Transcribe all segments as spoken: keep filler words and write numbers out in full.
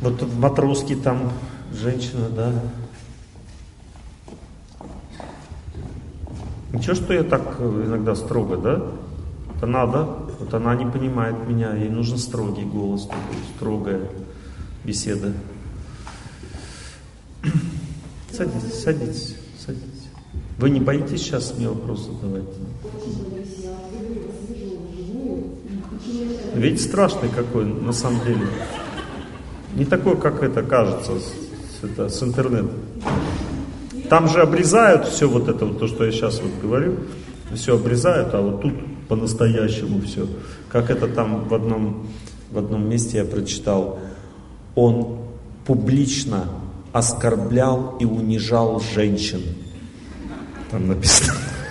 Вот в Матроске там женщина, да. Ничего, что я так иногда строго, да? Это надо. Вот она не понимает меня, ей нужен строгий голос, такой, строгая беседа. Садитесь, садитесь, садитесь. Вы не боитесь сейчас мне вопросы задавать? Ведь страшный какой, на самом деле. Не такой, как это кажется с, это, с интернета. Там же обрезают все вот это, вот то, что я сейчас вот говорю, все обрезают, а вот тут по-настоящему все. Как это там в одном, в одном месте я прочитал. Он публично оскорблял и унижал женщин. Там написано.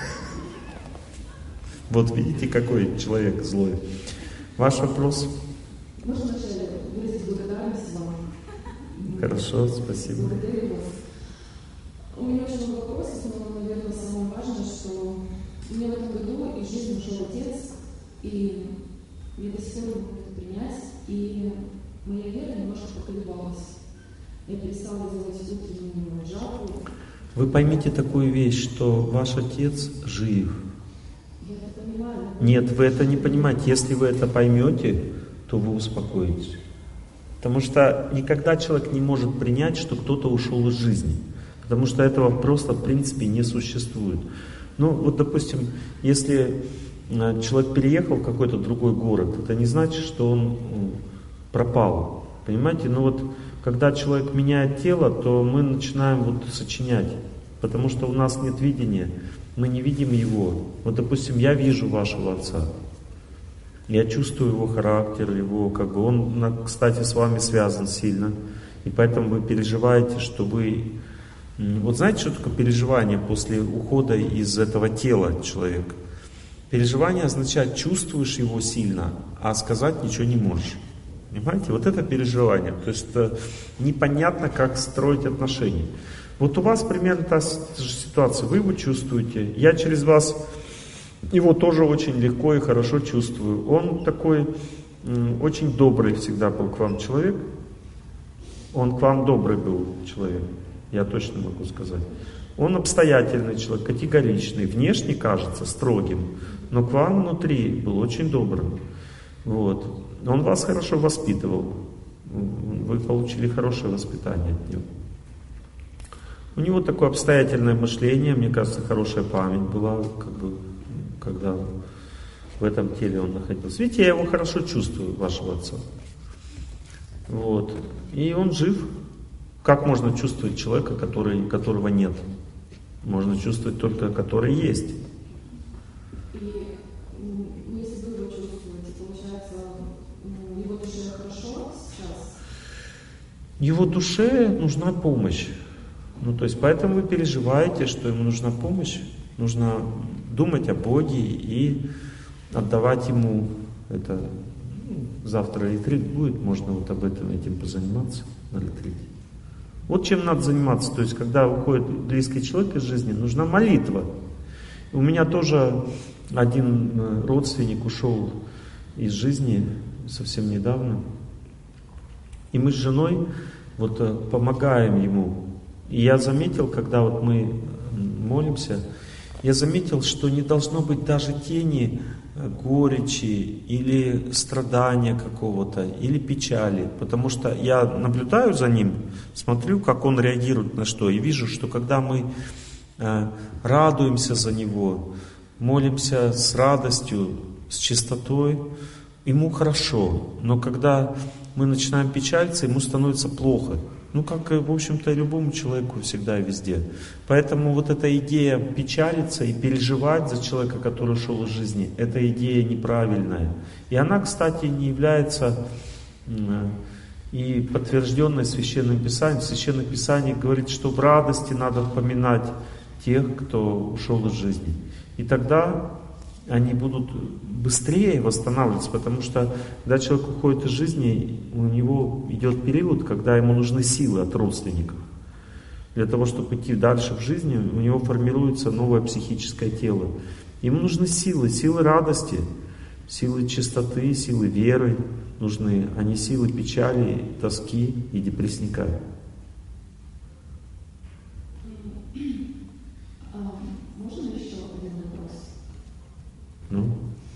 Вот видите, какой человек злой. Ваш вопрос? Можно вначале выразить благодарность вам? Хорошо, спасибо. Благодарю вас. У меня очень много вопросов, но, наверное, самое важное, что у меня в этом году из жизни ушел отец, и я до сих пор не могу это принять, и моя вера немножко поколебалась. Я перестала делать утреннюю жалобу. Вы поймите такую вещь, что ваш отец жив. Я это понимаю. Нет, вы это не понимаете. Если вы это поймете, то вы успокоитесь. Потому что никогда человек не может принять, что кто-то ушел из жизни. Потому что этого просто в принципе не существует. Ну вот допустим, если человек переехал в какой-то другой город, это не значит, что он пропал. Понимаете? Ну вот когда человек меняет тело, то мы начинаем вот сочинять. Потому что у нас нет видения. Мы не видим его. Вот допустим, я вижу вашего отца. Я чувствую его характер, его как бы он, кстати, с вами связан сильно. И поэтому вы переживаете, что вы... Вот знаете, что такое переживание после ухода из этого тела человека? Переживание означает, чувствуешь его сильно, а сказать ничего не можешь. Понимаете? Вот это переживание. То есть это непонятно, как строить отношения. Вот у вас примерно та же ситуация. Вы его чувствуете. Я через вас его тоже очень легко и хорошо чувствую. Он такой очень добрый всегда был к вам человек. Он к вам добрый был человек. Я точно могу сказать. Он обстоятельный человек, категоричный. Внешне кажется строгим, но к вам внутри был очень добрым. Вот. Он вас хорошо воспитывал. Вы получили хорошее воспитание от него. У него такое обстоятельное мышление, мне кажется, хорошая память была, как бы, когда в этом теле он находился. Видите, я его хорошо чувствую, вашего отца. Вот. И он жив. Как можно чувствовать человека, который, которого нет? Можно чувствовать только, который есть. И если вы его чувствуете, получается, его душе хорошо сейчас? Его душе нужна помощь. Ну, то есть, поэтому вы переживаете, что ему нужна помощь. Нужно думать о Боге и отдавать ему это. Завтра ретрит будет, можно вот об этом этим позаниматься на ретрите. Вот чем надо заниматься. То есть, когда уходит близкий человек из жизни, нужна молитва. У меня тоже один родственник ушел из жизни совсем недавно. И мы с женой вот помогаем ему. И я заметил, когда вот мы молимся, я заметил, что не должно быть даже тени горечи или страдания какого-то, или печали. Потому что я наблюдаю за ним, смотрю, как он реагирует на что, и вижу, что когда мы э, радуемся за него, молимся с радостью, с чистотой, ему хорошо. Но когда мы начинаем печалиться, ему становится плохо. Ну, как, в общем-то, любому человеку всегда и везде. Поэтому вот эта идея печалиться и переживать за человека, который ушел из жизни, эта идея неправильная. И она, кстати, не является и подтвержденной Священным Писанием. Священное Писание говорит, что в радости надо поминать тех, кто ушел из жизни. И тогда они будут быстрее восстанавливаться, потому что когда человек уходит из жизни, у него идет период, когда ему нужны силы от родственников. Для того, чтобы идти дальше в жизни, у него формируется новое психическое тело. Ему нужны силы, силы радости, силы чистоты, силы веры. нужны, а не силы печали, тоски и депрессника. Можно еще один вопрос? Ну?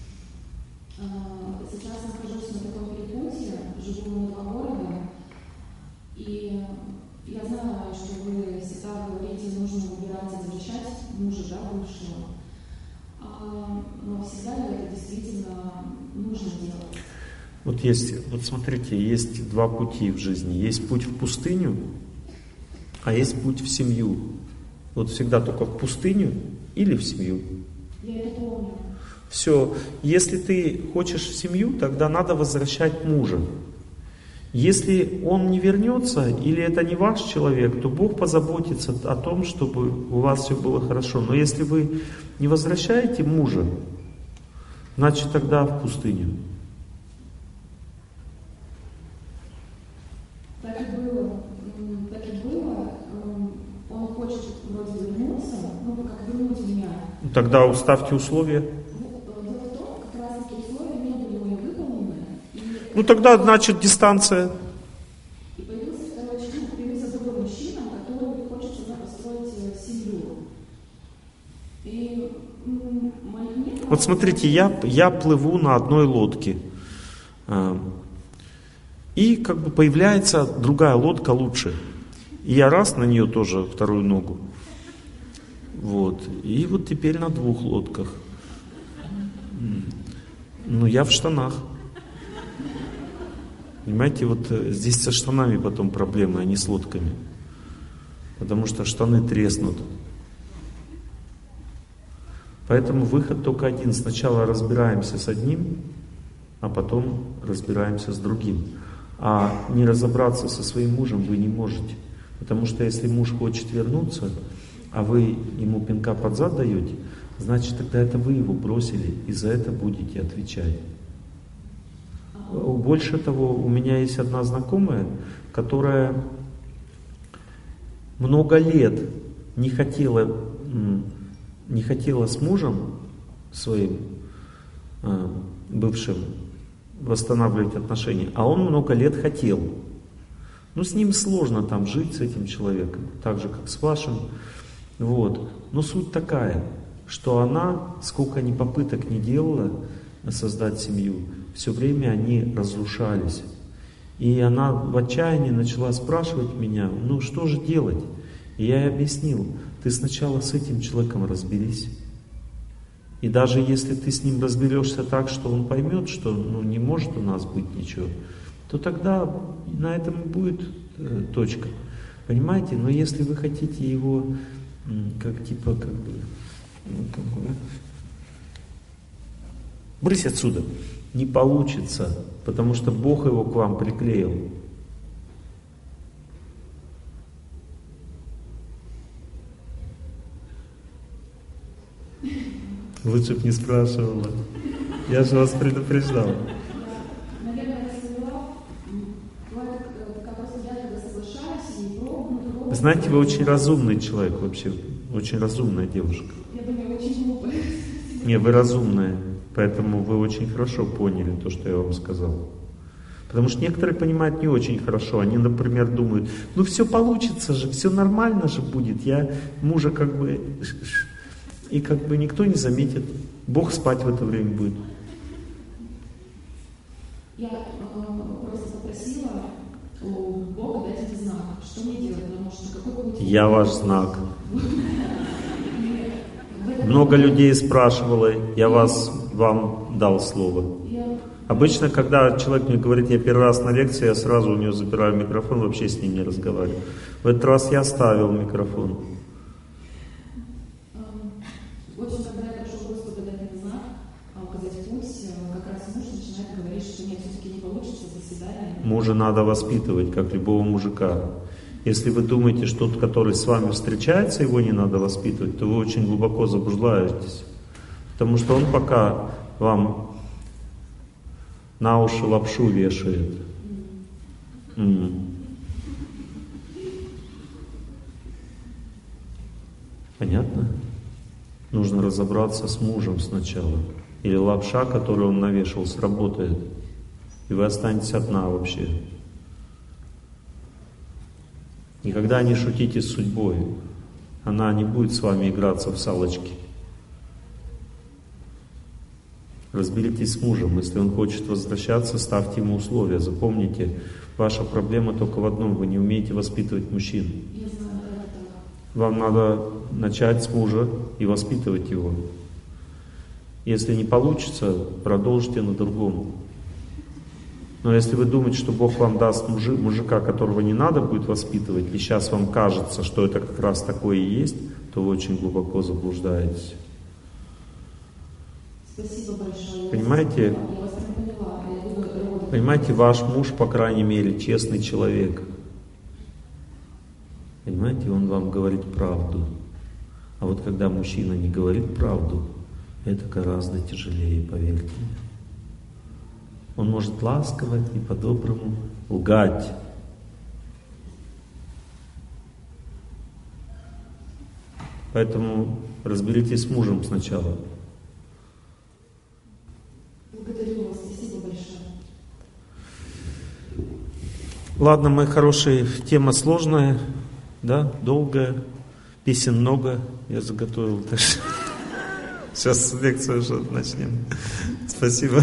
Сейчас нахожусь на таком перепутье, живу на два города, и я знаю, что вы всегда говорите, нужно выбирать и защищать мужа, да, бывшего. А, но всегда ли это действительно нужно делать? Вот есть, вот смотрите, есть два пути в жизни. Есть путь в пустыню, а есть путь в семью. Вот всегда только в пустыню или в семью. Я это помню. Все, если ты хочешь в семью, тогда надо возвращать мужа. Если он не вернется, или это не ваш человек, то Бог позаботится о том, чтобы у вас все было хорошо. Но если вы не возвращаете мужа, значит тогда в пустыню. Так и было. Так и было. Он хочет вроде вернуться, ну как вернуть меня. Тогда уставьте условия. Дело в том, как раз эти условия не были мои выполнены. Ну тогда, значит, дистанция. И появился второй человек, появился другой мужчина, который хочет со мной построить семью. И мои... Вот смотрите, я, я плыву на одной лодке. И как бы появляется другая лодка лучше. И я раз на нее тоже вторую ногу. Вот. И вот теперь на двух лодках. Ну, я в штанах. Понимаете, вот здесь со штанами потом проблемы, а не с лодками. Потому что штаны треснут. Поэтому выход только один. Сначала разбираемся с одним, а потом разбираемся с другим. А не разобраться со своим мужем вы не можете. Потому что если муж хочет вернуться, а вы ему пинка под зад даете, значит тогда это вы его бросили, и за это будете отвечать. Больше того, у меня есть одна знакомая, которая много лет не хотела, не хотела с мужем своим бывшим восстанавливать отношения, а он много лет хотел. Ну, с ним сложно там жить, с этим человеком, так же, как с вашим. Вот. Но суть такая, что она, сколько ни попыток не делала создать семью, все время они разрушались. И она в отчаянии начала спрашивать меня, ну что же делать? И я ей объяснил, ты сначала с этим человеком разберись. И даже если ты с ним разберешься так, что он поймет, что ну, не может у нас быть ничего, то тогда на этом будет э, точка. Понимаете? Но если вы хотите его, как типа, как бы, ну, как бы, брысь отсюда, не получится, потому что Бог его к вам приклеил. Лучше бы не спрашивала. Я же вас предупреждал. Знаете, вы очень разумный человек вообще. Очень разумная девушка. Я думаю, очень глупая. Не, вы разумная. Поэтому вы очень хорошо поняли то, что я вам сказал. Потому что некоторые понимают не очень хорошо. Они, например, думают, ну все получится же, все нормально же будет. Я мужа как бы... И как бы никто не заметит. Бог спать в это время будет. Я э, просто попросила у Бога дать мне знак. Что мне делать? Потому что какой путь... Я ваш знак. Много людей спрашивало, я вас, вам дал слово. Обычно, когда человек мне говорит, я первый раз на лекции, я сразу у него забираю микрофон, вообще с ним не разговариваю. В этот раз я оставил микрофон. Очень, когда я прошу Господа дать мне знак, указать путь, как раз муж начинает говорить, что нет, все-таки не получится заседание. Мужа надо воспитывать, как любого мужика. Если вы думаете, что тот, который с вами встречается, его не надо воспитывать, то вы очень глубоко заблуждаетесь. Потому что он пока вам на уши лапшу вешает. Mm. Понятно? Нужно разобраться с мужем сначала. Или лапша, которую он навешал, сработает. и вы останетесь одна вообще. Никогда не шутите с судьбой. Она не будет с вами играться в салочки. Разберитесь с мужем. Если он хочет возвращаться, ставьте ему условия. Запомните, ваша проблема только в одном. Вы не умеете воспитывать мужчин. Вам надо начать с мужа и воспитывать его. Если не получится, продолжите на другом. Но если вы думаете, что Бог вам даст мужи, мужика, которого не надо будет воспитывать, и сейчас вам кажется, что это как раз такое и есть, то вы очень глубоко заблуждаетесь. Спасибо большое. Понимаете? Я вас не поняла. Я буду... Понимаете, ваш муж, по крайней мере, честный человек. Понимаете, он вам говорит правду. А вот когда мужчина не говорит правду, это гораздо тяжелее, поверьте мне. Он может ласково и по-доброму лгать. Поэтому разберитесь с мужем сначала. Благодарю вас, спасибо большое. Ладно, мои хорошие, тема сложная, да, долгая, песен много, я заготовил даже. Сейчас лекцию уже начнем. Спасибо.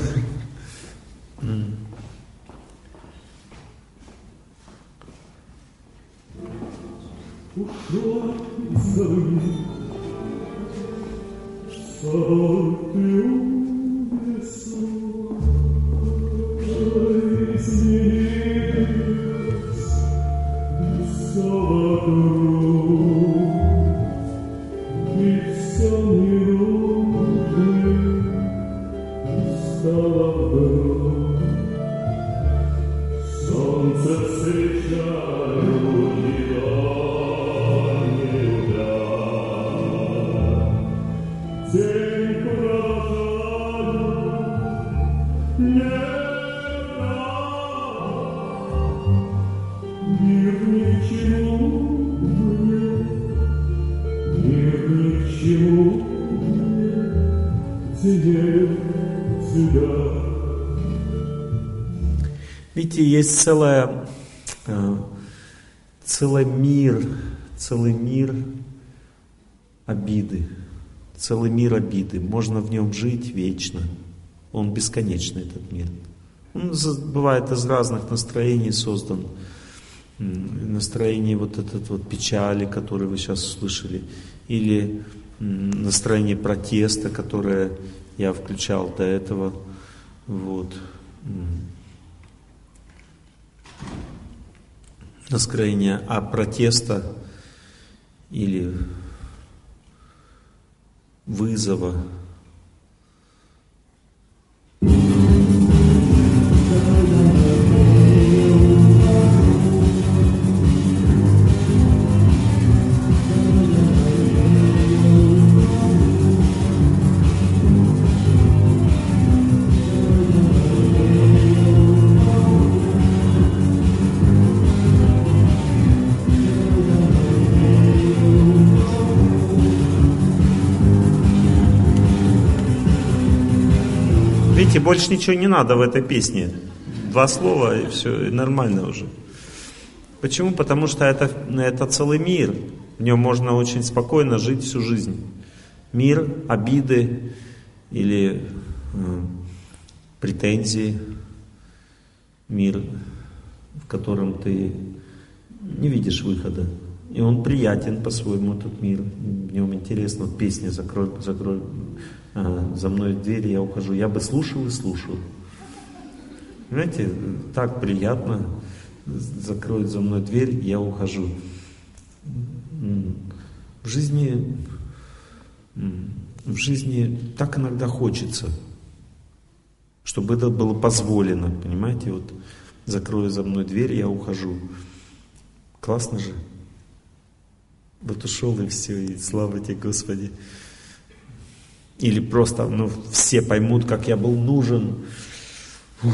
Видите, есть целая, целый мир, целый мир обиды, целый мир обиды. Можно в нем жить вечно. Он бесконечный, этот мир. Он бывает из разных настроений создан. Настроение вот этот вот печали, которое вы сейчас услышали, или настроение протеста, которое я включал до этого. Вот. Настроение а протеста или вызова. Видите, больше ничего не надо в этой песне. Два слова и все, и нормально уже. Почему? Потому что это, это целый мир. В нем можно очень спокойно жить всю жизнь. Мир обиды или э, претензии. Мир, в котором ты не видишь выхода. И он приятен по-своему, этот мир. В нем интересно. Вот песня «Закрой, закрой а, за мной дверь, я ухожу». Я бы слушал и слушал. Понимаете, так приятно. «Закроют за мной дверь, я ухожу». В жизни, в жизни так иногда хочется, чтобы это было позволено. Понимаете, вот «Закрою за мной дверь, я ухожу». Классно же. Вот ушел и все, и слава тебе, Господи. Или просто, ну, все поймут, как я был нужен. Фух.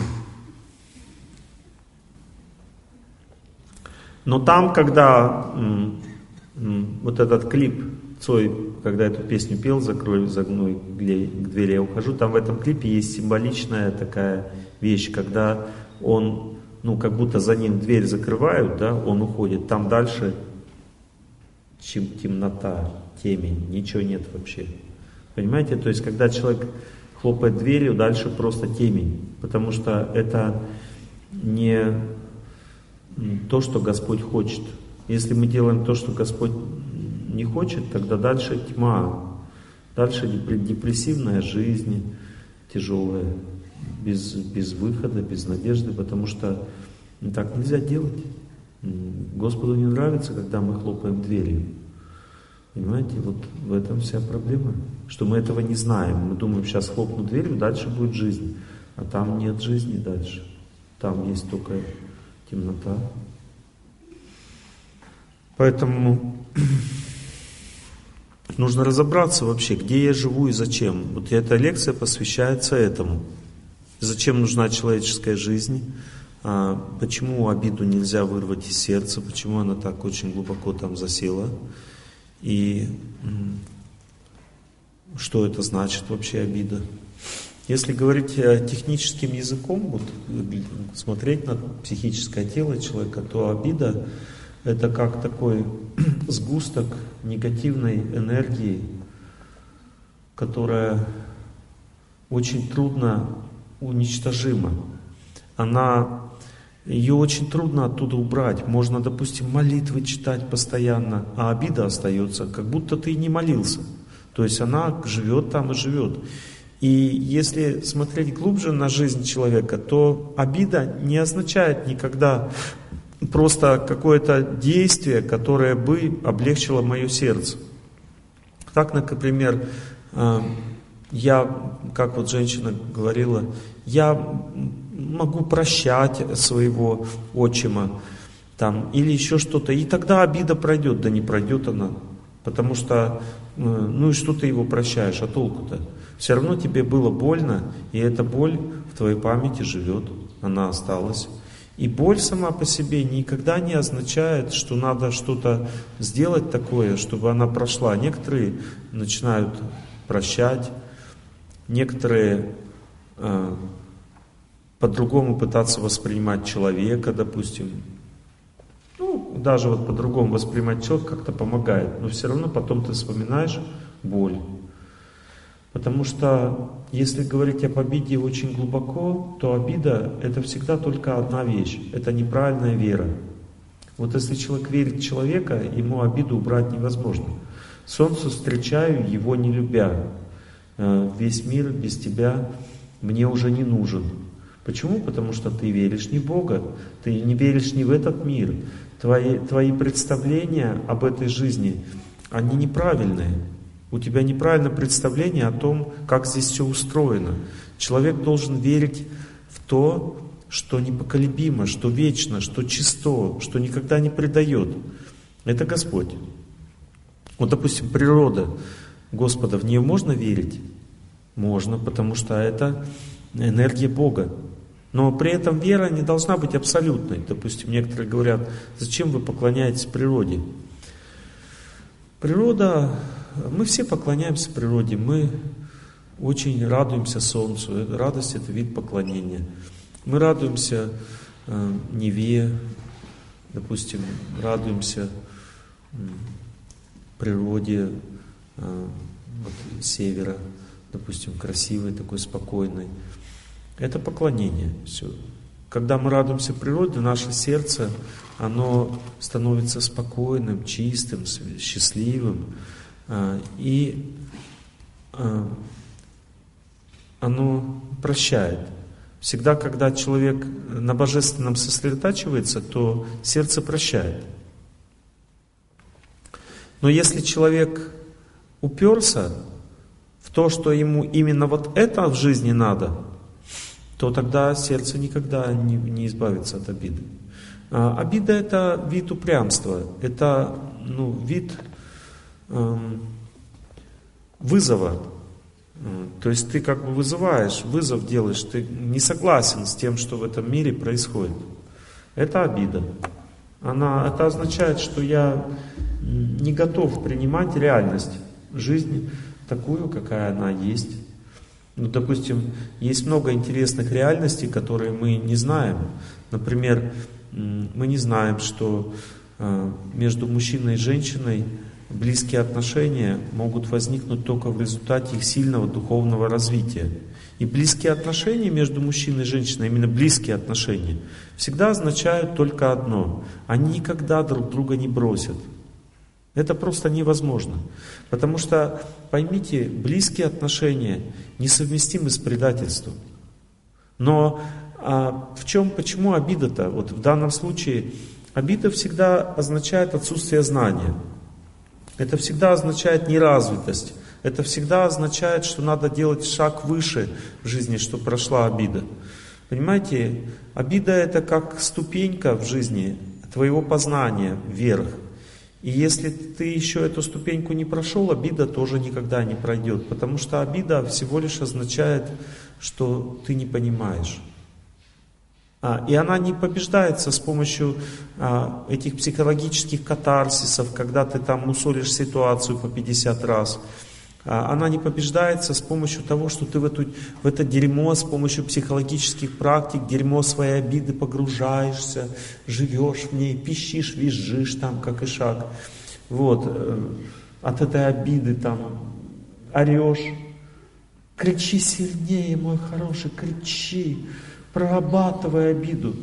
Но там, когда м, м, вот этот клип Цой, когда эту песню пел «Закрой за мной к двери, я ухожу», там в этом клипе есть символичная такая вещь, когда он, ну, как будто за ним дверь закрывают, да, он уходит, там дальше чем темнота, темень, ничего нет вообще. Понимаете? То есть, когда человек хлопает дверью, дальше просто темень, потому что это не то, что Господь хочет. Если мы делаем то, что Господь не хочет, тогда дальше тьма, дальше депрессивная жизнь, тяжелая, без, без выхода, без надежды, потому что так нельзя делать. Господу не нравится, когда мы хлопаем дверью. Понимаете, вот в этом вся проблема, что мы этого не знаем. Мы думаем, сейчас хлопну дверью, дальше будет жизнь, а там нет жизни дальше. Там есть только темнота. Поэтому нужно разобраться вообще, где я живу и зачем. Вот эта лекция посвящается этому. Зачем нужна человеческая жизнь, а почему обиду нельзя вырвать из сердца, почему она так очень глубоко там засела, и что это значит вообще обида. Если говорить техническим языком, вот, смотреть на психическое тело человека, то обида — это как такой сгусток негативной энергии, которая очень трудно уничтожима. Она, ее очень трудно оттуда убрать. Можно, допустим, молитвы читать постоянно, а обида остается, как будто ты и не молился. То есть она живет там и живет. И если смотреть глубже на жизнь человека, то обида не означает никогда просто какое-то действие, которое бы облегчило мое сердце. Так, например, я, как вот женщина говорила, я могу прощать своего отчима там, или еще что-то, и тогда обида пройдет. Да не пройдет она, потому что, ну и что ты его прощаешь, а толку-то? Все равно тебе было больно, и эта боль в твоей памяти живет, она осталась. И боль сама по себе никогда не означает, что надо что-то сделать такое, чтобы она прошла. Некоторые начинают прощать, некоторые э, по-другому пытаться воспринимать человека, допустим. Ну, даже вот по-другому воспринимать человека как-то помогает, но все равно потом ты вспоминаешь боль. Потому что, если говорить об обиде очень глубоко, то обида — это всегда только одна вещь. Это неправильная вера. Вот если человек верит в человека, ему обиду убрать невозможно. Солнцу встречаю, его не любя. Весь мир без тебя мне уже не нужен. Почему? Потому что ты веришь не в Бога, ты не веришь ни в этот мир. Твои, твои представления об этой жизни, они неправильные. У тебя неправильное представление о том, как здесь все устроено. Человек должен верить в то, что непоколебимо, что вечно, что чисто, что никогда не предает. Это Господь. Вот, допустим, природа Господа, в нее можно верить? Можно, потому что это энергия Бога. Но при этом вера не должна быть абсолютной. Допустим, некоторые говорят, зачем вы поклоняетесь природе? Природа, мы все поклоняемся природе, мы очень радуемся солнцу. Радость — это вид поклонения. Мы радуемся э, Неве, допустим, радуемся э, природе э, вот, севера, допустим, красивой, такой спокойной. Это поклонение. Все. Когда мы радуемся природе, наше сердце, оно становится спокойным, чистым, счастливым. И оно прощает. Всегда, когда человек на Божественном сосредотачивается, то сердце прощает. Но если человек уперся в то, что ему именно вот это в жизни надо, то тогда сердце никогда не, не избавится от обиды. А, обида — это вид упрямства, это ну, вид эм, вызова. То есть ты как бы вызываешь, вызов делаешь, ты не согласен с тем, что в этом мире происходит. Это обида. Она, это означает, что я не готов принимать реальность жизни такую, какая она есть. Ну, допустим, есть много интересных реальностей, которые мы не знаем. Например, мы не знаем, что между мужчиной и женщиной близкие отношения могут возникнуть только в результате их сильного духовного развития. И близкие отношения между мужчиной и женщиной, именно близкие отношения, всегда означают только одно: они никогда друг друга не бросят. Это просто невозможно. Потому что, поймите, близкие отношения несовместимы с предательством. Но а, в чем, почему обида-то? Вот в данном случае обида всегда означает отсутствие знания. Это всегда означает неразвитость. Это всегда означает, что надо делать шаг выше в жизни, чтобы прошла обида. Понимаете, обида — это как ступенька в жизни твоего познания вверх. И если ты еще эту ступеньку не прошел, обида тоже никогда не пройдет. Потому что обида всего лишь означает, что ты не понимаешь. А, и она не побеждается с помощью а, этих психологических катарсисов, когда ты там мусолишь ситуацию по пятьдесят раз. А, она не побеждается с помощью того, что ты в, эту, в это дерьмо с помощью психологических практик, дерьмо своей обиды погружаешься, живешь в ней, пищишь, визжишь там, как ишак. Вот. От этой обиды там орешь. Кричи сильнее, мой хороший, кричи. Прорабатывай обиду.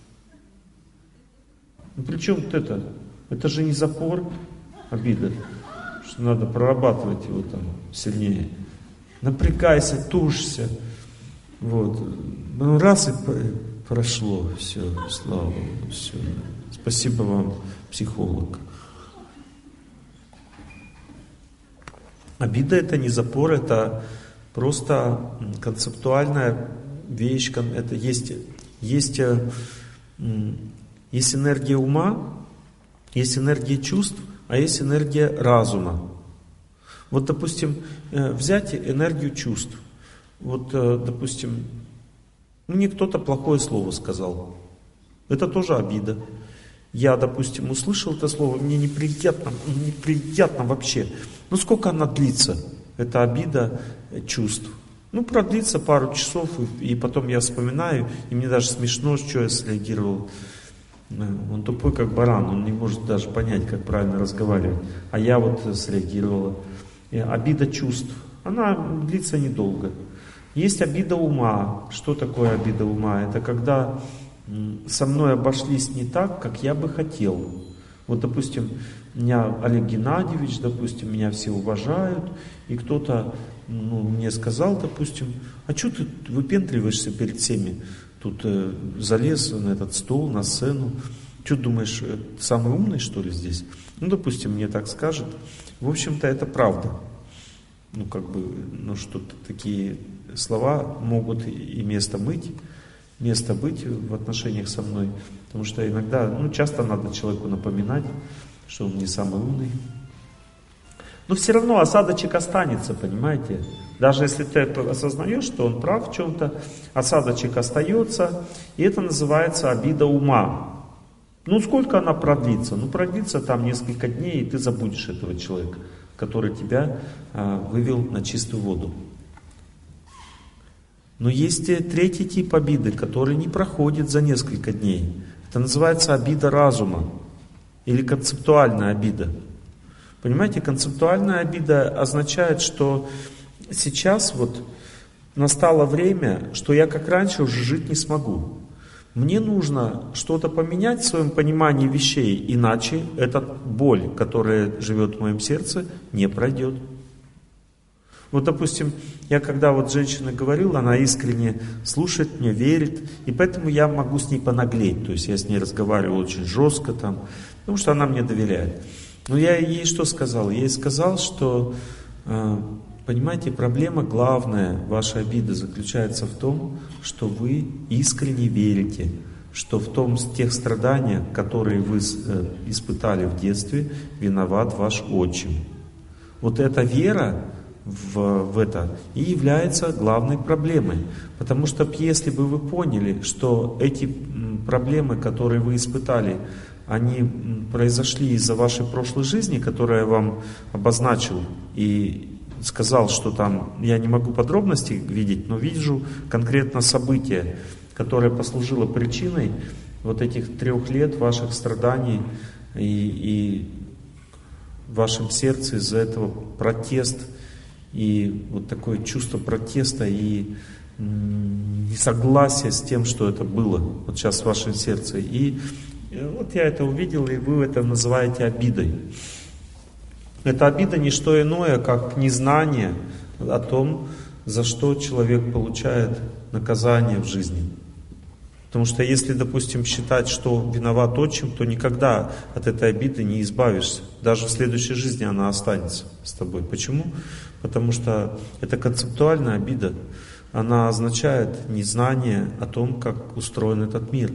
Ну при чем тут это? Это же не запор, обида, что надо прорабатывать его там сильнее. Напрягайся, тушься. Вот. Ну раз и прошло, все, слава Богу, все. Спасибо вам, психолог. Обида — это не запор, это просто концептуальная вещь. Это есть, есть, есть энергия ума, есть энергия чувств, а есть энергия разума. Вот, допустим, взять энергию чувств. Вот, допустим, мне кто-то плохое слово сказал. Это тоже обида. Я, допустим, услышал это слово, мне неприятно, неприятно вообще. Ну сколько она длится? Это обида чувств. Ну, продлится пару часов, и, и потом я вспоминаю, и мне даже смешно, что я среагировал. Он тупой, как баран, он не может даже понять, как правильно разговаривать. А я вот среагировала. И обида чувств, она длится недолго. Есть обида ума. Что такое обида ума? Это когда со мной обошлись не так, как я бы хотел. Вот, допустим, меня Олег Геннадьевич, допустим, меня все уважают, и кто-то ну, мне сказал, допустим, а что ты выпендриваешься перед всеми? Тут э, залез на этот стол, на сцену. Что думаешь, ты самый умный, что ли, здесь? Ну, допустим, мне так скажет. В общем-то, это правда. Ну, как бы, ну, что-то такие слова могут и место быть, место быть в отношениях со мной. Потому что иногда, ну, часто надо человеку напоминать, что он не самый умный. Но все равно осадочек останется, понимаете? Даже если ты это осознаешь, что он прав в чем-то, осадочек остается, и это называется обида ума. Ну, сколько она продлится? Ну, продлится там несколько дней, и ты забудешь этого человека, который тебя а, вывел на чистую воду. Но есть третий тип обиды, который не проходит за несколько дней. Это называется обида разума или концептуальная обида. Понимаете, концептуальная обида означает, что сейчас вот настало время, что я как раньше уже жить не смогу. Мне нужно что-то поменять в своем понимании вещей, иначе эта боль, которая живет в моем сердце, не пройдет. Вот, допустим, я когда вот женщина говорила, она искренне слушает меня, верит, и поэтому я могу с ней понаглеть, то есть я с ней разговариваю очень жестко там, потому что она мне доверяет. Но я ей что сказал? Я ей сказал, что, понимаете, проблема главная вашей обиды заключается в том, что вы искренне верите, что в том, тех страданиях, которые вы испытали в детстве, виноват ваш отчим. Вот эта вера в, в это и является главной проблемой. Потому что если бы вы поняли, что эти проблемы, которые вы испытали, они произошли из-за вашей прошлой жизни, которую я вам обозначил и сказал, что там, я не могу подробностей видеть, но вижу конкретно событие, которое послужило причиной вот этих трех лет ваших страданий и, и в вашем сердце из-за этого протест и вот такое чувство протеста и несогласие с тем, что это было вот сейчас в вашем сердце. И вот я это увидел, и вы это называете обидой. Эта обида не что иное, как незнание о том, за что человек получает наказание в жизни. Потому что если, допустим, считать, что виноват отчим, то никогда от этой обиды не избавишься. Даже в следующей жизни она останется с тобой. Почему? Потому что это концептуальная обида. Она означает незнание о том, как устроен этот мир.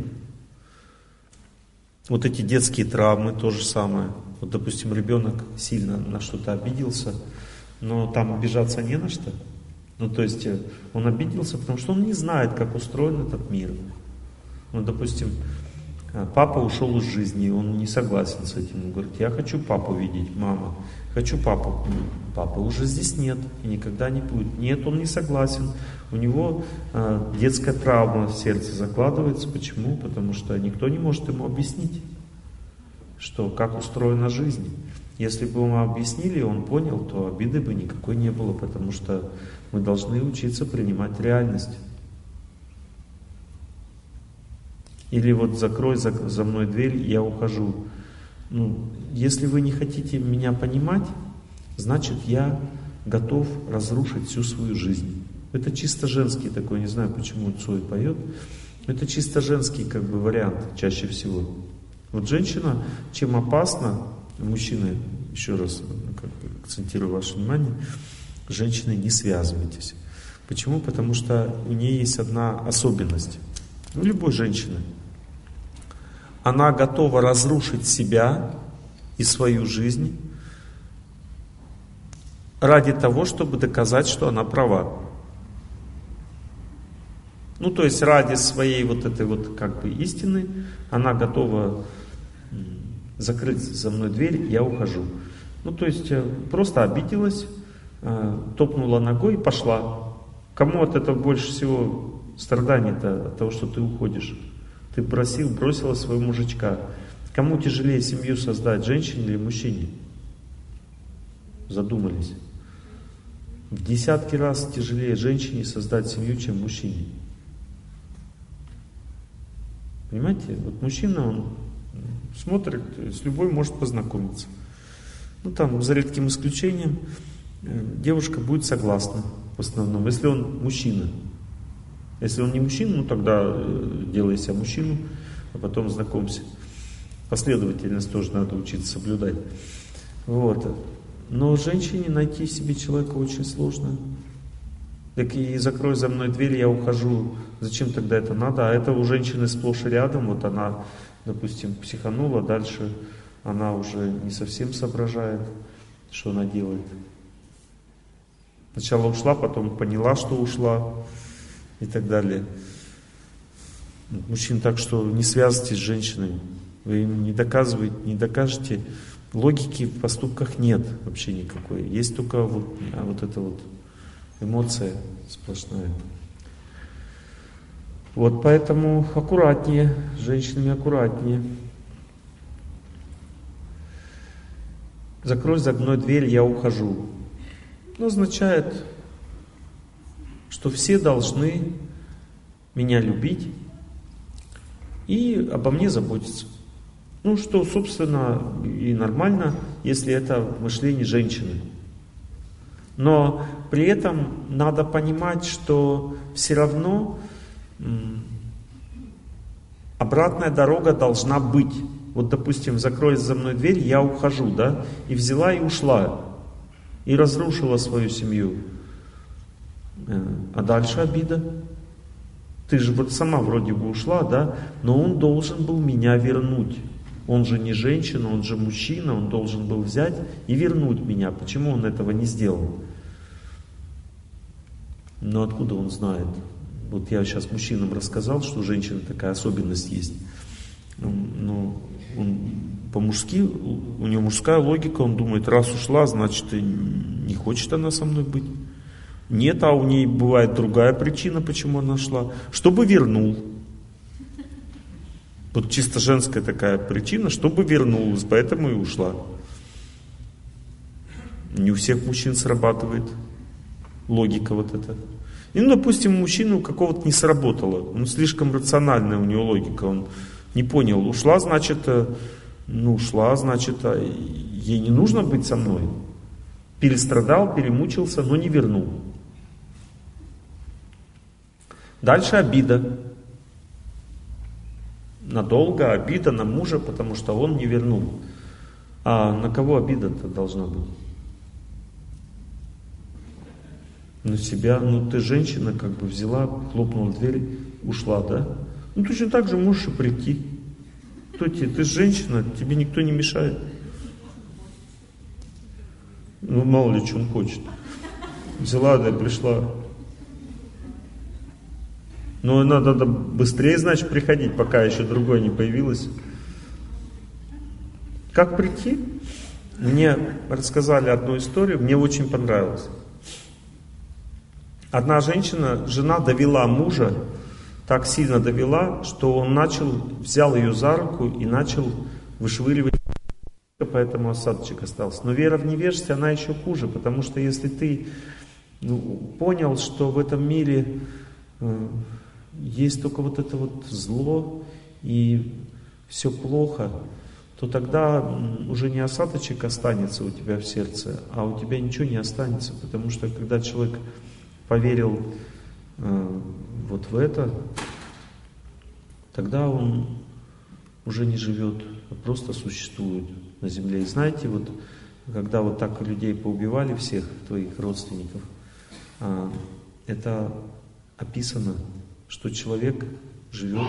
Вот эти детские травмы, то же самое. Вот, допустим, ребенок сильно на что-то обиделся, но там обижаться не на что. Ну, то есть он обиделся, потому что он не знает, как устроен этот мир. Ну, допустим, папа ушел из жизни, он не согласен с этим. Он говорит, я хочу папу видеть, мама. Хочу папу. Папы уже здесь нет и никогда не будет. Нет, он не согласен. У него э, детская травма в сердце закладывается. Почему? Потому что никто не может ему объяснить, что как устроена жизнь. Если бы ему объяснили, он понял, то обиды бы никакой не было, потому что мы должны учиться принимать реальность. Или вот закрой за, за мной дверь, я ухожу. Ну, если вы не хотите меня понимать, значит я готов разрушить всю свою жизнь. Это чисто женский такой, не знаю, почему Цой поет. Это чисто женский как бы вариант чаще всего. Вот женщина, чем опасна, мужчины, еще раз как бы акцентирую ваше внимание, женщины не связывайтесь. Почему? Потому что у нее есть одна особенность. У любой женщины. Она готова разрушить себя и свою жизнь ради того, чтобы доказать, что она права. Ну, то есть ради своей вот этой вот как бы истины она готова закрыть за мной дверь, я ухожу. Ну, то есть просто обиделась, топнула ногой и пошла. Кому от этого больше всего страданий-то от того, что ты уходишь? Ты бросил, бросила своего мужичка. Кому тяжелее семью создать, женщине или мужчине? Задумались. В десятки раз тяжелее женщине создать семью, чем мужчине. Понимаете? Вот мужчина, он смотрит, с любой может познакомиться. Ну там, за редким исключением, девушка будет согласна в основном, если он мужчина. Если он не мужчина, ну тогда делай себя мужчину, а потом знакомься. Последовательность тоже надо учиться соблюдать. Вот. Но женщине найти себе человека очень сложно. Так и закрой за мной дверь, я ухожу. Зачем тогда это надо? А это у женщины сплошь и рядом. Вот она, допустим, психанула, дальше она уже не совсем соображает, что она делает. Сначала ушла, потом поняла, что ушла. И так далее. Мужчин, так что не связывайтесь с женщинами. Вы им не доказываете, не докажете. Логики в поступках нет вообще никакой. Есть только вот, а вот эта вот эмоция сплошная. Вот поэтому аккуратнее, с женщинами аккуратнее. Закрой за мной дверь, я ухожу. Ну, означает, что все должны меня любить и обо мне заботиться. Ну, что, собственно, и нормально, если это мышление женщины. Но при этом надо понимать, что все равно м, обратная дорога должна быть. Вот, допустим, закрой за мной дверь, я ухожу, да, и взяла и ушла, и разрушила свою семью. А дальше обида. Ты же вот сама вроде бы ушла, да, но он должен был меня вернуть. Он же не женщина, он же мужчина, он должен был взять и вернуть меня. Почему он этого не сделал? Но откуда он знает? Вот я сейчас мужчинам рассказал, что у женщины такая особенность есть. Ну, он по-мужски, у него мужская логика, он думает, раз ушла, значит, и не хочет она со мной быть. Нет, а у ней бывает другая причина, почему она шла. Чтобы вернул. Вот чисто женская такая причина, чтобы вернулась, поэтому и ушла. Не у всех мужчин срабатывает логика вот эта. И, ну, допустим, мужчина у какого-то не сработало. Он слишком рациональная у него логика. Он не понял, ушла, значит, ну, ушла, значит, а ей не нужно быть со мной. Перестрадал, перемучился, но не вернул. Дальше обида. Надолго обида на мужа, потому что он не вернул. А на кого обида-то должна быть? На себя. Ну, ты женщина, как бы взяла, хлопнула дверь, ушла, да? Ну, точно так же можешь и прийти. Кто тебе? Ты же женщина, тебе никто не мешает. Ну, мало ли, что он хочет. Взяла, да и пришла. Но надо быстрее, значит, приходить, пока еще другое не появилось. Как прийти? Мне рассказали одну историю, мне очень понравилось. Одна женщина, жена довела мужа, так сильно довела, что он начал, взял ее за руку и начал вышвыривать, поэтому осадочек остался. Но вера в невежестве, она еще хуже, потому что если ты ну, понял, что в этом мире э, есть только вот это вот зло и все плохо, то тогда уже не осадочек останется у тебя в сердце, а у тебя ничего не останется, потому что когда человек поверил э, вот в это, тогда он уже не живет, а просто существует на земле. И знаете, вот когда вот так людей поубивали, всех твоих родственников, э, это описано, что человек живет,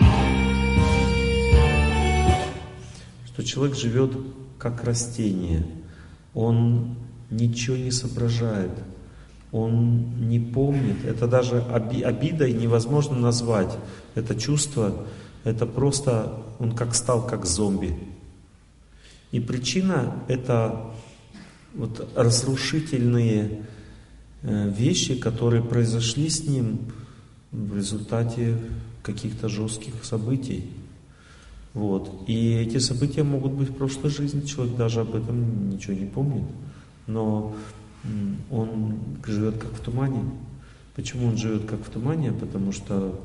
что человек живет как растение, он ничего не соображает. Он не помнит, это даже оби, обидой невозможно назвать. Это чувство, это просто, он как стал как зомби. И причина это вот разрушительные э, вещи, которые произошли с ним в результате каких-то жестких событий. Вот. И эти события могут быть в прошлой жизни, человек даже об этом ничего не помнит. Но он живет как в тумане. Почему он живет как в тумане? Потому что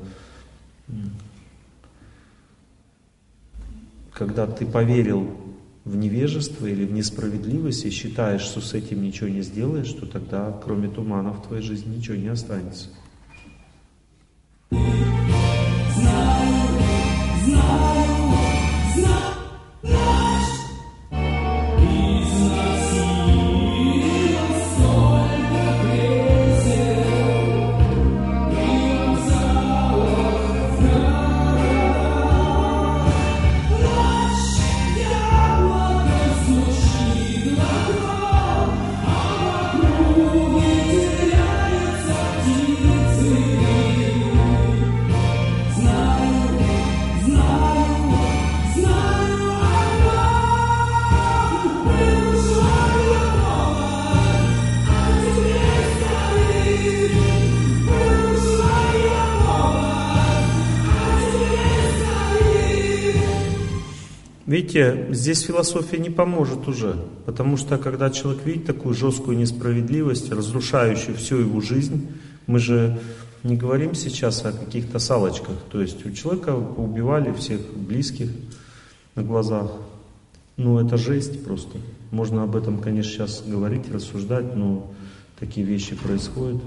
когда ты поверил в невежество или в несправедливость и считаешь, что с этим ничего не сделаешь, то тогда кроме тумана в твоей жизни ничего не останется. Видите, здесь философия не поможет уже, потому что когда человек видит такую жесткую несправедливость, разрушающую всю его жизнь, мы же не говорим сейчас о каких-то салочках, то есть у человека убивали всех близких на глазах, ну это жесть просто. Можно об этом, конечно, сейчас говорить, рассуждать, но такие вещи происходят.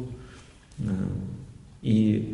И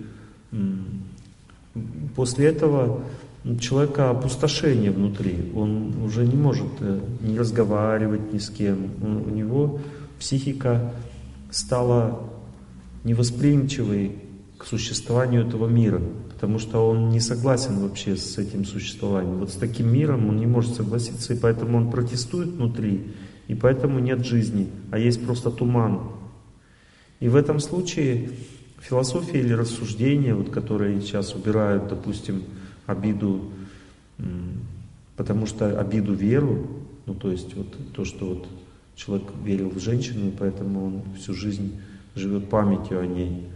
после этого у человека опустошение внутри, он уже не может не разговаривать ни с кем, у него психика стала невосприимчивой к существованию этого мира, потому что он не согласен вообще с этим существованием. Вот с таким миром он не может согласиться, и поэтому он протестует внутри, и поэтому нет жизни, а есть просто туман. И в этом случае философия или рассуждения, вот, которые сейчас убирают, допустим, обиду Потому что обиду, веру, ну то есть вот то, что вот человек верил в женщину, и поэтому он всю жизнь живет памятью о ней.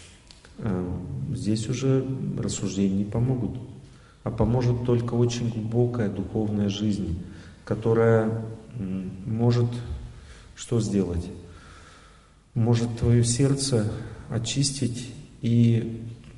Здесь уже рассуждения не помогут, а поможет только очень глубокая духовная жизнь, которая может что сделать? Может твое сердце очистить, и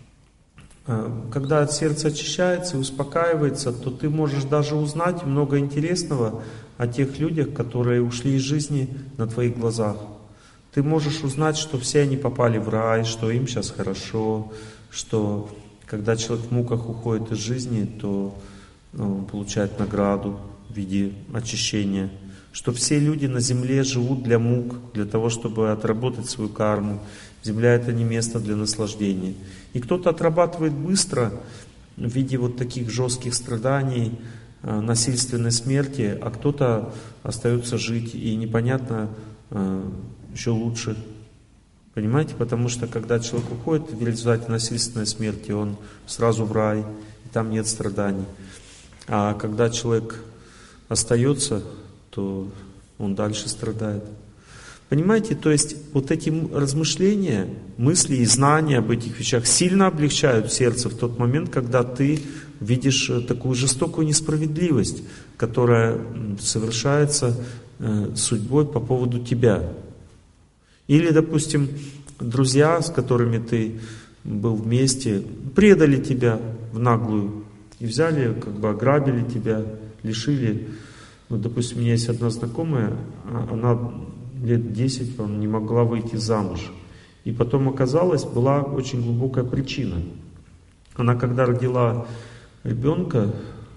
когда сердце очищается и успокаивается, то ты можешь даже узнать много интересного о тех людях, которые ушли из жизни на твоих глазах. Ты можешь узнать, что все они попали в рай, что им сейчас хорошо, что когда человек в муках уходит из жизни, то ну, он получает награду в виде очищения, что все люди на земле живут для мук, для того, чтобы отработать свою карму. Земля — это не место для наслаждения. И кто-то отрабатывает быстро в виде вот таких жестких страданий, насильственной смерти, а кто-то остается жить, и непонятно еще лучше. Понимаете? Потому что когда человек уходит в результате насильственной смерти, он сразу в рай, и там нет страданий. А когда человек остается, то он дальше страдает. Понимаете, то есть вот эти размышления, мысли и знания об этих вещах сильно облегчают сердце в тот момент, когда ты видишь такую жестокую несправедливость, которая совершается судьбой по поводу тебя. Или, допустим, друзья, с которыми ты был вместе, предали тебя в наглую и взяли, как бы ограбили тебя, лишили. Ну, допустим, у меня есть одна знакомая, она лет десять не могла выйти замуж. И потом оказалось, была очень глубокая причина. Она когда родила ребенка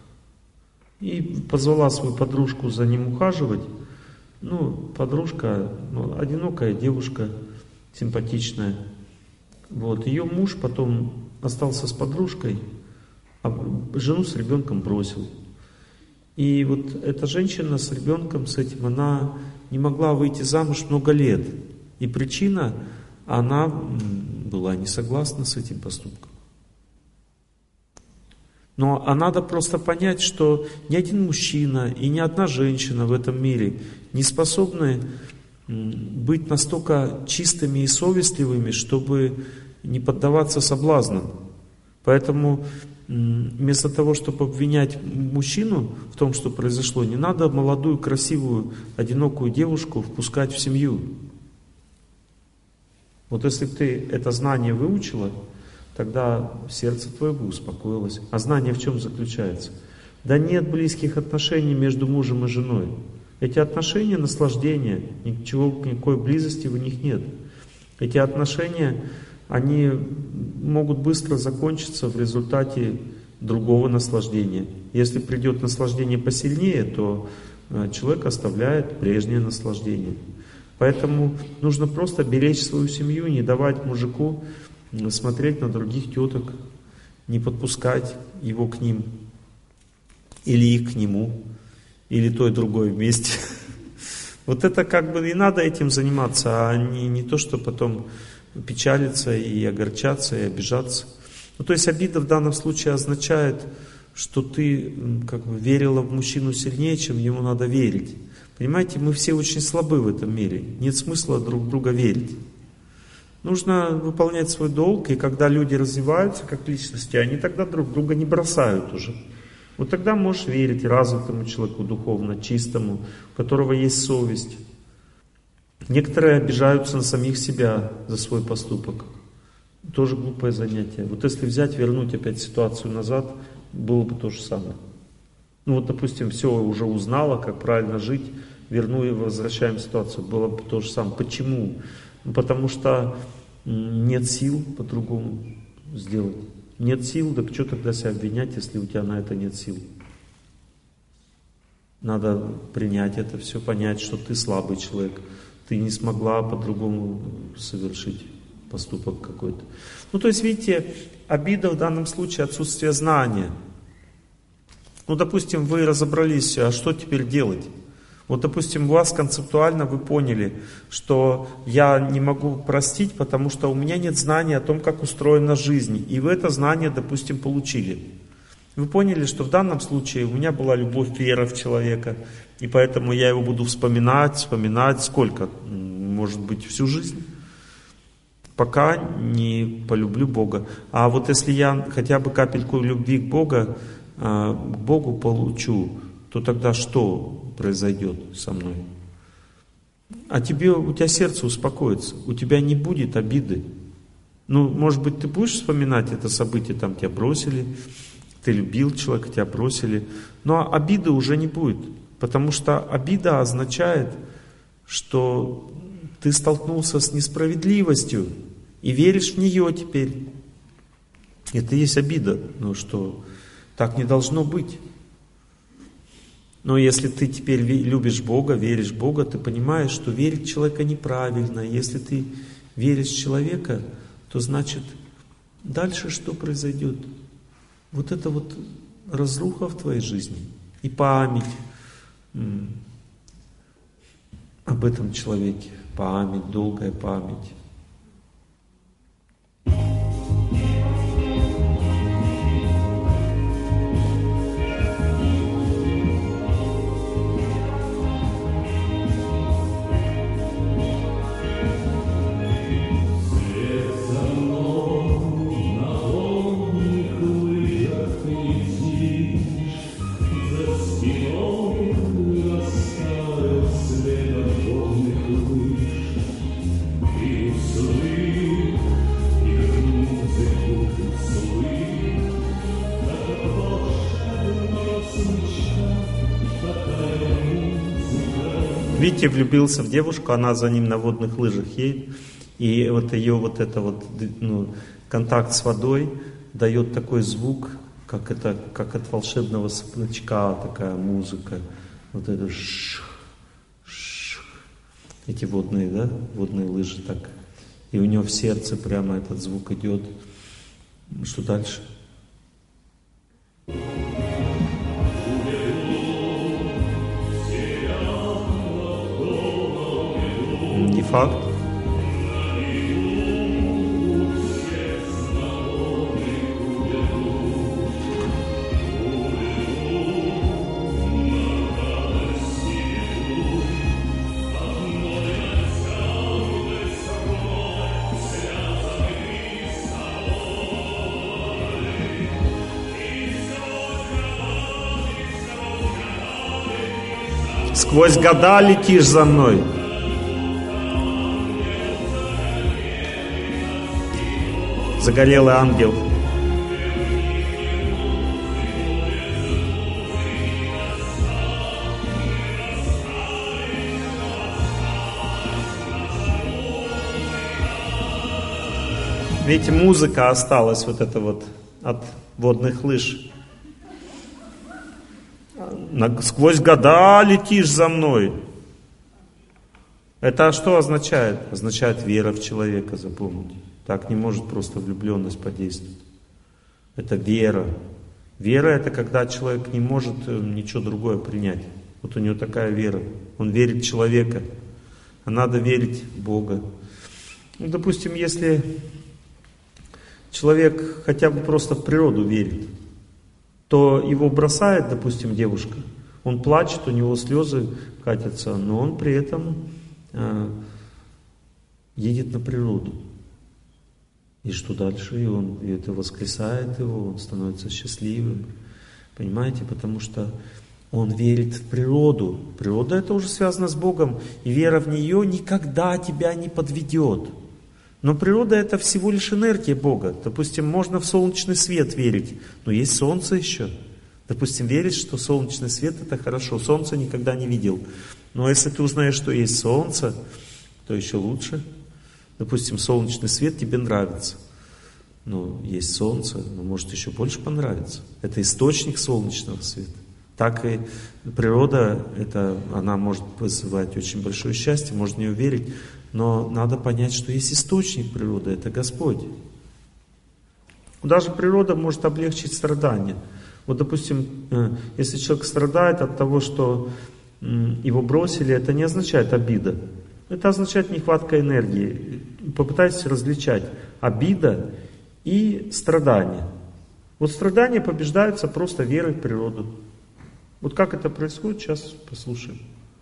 и позвала свою подружку за ним ухаживать, ну, подружка, ну, одинокая девушка, симпатичная. Вот, ее муж потом остался с подружкой, а жену с ребенком бросил. И вот эта женщина с ребенком, с этим, она не могла выйти замуж много лет. И причина, она была не согласна с этим поступком. Но а надо просто понять, что ни один мужчина и ни одна женщина в этом мире не способны быть настолько чистыми и совестливыми, чтобы не поддаваться соблазнам. Поэтому вместо того, чтобы обвинять мужчину в том, что произошло, не надо молодую, красивую, одинокую девушку впускать в семью. Вот если бы ты это знание выучила, тогда сердце твое бы успокоилось. А знание в чем заключается? Да нет близких отношений между мужем и женой. Эти отношения — наслаждение, ничего, никакой близости в них нет. Эти отношения, они могут быстро закончиться в результате другого наслаждения. Если придет наслаждение посильнее, то человек оставляет прежнее наслаждение. Поэтому нужно просто беречь свою семью, не давать мужику смотреть на других теток, не подпускать его к ним, или их к нему, или то и другое вместе. Вот это как бы и надо этим заниматься, а не, не то, что потом печалиться и огорчаться, и обижаться. Ну, то есть обида в данном случае означает, что ты как бы верила в мужчину сильнее, чем ему надо верить. Понимаете, мы все очень слабы в этом мире. Нет смысла друг в друга верить. Нужно выполнять свой долг, и когда люди развиваются как личности, они тогда друг друга не бросают уже. Вот тогда можешь верить развитому человеку духовно, чистому, у которого есть совесть. Некоторые обижаются на самих себя за свой поступок. Тоже глупое занятие. Вот если взять, вернуть опять ситуацию назад, было бы то же самое. Ну вот, допустим, все уже узнала, как правильно жить, верну и возвращаем ситуацию, было бы то же самое. Почему? Ну, потому что нет сил по-другому сделать. Нет сил, так что тогда себя обвинять, если у тебя на это нет сил? Надо принять это все, понять, что ты слабый человек. Ты не смогла по-другому совершить поступок какой-то. Ну, то есть, видите, обида в данном случае отсутствие знания. Ну, допустим, вы разобрались, а что теперь делать? Вот, допустим, у вас концептуально вы поняли, что я не могу простить, потому что у меня нет знания о том, как устроена жизнь. И вы это знание, допустим, получили. Вы поняли, что в данном случае у меня была любовь, вера в человека, и поэтому я его буду вспоминать, вспоминать сколько? Может быть, всю жизнь, пока не полюблю Бога. А вот если я хотя бы капельку любви к Богу, к Богу получу, то тогда что произойдет со мной? А тебе, у тебя сердце успокоится, у тебя не будет обиды. Ну, может быть, ты будешь вспоминать это событие, там тебя бросили, ты любил человека, тебя бросили, но обиды уже не будет, потому что обида означает, что ты столкнулся с несправедливостью и веришь в нее теперь. Это и есть обида, ну что так не должно быть. Но если ты теперь любишь Бога, веришь в Бога, ты понимаешь, что верить в человека неправильно. Если ты веришь в человека, то значит дальше что произойдет? Вот это вот разруха в твоей жизни и память м- об этом человеке, память, долгая память. Витя влюбился в девушку, она за ним на водных лыжах едет, и вот ее вот это вот, ну, контакт с водой дает такой звук, как это, как от волшебного смычка, такая музыка, вот это ш, ш, эти водные, да, водные лыжи так, и у него в сердце прямо этот звук идет. Что дальше? Не факт. Сквозь года летишь за мной. Загорелый ангел. Видите, музыка осталась вот эта вот от водных лыж. Сквозь года летишь за мной. Это что означает? Означает вера в человека, запомните. Так не может просто влюбленность подействовать. Это вера. Вера — это когда человек не может ничего другое принять. Вот у него такая вера. Он верит в человека. А надо верить в Бога. Ну, допустим, если человек хотя бы просто в природу верит, то его бросает, допустим, девушка. Он плачет, у него слезы катятся, но он при этом э, едет на природу. И что дальше? И он и это воскресает его, он становится счастливым. Понимаете? Потому что он верит в природу. Природа — это уже связано с Богом. И вера в нее никогда тебя не подведет. Но природа — это всего лишь энергия Бога. Допустим, можно в солнечный свет верить, но есть солнце еще. Допустим, верить, что солнечный свет — это хорошо. Солнце никогда не видел. Но если ты узнаешь, что есть солнце, то еще лучше. Допустим, солнечный свет тебе нравится. Ну, есть солнце, но может еще больше понравится. Это источник солнечного света. Так и природа, это, она может вызывать очень большое счастье, можно в нее верить, но надо понять, что есть источник природы, это Господь. Даже природа может облегчить страдания. Вот, допустим, если человек страдает от того, что его бросили, это не означает обида. Это означает нехватка энергии. Попытайтесь различать обида и страдание. Вот страдания побеждаются просто верой в природу. Вот как это происходит, сейчас послушаем.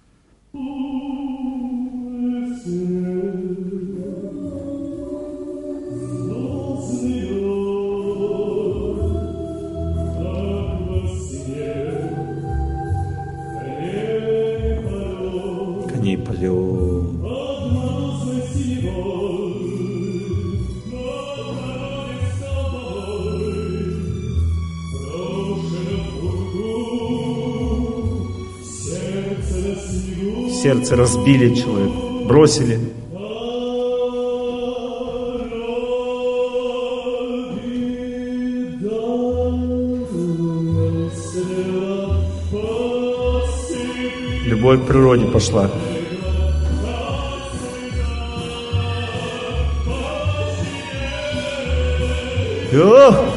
Коней полет. Сердце разбили человека, бросили. Любовь к природе пошла. О!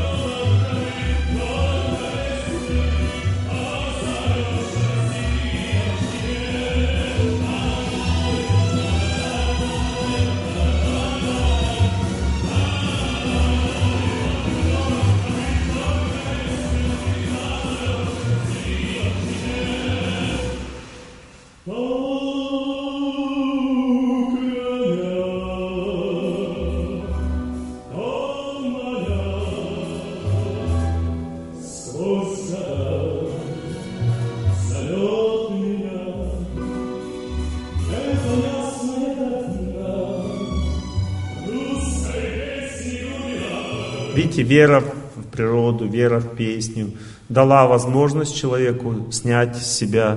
Видите, вера в природу, вера в песню дала возможность человеку снять с себя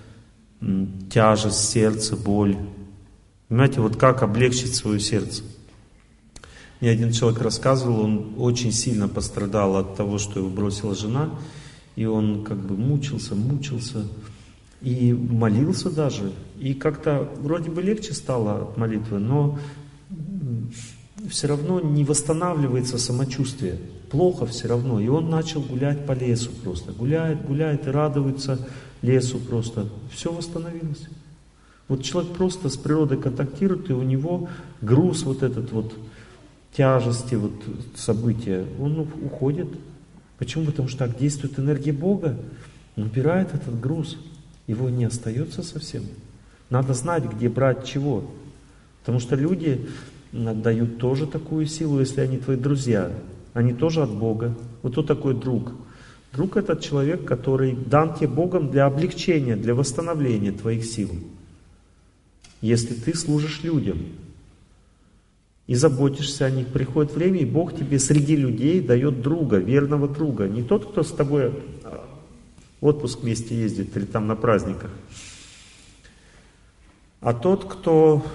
тяжесть сердца, боль. Понимаете, вот как облегчить свое сердце. Мне один человек рассказывал, он очень сильно пострадал от того, что его бросила жена, и он как бы мучился, мучился, и молился даже, и как-то вроде бы легче стало от молитвы, но все равно не восстанавливается самочувствие, плохо все равно, и он начал гулять по лесу просто, гуляет, гуляет и радуется лесу просто, все восстановилось. Вот человек просто с природой контактирует, и у него груз вот этот вот тяжести, вот события, он уходит. Почему? Потому что так действует энергия Бога, он убирает этот груз, его не остается совсем. Надо знать, где брать чего, потому что люди дают тоже такую силу, если они твои друзья, они тоже от Бога. Вот кто такой друг? Друг — это человек, который дан тебе Богом для облегчения, для восстановления твоих сил. Если ты служишь людям и заботишься о них, приходит время, и Бог тебе среди людей дает друга, верного друга. Не тот, кто с тобой в отпуск вместе ездит или там на праздниках, а тот, кто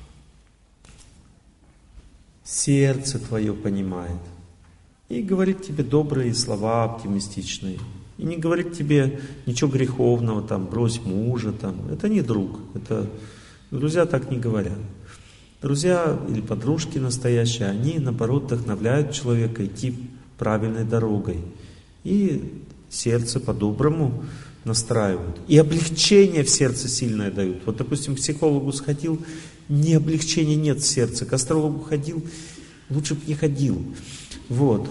сердце твое понимает и говорит тебе добрые слова оптимистичные. И не говорит тебе ничего греховного, там, брось мужа, там. Это не друг. Это друзья так не говорят. Друзья или подружки настоящие, они, наоборот, вдохновляют человека идти правильной дорогой. И сердце по-доброму настраивают. И облегчение в сердце сильное дают. Вот, допустим, к психологу сходил, ни облегчения нет в сердце. К астрологу ходил, лучше бы не ходил. Вот.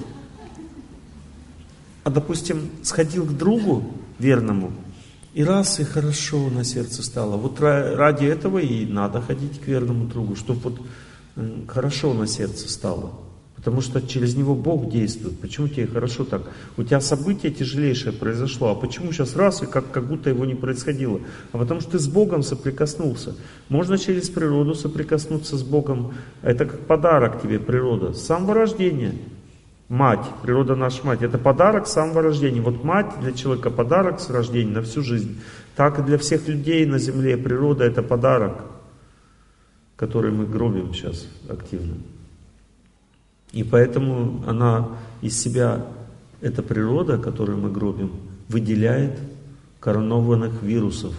А, допустим, сходил к другу верному, и раз, и хорошо на сердце стало. Вот ради этого и надо ходить к верному другу, чтобы вот хорошо на сердце стало. Потому что через него Бог действует. Почему тебе хорошо так? У тебя событие тяжелейшее произошло, а почему сейчас раз, и как, как будто его не происходило? А потому что ты с Богом соприкоснулся. Можно через природу соприкоснуться с Богом. Это как подарок тебе природа. С самого рождения. Мать, природа наша мать, это подарок с самого рождения. Вот мать для человека подарок с рождения на всю жизнь. Так и для всех людей на земле природа это подарок, который мы гробим сейчас активно. И поэтому она из себя, эта природа, которую мы гробим, выделяет коронованных вирусов.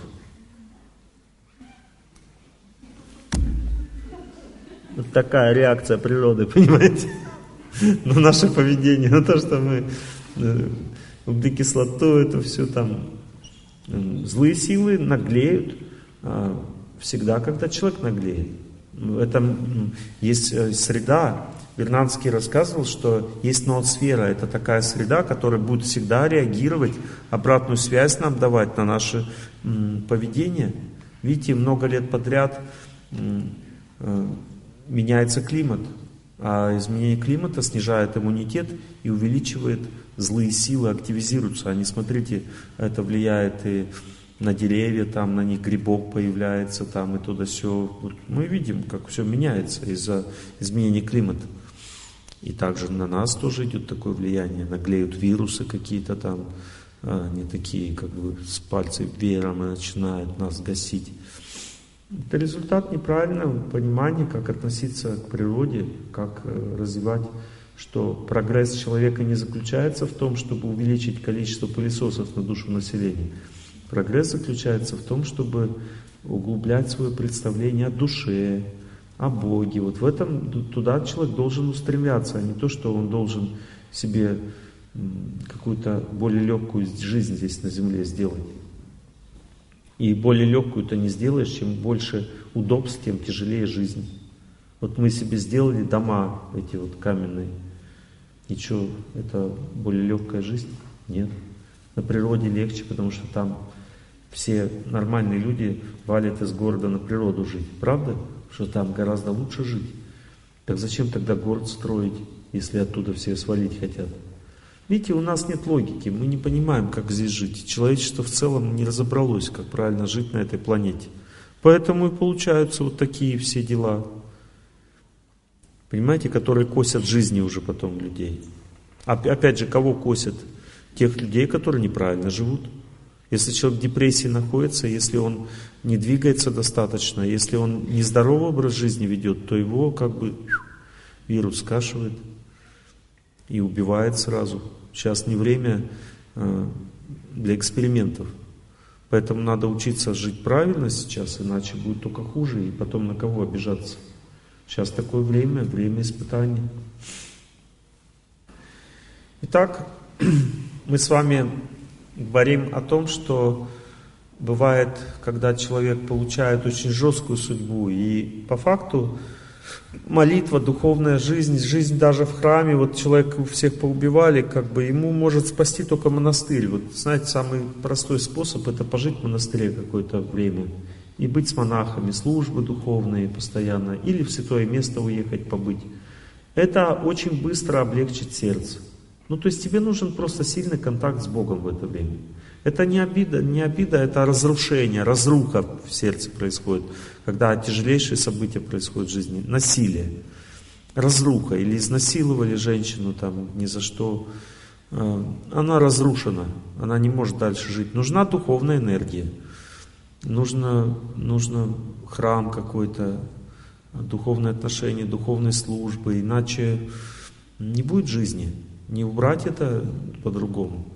Вот такая реакция природы, понимаете? На наше поведение, на то, что мы углекислоту, это все там. Злые силы наглеют всегда, когда человек наглеет. Это есть среда, Вернадский рассказывал, что есть ноосфера, это такая среда, которая будет всегда реагировать, обратную связь нам давать на наше м, поведение. Видите, много лет подряд м, э, меняется климат, а изменение климата снижает иммунитет и увеличивает злые силы, активизируются. Они, смотрите, это влияет и на деревья, там на них грибок появляется, там и туда-сё. Вот мы видим, как все меняется из-за изменения климата. И также на нас тоже идет такое влияние, наглеют вирусы какие-то там, они такие, как бы с пальцев веером и начинают нас гасить. Это результат неправильного понимания, как относиться к природе, как развивать, что прогресс человека не заключается в том, чтобы увеличить количество пылесосов на душу населения. Прогресс заключается в том, чтобы углублять свое представление о душе, о Боге. Вот в этом, туда человек должен устремляться, а не то, что он должен себе какую-то более легкую жизнь здесь на земле сделать. И более легкую ты не сделаешь, чем больше удобств, тем тяжелее жизнь. Вот мы себе сделали дома эти вот каменные. И что, это более легкая жизнь? Нет. На природе легче, потому что там все нормальные люди валят из города на природу жить. Правда? Что там гораздо лучше жить. Так зачем тогда город строить, если оттуда все свалить хотят? Видите, у нас нет логики, мы не понимаем, как здесь жить. Человечество в целом не разобралось, как правильно жить на этой планете. Поэтому и получаются вот такие все дела. Понимаете, которые косят жизни уже потом людей. Опять же, кого косят? Тех людей, которые неправильно живут. Если человек в депрессии находится, если он не двигается достаточно, если он нездоровый образ жизни ведет, то его как бы вирус скашивает и убивает сразу. Сейчас не время э, для экспериментов. Поэтому надо учиться жить правильно сейчас, иначе будет только хуже, и потом на кого обижаться. Сейчас такое время, время испытаний. Итак, мы с вами говорим о том, что бывает, когда человек получает очень жесткую судьбу, и по факту молитва, духовная жизнь, жизнь даже в храме, вот человека всех поубивали, как бы ему может спасти только монастырь. Вот знаете, самый простой способ — это пожить в монастыре какое-то время и быть с монахами, службы духовные постоянно, или в святое место уехать побыть. Это очень быстро облегчит сердце. Ну, то есть тебе нужен просто сильный контакт с Богом в это время. Это не обида, не обида, это разрушение, разруха в сердце происходит, когда тяжелейшие события происходят в жизни, насилие, разруха, или изнасиловали женщину там ни за что, она разрушена, она не может дальше жить. Нужна духовная энергия, нужно, нужно храм какой-то, духовные отношения, духовные службы, иначе не будет жизни. Не убрать это по-другому.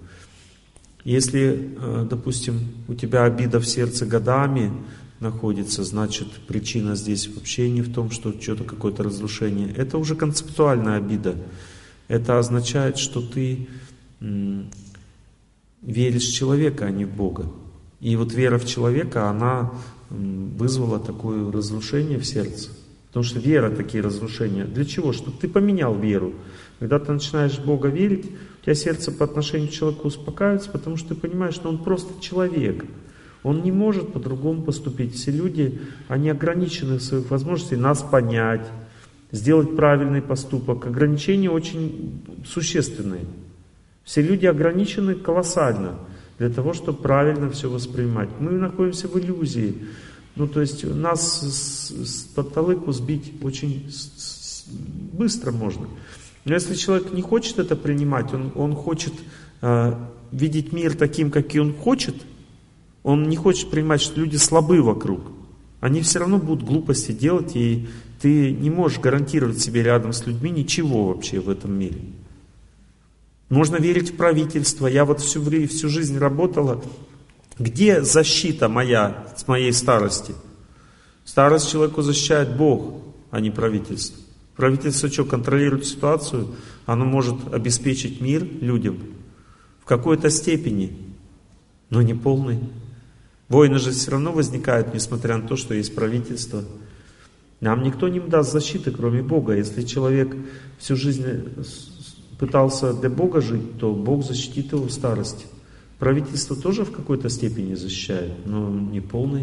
Если, допустим, у тебя обида в сердце годами находится, значит, причина здесь вообще не в том, что что-то какое-то разрушение. Это уже концептуальная обида. Это означает, что ты м, веришь в человека, а не в Бога. И вот вера в человека, она м, вызвала такое разрушение в сердце. Потому что вера — такие разрушения. Для чего? Чтобы ты поменял веру. Когда ты начинаешь в Бога верить, у тебя сердце по отношению к человеку успокаивается, потому что ты понимаешь, что он просто человек. Он не может по-другому поступить. Все люди, они ограничены в своих возможностях нас понять, сделать правильный поступок. Ограничения очень существенные. Все люди ограничены колоссально для того, чтобы правильно все воспринимать. Мы находимся в иллюзии. Ну, то есть нас с, с потолыку сбить очень с, с, быстро можно. Но если человек не хочет это принимать, он, он хочет э, видеть мир таким, каким он хочет, он не хочет принимать, что люди слабы вокруг. Они все равно будут глупости делать, и ты не можешь гарантировать себе рядом с людьми ничего вообще в этом мире. Можно верить в правительство. Я вот всю, всю жизнь работала. Где защита моя с моей старости? Старость человеку защищает Бог, а не правительство. Правительство что, контролирует ситуацию? Оно может обеспечить мир людям в какой-то степени, но не полной. Войны же все равно возникают, несмотря на то, что есть правительство. Нам никто не даст защиты, кроме Бога. Если человек всю жизнь пытался для Бога жить, то Бог защитит его в старости. Правительство тоже в какой-то степени защищает, но не полной.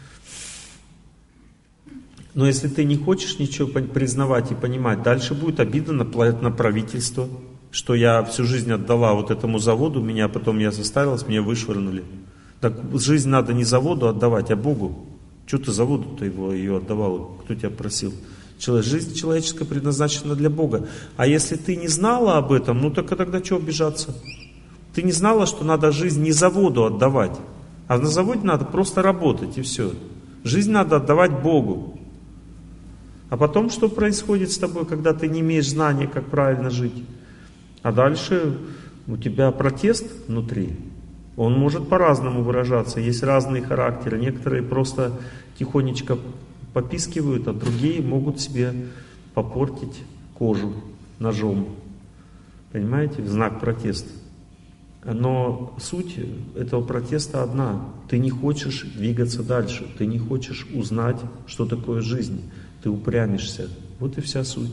Но если ты не хочешь ничего признавать и понимать, дальше будет обида на правительство, что я всю жизнь отдала вот этому заводу, меня потом я заставилась, меня вышвырнули. Так жизнь надо не заводу отдавать, а Богу. Что ты заводу-то его ее отдавал? Кто тебя просил? Жизнь человеческая предназначена для Бога. А если ты не знала об этом, ну так тогда что обижаться? Ты не знала, что надо жизнь не заводу отдавать, а на заводе надо просто работать и все. Жизнь надо отдавать Богу. А потом что происходит с тобой, когда ты не имеешь знания, как правильно жить? А дальше у тебя протест внутри. Он может по-разному выражаться. Есть разные характеры. Некоторые просто тихонечко попискивают, а другие могут себе попортить кожу ножом. Понимаете? В знак протеста. Но суть этого протеста одна. Ты не хочешь двигаться дальше. Ты не хочешь узнать, что такое жизнь. Ты упрямишься. Вот и вся суть.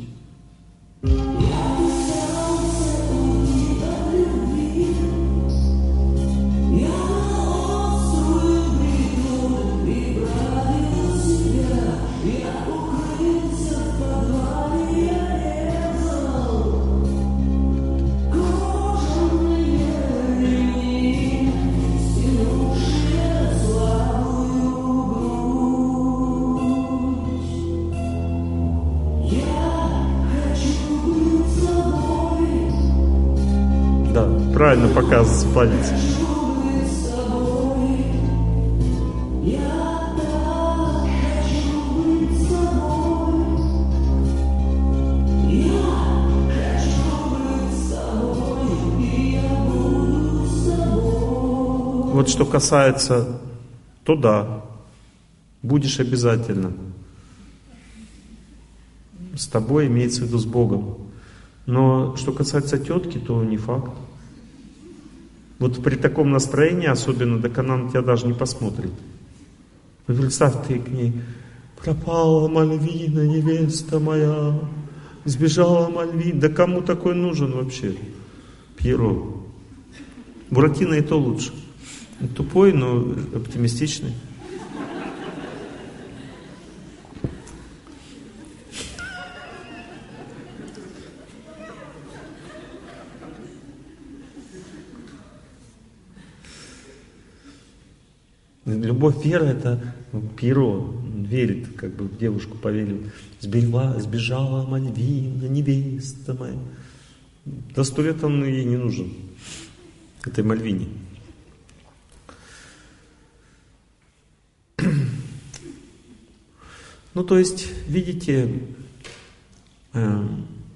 Правильно показывается палец. Вот что касается, то да, будешь обязательно. С тобой имеется в виду с Богом. Но что касается тетки, то не факт. Вот при таком настроении, особенно, так она на тебя даже не посмотрит. Вы представь, ты к ней: пропала Мальвина, невеста моя, сбежала Мальвина. Да кому такой нужен вообще? Пьеро. Буратино и то лучше. Тупой, но оптимистичный. Любовь, вера — это Пьеро, верит, как бы в девушку поверил. Сбежала, сбежала Мальвина, невеста моя. До сто лет он ей не нужен, этой Мальвине. Ну, то есть, видите, э,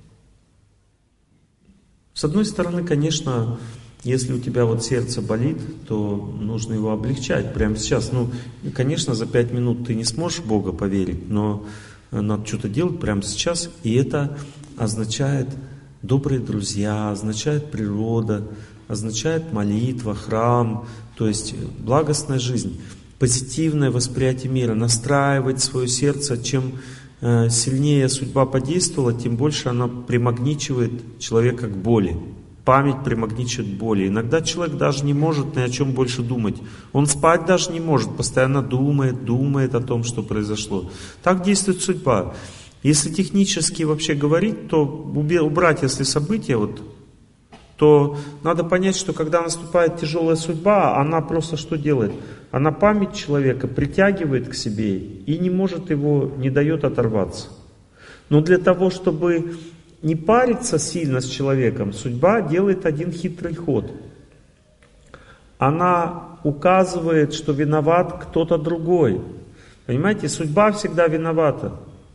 с одной стороны, конечно, если у тебя вот сердце болит, то нужно его облегчать прямо сейчас. Ну, конечно, за пять минут ты не сможешь в Бога поверить, но надо что-то делать прямо сейчас. И это означает добрые друзья, означает природа, означает молитва, храм, то есть благостная жизнь, позитивное восприятие мира, настраивать свое сердце. Чем сильнее судьба подействовала, тем больше она примагничивает человека к боли. Память примагничивает боли. Иногда человек даже не может ни о чем больше думать. Он спать даже не может, постоянно думает, думает о том, что произошло. Так действует судьба. Если технически вообще говорить, то убрать, если события, вот, то надо понять, что когда наступает тяжелая судьба, она просто что делает? Она память человека притягивает к себе и не может его, не дает оторваться. Но для того, чтобы не париться сильно с человеком, судьба делает один хитрый ход. Она указывает, что виноват кто-то другой. Понимаете, судьба всегда виновата.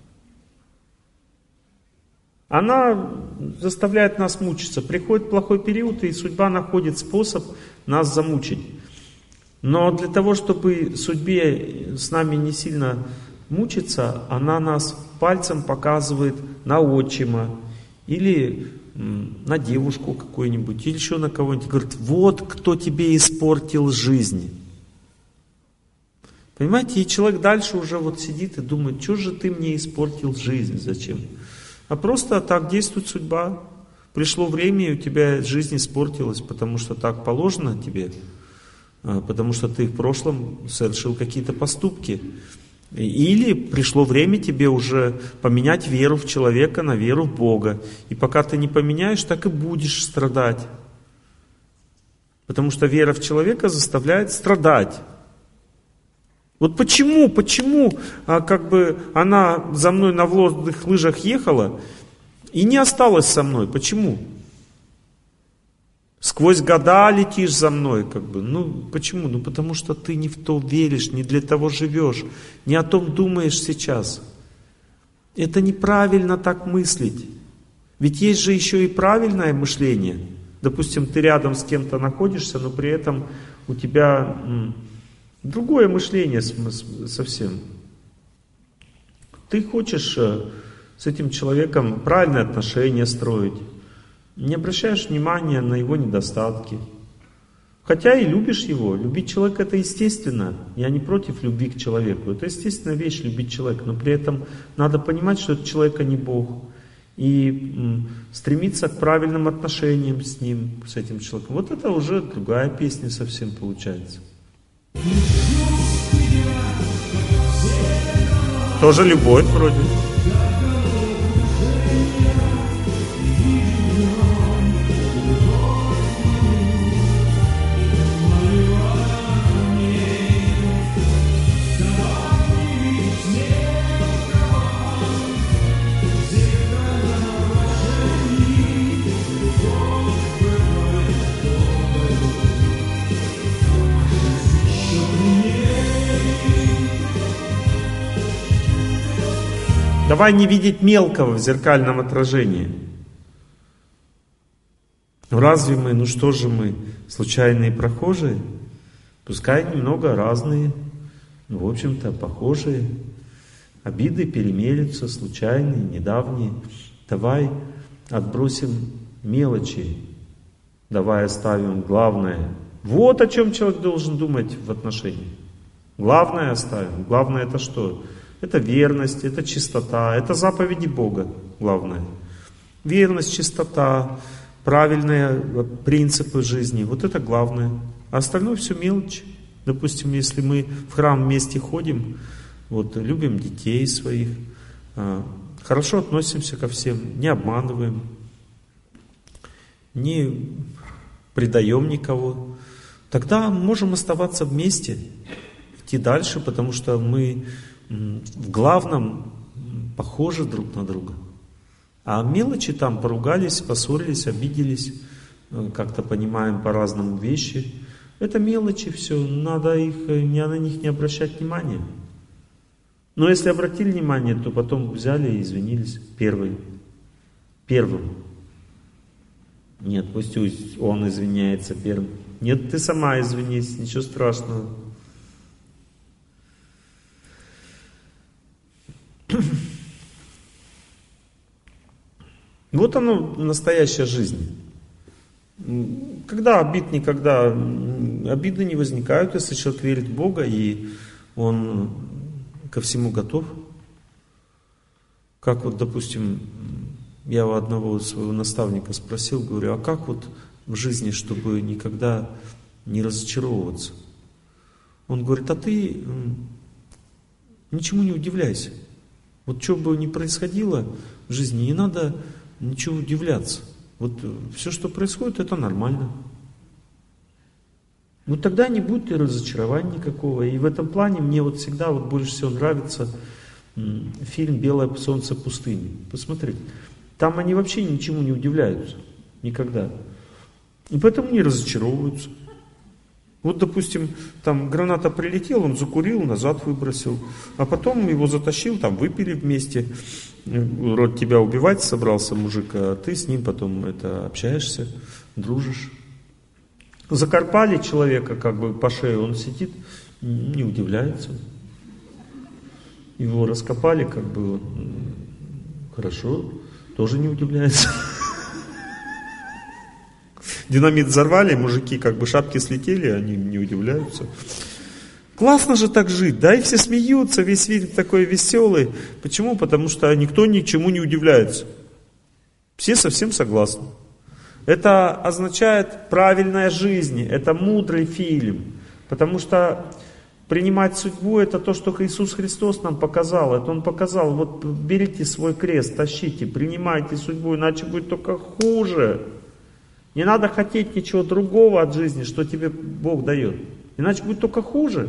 Она заставляет нас мучиться. Приходит плохой период, и судьба находит способ нас замучить. Но для того, чтобы судьбе с нами не сильно мучиться, она нас пальцем показывает на отчима, или на девушку какую-нибудь, или еще на кого-нибудь. Говорит: вот кто тебе испортил жизнь. Понимаете, и человек дальше уже вот сидит и думает, что же ты мне испортил жизнь, зачем? А просто так действует судьба. Пришло время, и у тебя жизнь испортилась, потому что так положено тебе, потому что ты в прошлом совершил какие-то поступки. Или пришло время тебе уже поменять веру в человека на веру в Бога. И пока ты не поменяешь, так и будешь страдать. Потому что вера в человека заставляет страдать. Вот почему, почему а, как бы она за мной на влажных лыжах ехала и не осталась со мной? Почему? Сквозь года летишь за мной, как бы. Ну, почему? Ну, потому что ты не в то веришь, не для того живешь, не о том думаешь сейчас. Это неправильно так мыслить. Ведь есть же еще и правильное мышление. Допустим, ты рядом с кем-то находишься, но при этом у тебя м, другое мышление совсем. Ты хочешь э, с этим человеком правильные отношения строить. Не обращаешь внимания на его недостатки. Хотя и любишь его. Любить человека это естественно. Я не против любви к человеку. Это естественная вещь любить человека. Но при этом надо понимать, что этот человек не Бог. И м, стремиться к правильным отношениям с ним, с этим человеком. Вот это уже другая песня совсем получается. Тоже любовь вроде. Давай не видеть мелкого в зеркальном отражении. Ну разве мы, ну что же мы, случайные прохожие? Пускай немного разные, но в общем-то похожие. Обиды перемелются, случайные, недавние. Давай отбросим мелочи, давай оставим главное. Вот о чем человек должен думать в отношениях. Главное оставим. Главное это что? Это верность, это чистота, это заповеди Бога, главное. Верность, чистота, правильные принципы жизни, вот это главное. А остальное все мелочь. Допустим, если мы в храм вместе ходим, вот, любим детей своих, хорошо относимся ко всем, не обманываем, не предаем никого, тогда можем оставаться вместе, идти дальше, потому что мы в главном похожи друг на друга. А мелочи там поругались, поссорились, обиделись, как-то понимаем по-разному вещи. Это мелочи все, надо их, не, на них не обращать внимания. Но если обратили внимание, то потом взяли и извинились первым. Первым. Нет, пусть он извиняется первым. Нет, ты сама извинись, ничего страшного. Вот оно, настоящая жизнь. Когда обид никогда, обиды не возникают, если человек верит в Бога и он ко всему готов. Как вот, допустим, я у одного своего наставника спросил, говорю, а как вот в жизни, чтобы никогда не разочаровываться? Он говорит, а ты ничему не удивляйся. Вот что бы ни происходило в жизни, не надо ничего удивляться. Вот все, что происходит, это нормально. Ну тогда не будет и разочарования никакого. И в этом плане мне вот всегда вот больше всего нравится фильм «Белое солнце пустыни». Посмотрите. Там они вообще ничему не удивляются. Никогда. И поэтому не разочаровываются. Вот, допустим, там граната прилетела, он закурил, назад выбросил. А потом его затащил, там выпили вместе. Вроде тебя убивать собрался мужик, а ты с ним потом это общаешься, дружишь. Закарпали человека как бы по шее, он сидит, не удивляется. Его раскопали, как бы, хорошо, тоже не удивляется. Динамит взорвали, мужики как бы шапки слетели, они не удивляются. Классно же так жить, да, и все смеются, весь вид такой веселый. Почему? Потому что никто ничему не удивляется. Все совсем согласны. Это означает правильная жизнь, это мудрый фильм. Потому что принимать судьбу — это то, что Иисус Христос нам показал. Это Он показал, вот берите свой крест, тащите, принимайте судьбу, иначе будет только хуже. Не надо хотеть ничего другого от жизни, что тебе Бог дает. Иначе будет только хуже.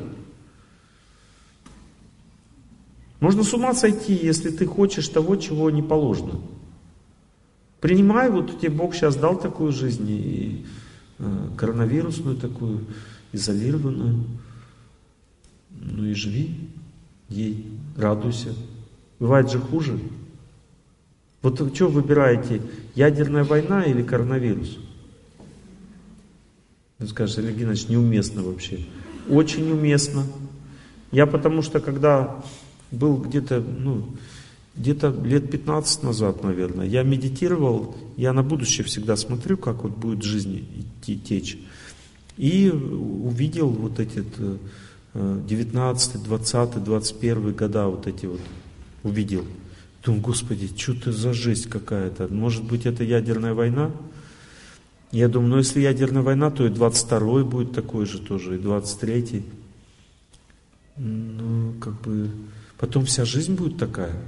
Можно с ума сойти, если ты хочешь того, чего не положено. Принимай, вот тебе Бог сейчас дал такую жизнь, и э, коронавирусную такую, изолированную. Ну и живи ей, радуйся. Бывает же хуже. Вот вы что выбираете, ядерная война или коронавирус? Вы скажете, Олег Геннадьевич, неуместно вообще. Очень уместно. Я потому что, когда был где-то, ну, где-то лет пятнадцать назад, наверное, я медитировал, я на будущее всегда смотрю, как вот будет жизнь идти, течь. И увидел вот эти девятнадцатый, двадцатый, двадцать первый года, вот эти вот, увидел. Думаю, Господи, что это за жесть какая-то? Может быть, это ядерная война? Я думаю, ну если ядерная война, то и двадцать второй будет такой же тоже, и двадцать третий. Ну, как бы, потом вся жизнь будет такая.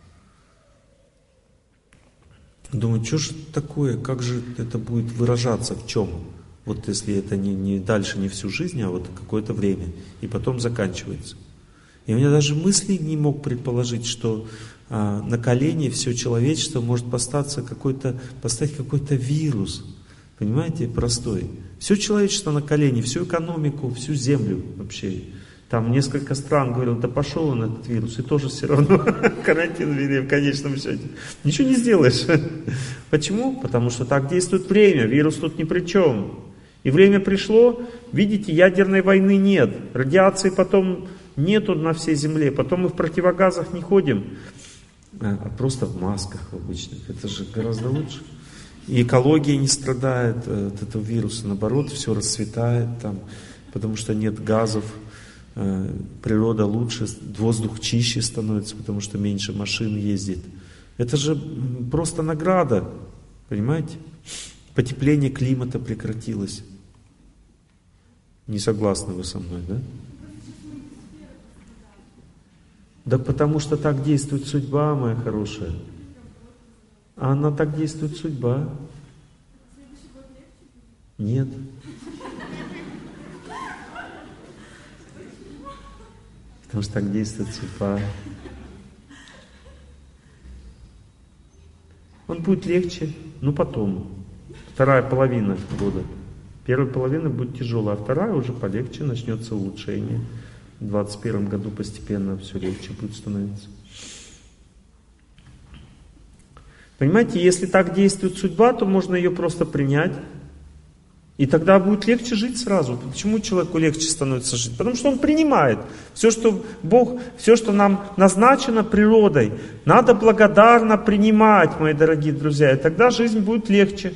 Думаю, что же такое, как же это будет выражаться, в чем? Вот если это не, не дальше, не всю жизнь, а вот какое-то время, и потом заканчивается. И у меня даже мысли не мог предположить, что а, на колени все человечество может поставиться какой-то, поставить какой-то вирус. Понимаете, простой. Все человечество на колени, всю экономику, всю землю вообще. Там несколько стран говорил, да пошел он этот вирус, и тоже все равно карантин ввели в конечном счете. Ничего не сделаешь. Почему? Потому что так действует время, вирус тут ни при чем. И время пришло, видите, ядерной войны нет, радиации потом нету на всей земле, потом мы в противогазах не ходим, а просто в масках обычных. Это же гораздо лучше. И экология не страдает от этого вируса, наоборот, все расцветает там, потому что нет газов, природа лучше, воздух чище становится, потому что меньше машин ездит. Это же просто награда, понимаете? Потепление климата прекратилось. Не согласны вы со мной, да? Да потому что так действует судьба, моя хорошая. А она так действует судьба. Нет. Потому что так действует судьба. Он будет легче, но потом. Вторая половина года. Первая половина будет тяжелая, а вторая уже полегче, начнется улучшение. В двадцать первом году постепенно все легче будет становиться. Понимаете, если так действует судьба, то можно ее просто принять. И тогда будет легче жить сразу. Почему человеку легче становится жить? Потому что он принимает. Все, что Бог, все, что нам назначено природой, надо благодарно принимать, мои дорогие друзья. И тогда жизнь будет легче.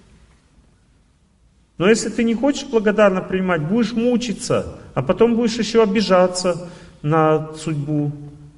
Но если ты не хочешь благодарно принимать, будешь мучиться, а потом будешь еще обижаться на судьбу.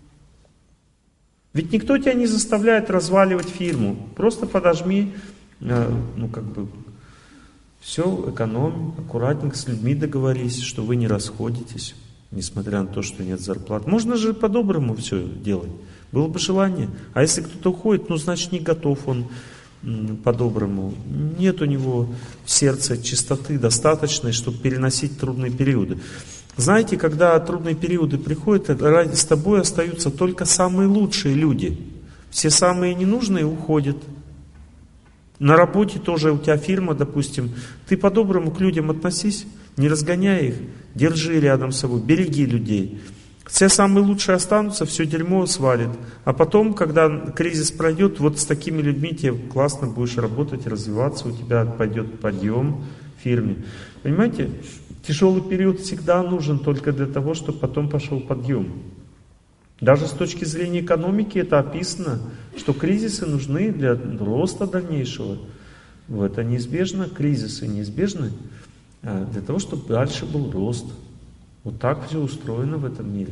Ведь никто тебя не заставляет разваливать фирму. Просто подожми, ну как бы, все, экономь, аккуратненько с людьми договорись, что вы не расходитесь, несмотря на то, что нет зарплат. Можно же по-доброму все делать. Было бы желание. А если кто-то уходит, ну значит не готов он по-доброму. Нет у него в сердце чистоты достаточной, чтобы переносить трудные периоды. Знаете, когда трудные периоды приходят, с тобой остаются только самые лучшие люди. Все самые ненужные уходят. На работе тоже у тебя фирма, допустим. Ты по-доброму к людям относись, не разгоняй их, держи рядом с собой, береги людей. Все самые лучшие останутся, все дерьмо свалит. А потом, когда кризис пройдет, вот с такими людьми тебе классно будешь работать, развиваться, у тебя пойдет подъем в фирме. Понимаете? Тяжелый период всегда нужен только для того, чтобы потом пошел подъем. Даже с точки зрения экономики это описано, что кризисы нужны для роста дальнейшего. Это неизбежно, кризисы неизбежны для того, чтобы дальше был рост. Вот так все устроено в этом мире.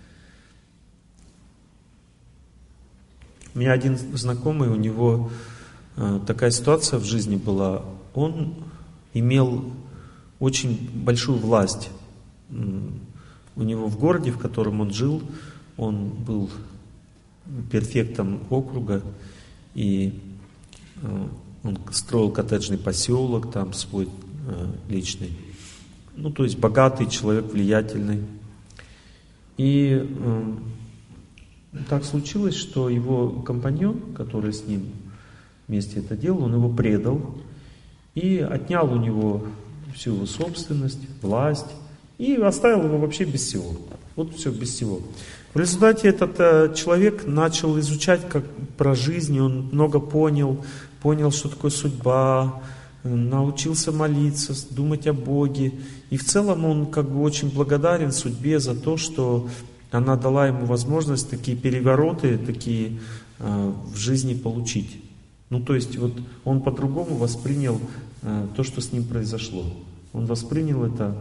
У меня один знакомый, у него э, такая ситуация в жизни была. Он имел очень большую власть. У него в городе, в котором он жил, он был префектом округа, и э, он строил коттеджный поселок, там свой э, личный. Ну, то есть богатый человек, влиятельный. И э, так случилось, что его компаньон, который с ним вместе это делал, он его предал и отнял у него всю его собственность, власть и оставил его вообще без всего. Вот все, без всего. В результате этот э, человек начал изучать как про жизнь, он много понял, понял, что такое судьба, научился молиться, думать о Боге. И в целом он как бы очень благодарен судьбе за то, что она дала ему возможность такие перевороты, такие э, в жизни получить. Ну то есть вот он по-другому воспринял э, то, что с ним произошло. Он воспринял это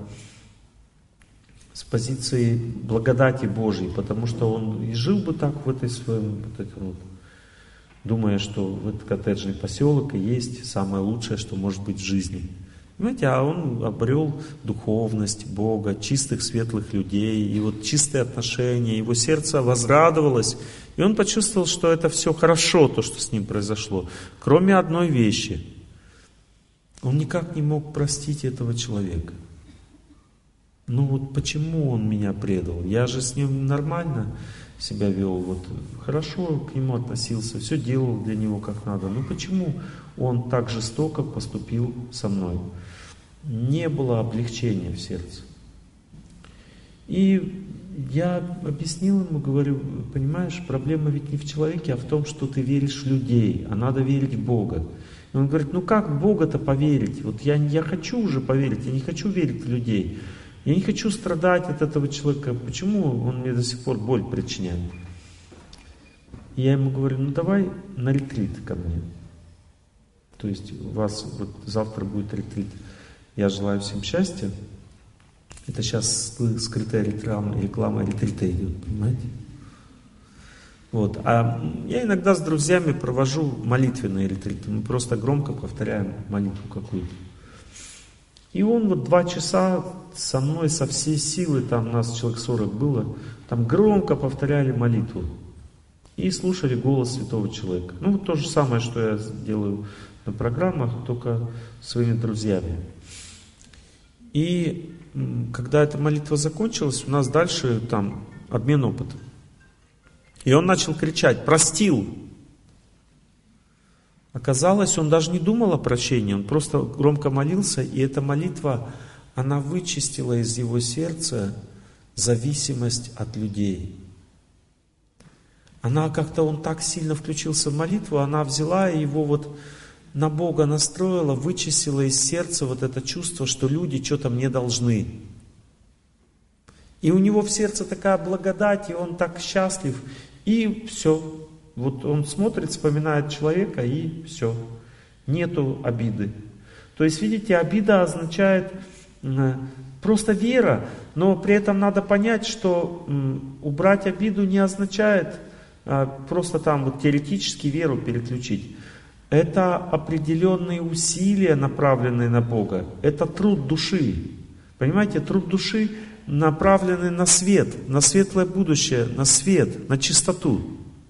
с позиции благодати Божьей, потому что он и жил бы так в этой своем, вот этом вот, думая, что этот коттеджный поселок и есть самое лучшее, что может быть в жизни. Понимаете, а он обрел духовность Бога, чистых, светлых людей, и вот чистые отношения, его сердце возрадовалось, и он почувствовал, что это все хорошо, то, что с ним произошло, кроме одной вещи. Он никак не мог простить этого человека. Ну вот почему он меня предал? Я же с ним нормально себя вел, вот хорошо к нему относился, все делал для него как надо. Ну почему он так жестоко поступил со мной? Не было облегчения в сердце. И я объяснил ему, говорю, понимаешь, проблема ведь не в человеке, а в том, что ты веришь в людей, а надо верить в Бога. И он говорит, ну как в Бога-то поверить? Вот я, я хочу уже поверить, я не хочу верить в людей. Я не хочу страдать от этого человека. Почему он мне до сих пор боль причиняет? И я ему говорю, ну давай на ретрит ко мне. То есть у вас вот завтра будет ретрит. Я желаю всем счастья. Это сейчас скрытая реклама, реклама ретрита идет, понимаете? Вот. А я иногда с друзьями провожу молитвенные ретриты. Мы просто громко повторяем молитву какую-то. И он вот два часа со мной со всей силы, там нас человек сорок было, там громко повторяли молитву. И слушали голос святого человека. Ну вот то же самое, что я делаю на программах, только своими друзьями. И когда эта молитва закончилась, у нас дальше там обмен опытом. И он начал кричать: «Простил!» Оказалось, он даже не думал о прощении, он просто громко молился, и эта молитва, она вычистила из его сердца зависимость от людей. Она как-то, он так сильно включился в молитву, она взяла его вот на Бога настроила, вычистила из сердца вот это чувство, что люди что-то мне должны. И у него в сердце такая благодать, и он так счастлив, и все. Вот он смотрит, вспоминает человека, и все. Нету обиды. То есть, видите, обида означает просто вера, но при этом надо понять, что убрать обиду не означает просто там вот теоретически веру переключить. Это определенные усилия, направленные на Бога. Это труд души. Понимаете, труд души направленный на свет, на светлое будущее, на свет, на чистоту.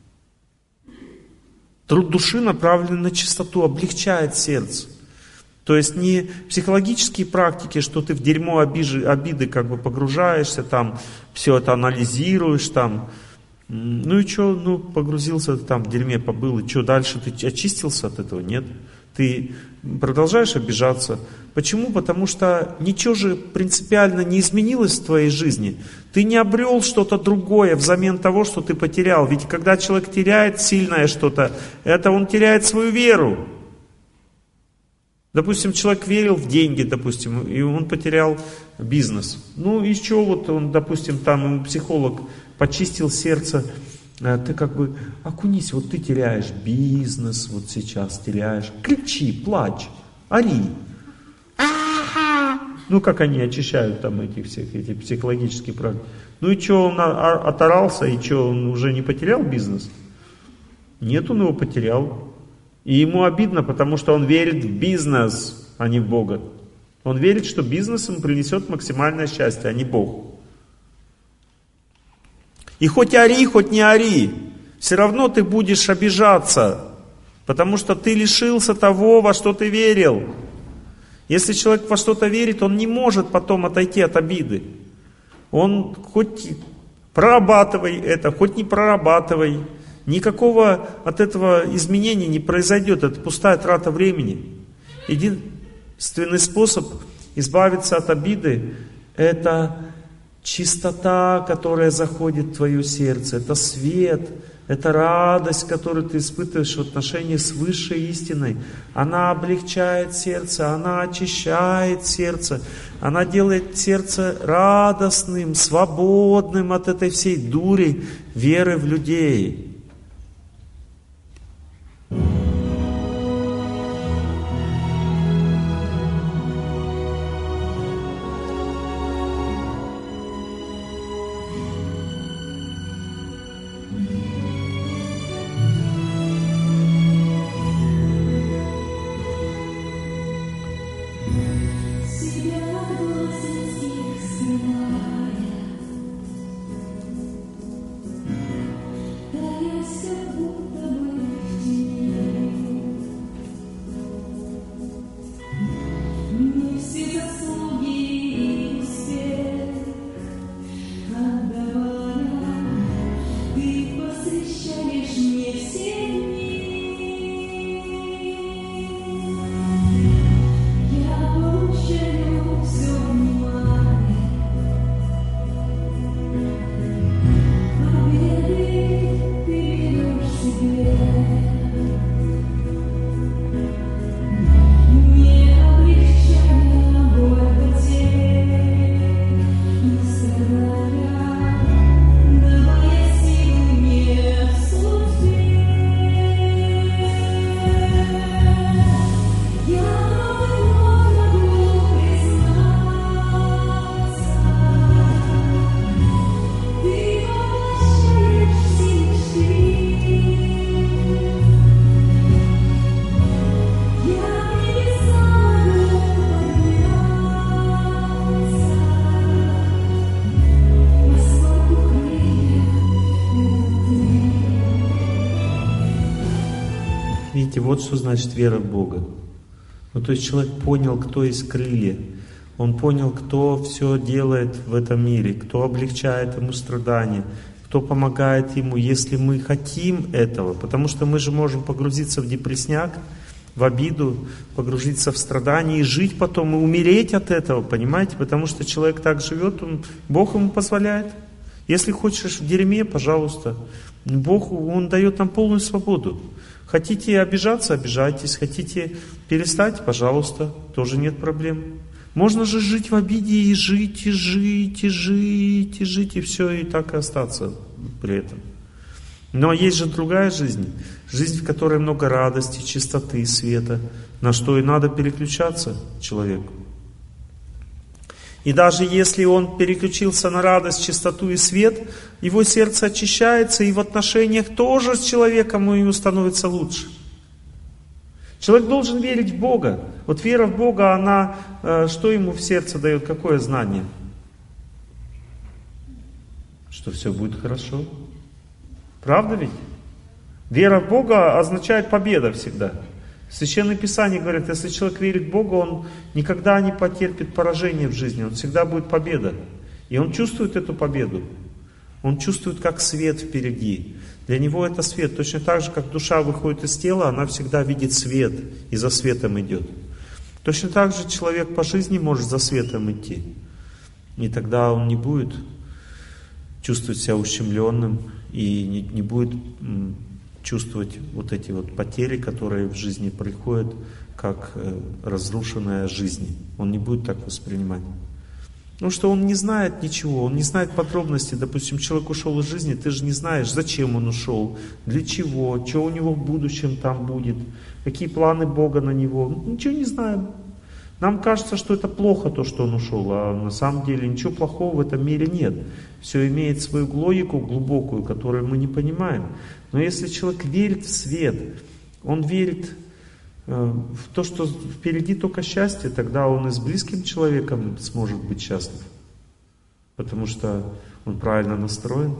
Труд души направлен на чистоту, облегчает сердце. То есть не психологические практики, что ты в дерьмо обиды, обиды как бы погружаешься, там все это анализируешь, там, ну и что, ну погрузился там в дерьме, побыл, и что дальше, ты очистился от этого? Нет. Ты продолжаешь обижаться. Почему? Потому что ничего же принципиально не изменилось в твоей жизни. Ты не обрел что-то другое взамен того, что ты потерял. Ведь когда человек теряет сильное что-то, это он теряет свою веру. Допустим, человек верил в деньги, допустим, и он потерял бизнес. Ну и что вот он, допустим, там ему психолог почистил сердце. Ты как бы окунись, вот ты теряешь бизнес, вот сейчас теряешь. Кричи, плачь, ори. Ну, как они очищают там этих всех, эти психологические практики. Ну и что, он оторался, и что, он уже не потерял бизнес? Нет, он его потерял. И ему обидно, потому что он верит в бизнес, а не в Бога. Он верит, что бизнес ему принесет максимальное счастье, а не Бог. И хоть ори, хоть не ори, все равно ты будешь обижаться, потому что ты лишился того, во что ты верил. Если человек во что-то верит, он не может потом отойти от обиды. Он хоть прорабатывай это, хоть не прорабатывай, никакого от этого изменения не произойдет, это пустая трата времени. Единственный способ избавиться от обиды — это чистота, которая заходит в твое сердце, это свет, это радость, которую ты испытываешь в отношении с высшей истиной. Она облегчает сердце, она очищает сердце, она делает сердце радостным, свободным от этой всей дури веры в людей. Вот что значит вера в Бога. Ну, то есть человек понял, кто есть крылья. Он понял, кто все делает в этом мире, кто облегчает ему страдания, кто помогает ему, если мы хотим этого. Потому что мы же можем погрузиться в депрессняк, в обиду, погрузиться в страдания и жить потом, и умереть от этого, понимаете? Потому что человек так живет, он, Бог ему позволяет. Если хочешь в дерьме, пожалуйста. Бог, Он дает нам полную свободу. Хотите обижаться, обижайтесь. Хотите перестать, пожалуйста, тоже нет проблем. Можно же жить в обиде и жить, и жить, и жить, и жить, и все, и так и остаться при этом. Но есть же другая жизнь. Жизнь, в которой много радости, чистоты, света, на что и надо переключаться человеку. И даже если он переключился на радость, чистоту и свет, его сердце очищается, и в отношениях тоже с человеком ему становится лучше. Человек должен верить в Бога. Вот вера в Бога, она, что ему в сердце дает, какое знание? Что все будет хорошо. Правда ведь? Вера в Бога означает победа всегда. Священное Писание говорит, если человек верит в Бога, он никогда не потерпит поражение в жизни, он всегда будет победа. И он чувствует эту победу. Он чувствует, как свет впереди. Для него это свет. Точно так же, как душа выходит из тела, она всегда видит свет и за светом идет. Точно так же человек по жизни может за светом идти. И тогда он не будет чувствовать себя ущемленным и не, не будет чувствовать вот эти вот потери, которые в жизни приходят, как разрушенная жизнь. Он не будет так воспринимать. Потому что он не знает ничего, он не знает подробностей. Допустим, человек ушел из жизни, ты же не знаешь, зачем он ушел, для чего, что у него в будущем там будет, какие планы Бога на него. Ничего не знаем. Нам кажется, что это плохо, то, что он ушел, а на самом деле ничего плохого в этом мире нет. Все имеет свою логику глубокую, которую мы не понимаем. Но если человек верит в свет, он верит в то, что впереди только счастье, тогда он и с близким человеком сможет быть счастлив. Потому что он правильно настроен.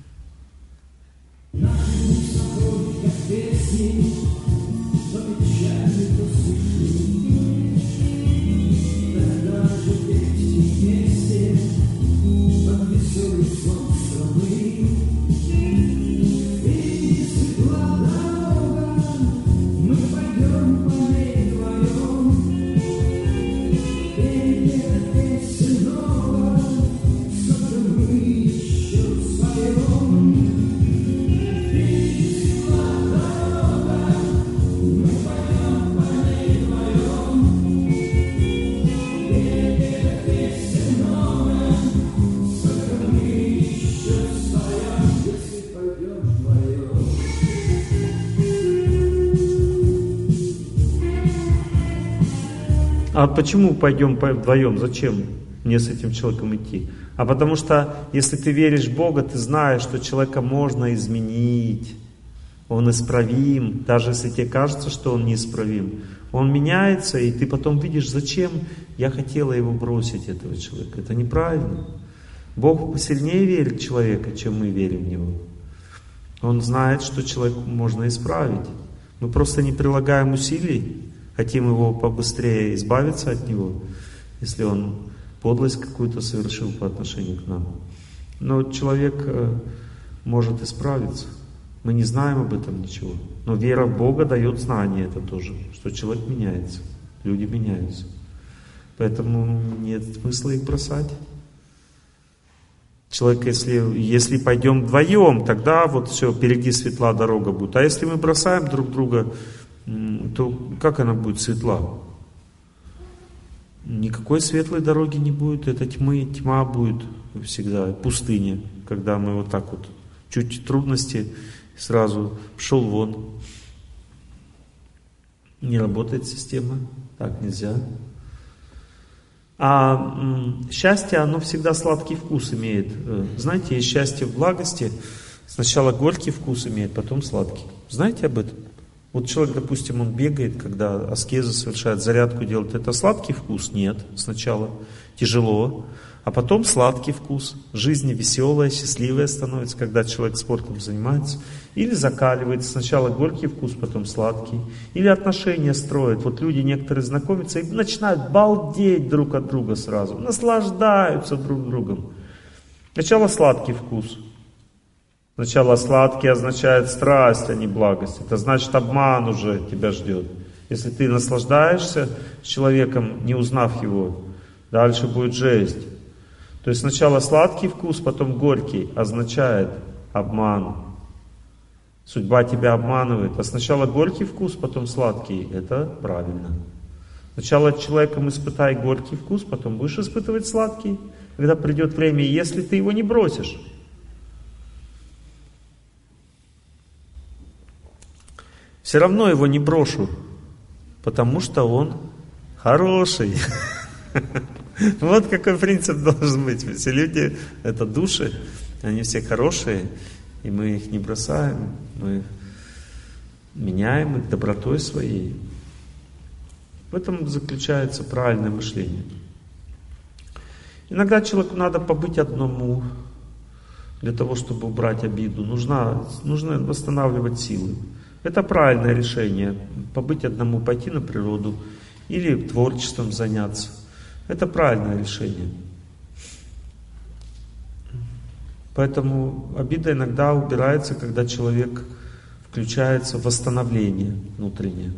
А почему пойдем вдвоем? Зачем мне с этим человеком идти? А потому что, если ты веришь в Бога, ты знаешь, что человека можно изменить. Он исправим, даже если тебе кажется, что он неисправим. Он меняется, и ты потом видишь, зачем я хотела его бросить, этого человека. Это неправильно. Бог сильнее верит в человека, чем мы верим в него. Он знает, что человека можно исправить. Мы просто не прилагаем усилий. Хотим его побыстрее избавиться от него, если он подлость какую-то совершил по отношению к нам. Но человек э, может исправиться. Мы не знаем об этом ничего. Но вера в Бога дает знание это тоже, что человек меняется, люди меняются. Поэтому нет смысла их бросать. Человек, если, если пойдем вдвоем, тогда вот все, впереди светла дорога будет. А если мы бросаем друг друга, то как она будет светла? Никакой светлой дороги не будет, это тьмы, тьма будет всегда, пустыня, когда мы вот так вот, чуть трудности, сразу пошел вон. Не работает система, так нельзя. А м, счастье, оно всегда сладкий вкус имеет. Знаете, есть счастье в благости, сначала горький вкус имеет, потом сладкий. Знаете об этом? Вот человек, допустим, он бегает, когда аскезы совершает, зарядку делает. Это сладкий вкус? Нет. Сначала тяжело, а потом сладкий вкус. Жизнь веселая, счастливая становится, когда человек спортом занимается. Или закаливается. Сначала горький вкус, потом сладкий. Или отношения строят. Вот люди некоторые знакомятся и начинают балдеть друг от друга сразу. Наслаждаются друг другом. Сначала сладкий вкус. Сначала сладкий означает страсть, а не благость. Это значит, обман уже тебя ждет. Если ты наслаждаешься с человеком, не узнав его, дальше будет жесть. То есть сначала сладкий вкус, потом горький означает обман. Судьба тебя обманывает. А сначала горький вкус, потом сладкий. Это правильно. Сначала человеком испытай горький вкус, потом будешь испытывать сладкий, когда придет время, если ты его не бросишь. Все равно его не брошу, потому что он хороший. Вот какой принцип должен быть. Все люди — это души, они все хорошие, и мы их не бросаем, мы меняем их добротой своей. В этом заключается правильное мышление. Иногда человеку надо побыть одному для того, чтобы убрать обиду. Нужно, нужно восстанавливать силы. Это правильное решение. Побыть одному, пойти на природу или творчеством заняться. Это правильное решение. Поэтому обида иногда убирается, когда человек включается в восстановление внутреннее.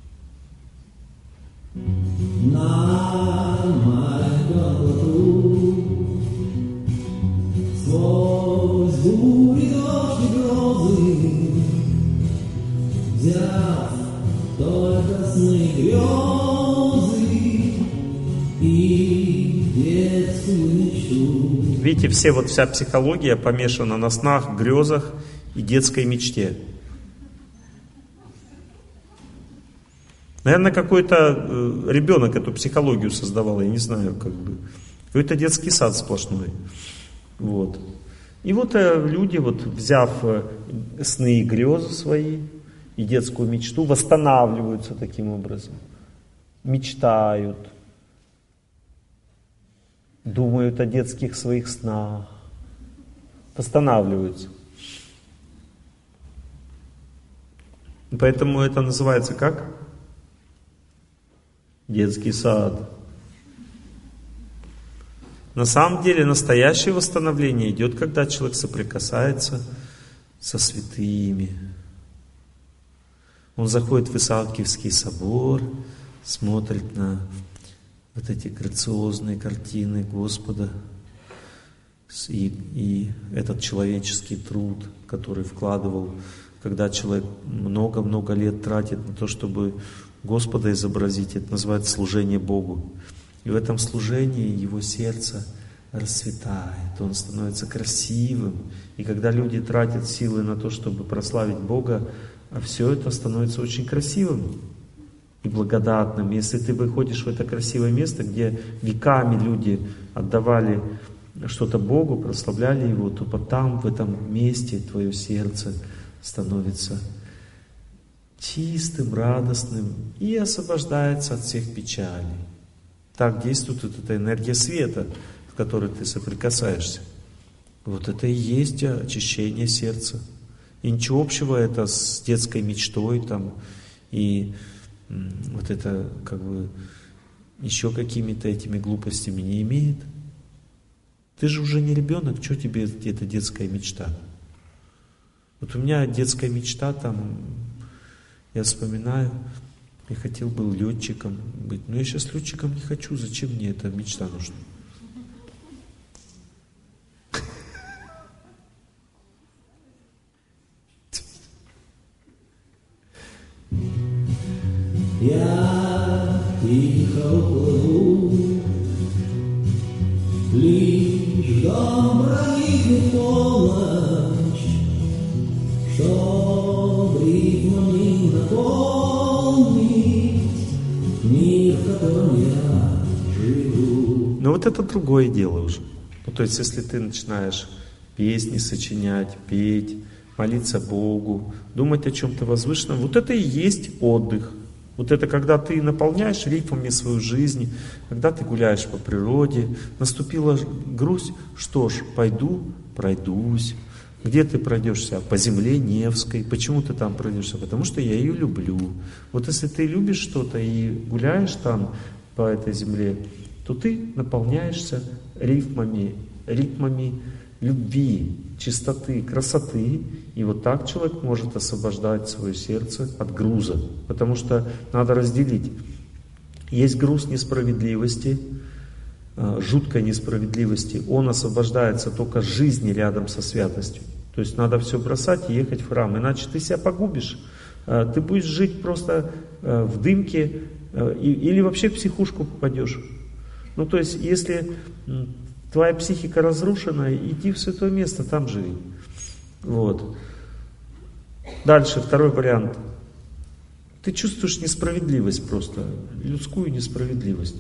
Только сны, грезы и детскую мечту. Видите, все, вот вся психология помешана на снах, грезах и детской мечте. Наверное, какой-то ребенок эту психологию создавал, я не знаю, как бы. Какой-то детский сад сплошной. Вот. И вот люди, вот, взяв сны и грезы свои, и детскую мечту, восстанавливаются таким образом. Мечтают, думают о детских своих снах, восстанавливаются. Поэтому это называется как? Детский сад. На самом деле настоящее восстановление идет, когда человек соприкасается со святыми. Он заходит в Исаакиевский собор, смотрит на вот эти грациозные картины Господа и, и этот человеческий труд, который вкладывал, когда человек много-много лет тратит на то, чтобы Господа изобразить, это называется служение Богу. И в этом служении его сердце расцветает, он становится красивым. И когда люди тратят силы на то, чтобы прославить Бога, все это становится очень красивым и благодатным. Если ты выходишь в это красивое место, где веками люди отдавали что-то Богу, прославляли Его, то там, в этом месте, твое сердце становится чистым, радостным и освобождается от всех печалей. Так действует вот эта энергия света, в которой ты соприкасаешься. Вот это и есть очищение сердца. И ничего общего это с детской мечтой там, и вот это как бы еще какими-то этими глупостями не имеет. Ты же уже не ребенок, что тебе эта детская мечта? Вот у меня детская мечта там, я вспоминаю, я хотел был летчиком быть, но я сейчас летчиком не хочу, зачем мне эта мечта нужна? Я тихо уплыву, лишь дом проникнет полночь, чтоб ритмами наполнить мир, в котором я живу. Но вот это другое дело уже. Ну, то есть, если ты начинаешь песни сочинять, петь, молиться Богу, думать о чем-то возвышенном, вот это и есть отдых. Вот это когда ты наполняешь ритмами свою жизнь, когда ты гуляешь по природе, наступила грусть, что ж, пойду, пройдусь. Где ты пройдешься? По земле Невской. Почему ты там пройдешься? Потому что я ее люблю. Вот если ты любишь что-то и гуляешь там по этой земле, то ты наполняешься ритмами, ритмами любви, чистоты, красоты. И вот так человек может освобождать свое сердце от груза. Потому что надо разделить. Есть груз несправедливости, жуткой несправедливости. Он освобождается только с жизни рядом со святостью. То есть надо все бросать и ехать в храм. Иначе ты себя погубишь. Ты будешь жить просто в дымке или вообще в психушку попадешь. Ну то есть если твоя психика разрушена, иди в святое место, там живи. Вот. Дальше, второй вариант. Ты чувствуешь несправедливость просто, людскую несправедливость.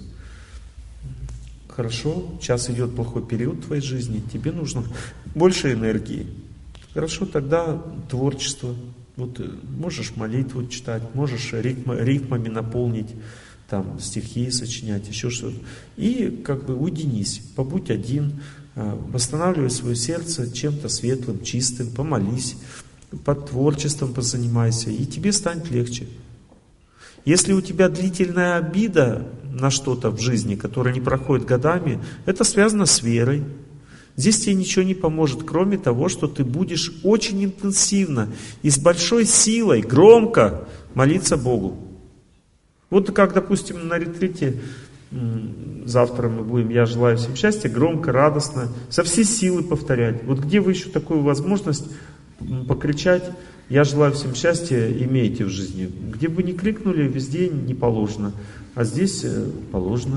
Хорошо, сейчас идет плохой период в твоей жизни, тебе нужно больше энергии. Хорошо, тогда творчество. Вот можешь молитву читать, можешь ритм, ритмами наполнить, там, стихи сочинять, еще что-то. И как бы уединись, побудь один, восстанавливай свое сердце чем-то светлым, чистым, помолись, под творчеством позанимайся, и тебе станет легче. Если у тебя длительная обида на что-то в жизни, которое не проходит годами, это связано с верой. Здесь тебе ничего не поможет, кроме того, что ты будешь очень интенсивно и с большой силой, громко молиться Богу. Вот как, допустим, на ретрите, завтра мы будем, я желаю всем счастья, громко, радостно, со всей силы повторять. Вот где вы еще такую возможность покричать, я желаю всем счастья, имейте в жизни. Где бы ни крикнули, везде не положено, а здесь положено.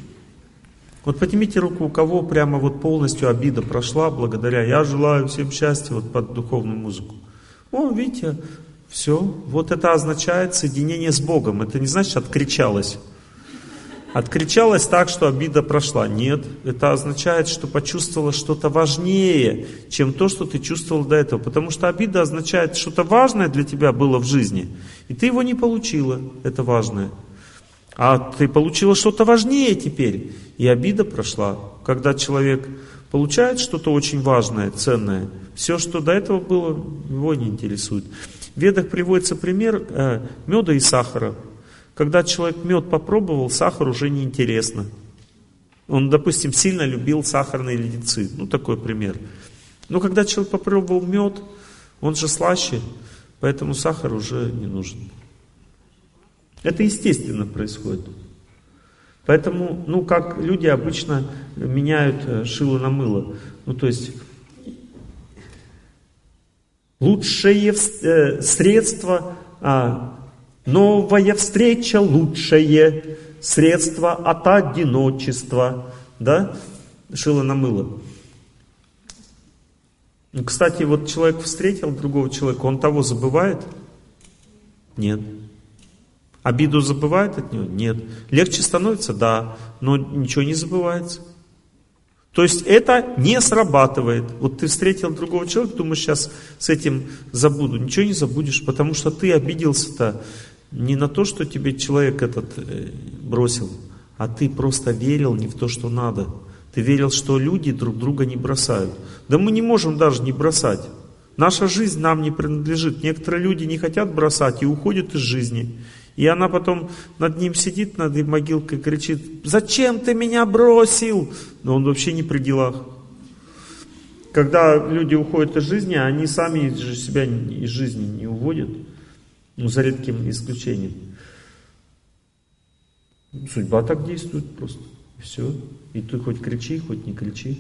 Вот поднимите руку, у кого прямо вот полностью обида прошла, благодаря, я желаю всем счастья, вот под духовную музыку. О, видите, Все. Вот это означает соединение с Богом. Это не значит откричалась. Откричалась так, что обида прошла. Нет, это означает, что почувствовала что-то важнее, чем то, что ты чувствовал до этого. Потому что обида означает, что-то важное для тебя было в жизни, и ты его не получила, это важное. А ты получила что-то важнее теперь, и обида прошла. Когда человек получает что-то очень важное, ценное, все, что до этого было, его не интересует. В Ведах приводится пример э, меда и сахара. Когда человек мед попробовал, сахар уже не интересно. Он, допустим, сильно любил сахарные леденцы. Ну, такой пример. Но когда человек попробовал мед, он же слаще, поэтому сахар уже не нужен. Это естественно происходит. Поэтому, ну, как люди обычно меняют шило на мыло. Ну, то есть, лучшее средство... А, новая встреча, лучшее средство от одиночества. Да? Шило на мыло. Ну, кстати, вот человек встретил другого человека, он того забывает? Нет. Обиду забывает от него? Нет. Легче становится? Да. Но ничего не забывается. То есть это не срабатывает. Вот ты встретил другого человека, думаешь, сейчас с этим забуду. Ничего не забудешь, потому что ты обиделся-то не на то, что тебе человек этот бросил, а ты просто верил не в то, что надо. Ты верил, что люди друг друга не бросают. Да мы не можем даже не бросать. Наша жизнь нам не принадлежит. Некоторые люди не хотят бросать и уходят из жизни. И она потом над ним сидит, над его могилкой, кричит: «Зачем ты меня бросил?» Но он вообще не при делах. Когда люди уходят из жизни, они сами себя из жизни не уводят. Ну, за редким исключением. Судьба так действует просто. И все. И ты хоть кричи, хоть не кричи.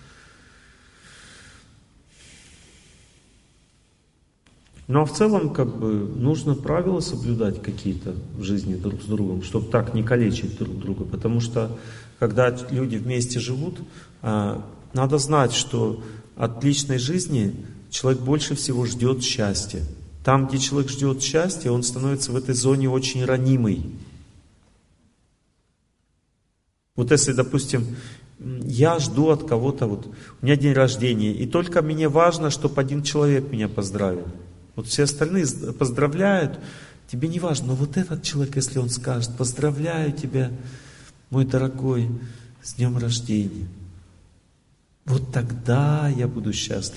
Ну а в целом, как бы, нужно правила соблюдать какие-то в жизни друг с другом, чтобы так не калечить друг друга. Потому что, когда люди вместе живут, надо знать, что от личной жизни человек больше всего ждет счастья. Там, где человек ждет счастья, он становится в этой зоне очень ранимый. Вот если, допустим, я жду от кого-то, вот, у меня день рождения, и только мне важно, чтобы один человек меня поздравил. Вот все остальные поздравляют, тебе не важно, но вот этот человек, если он скажет: «Поздравляю тебя, мой дорогой, с днем рождения», вот тогда я буду счастлив.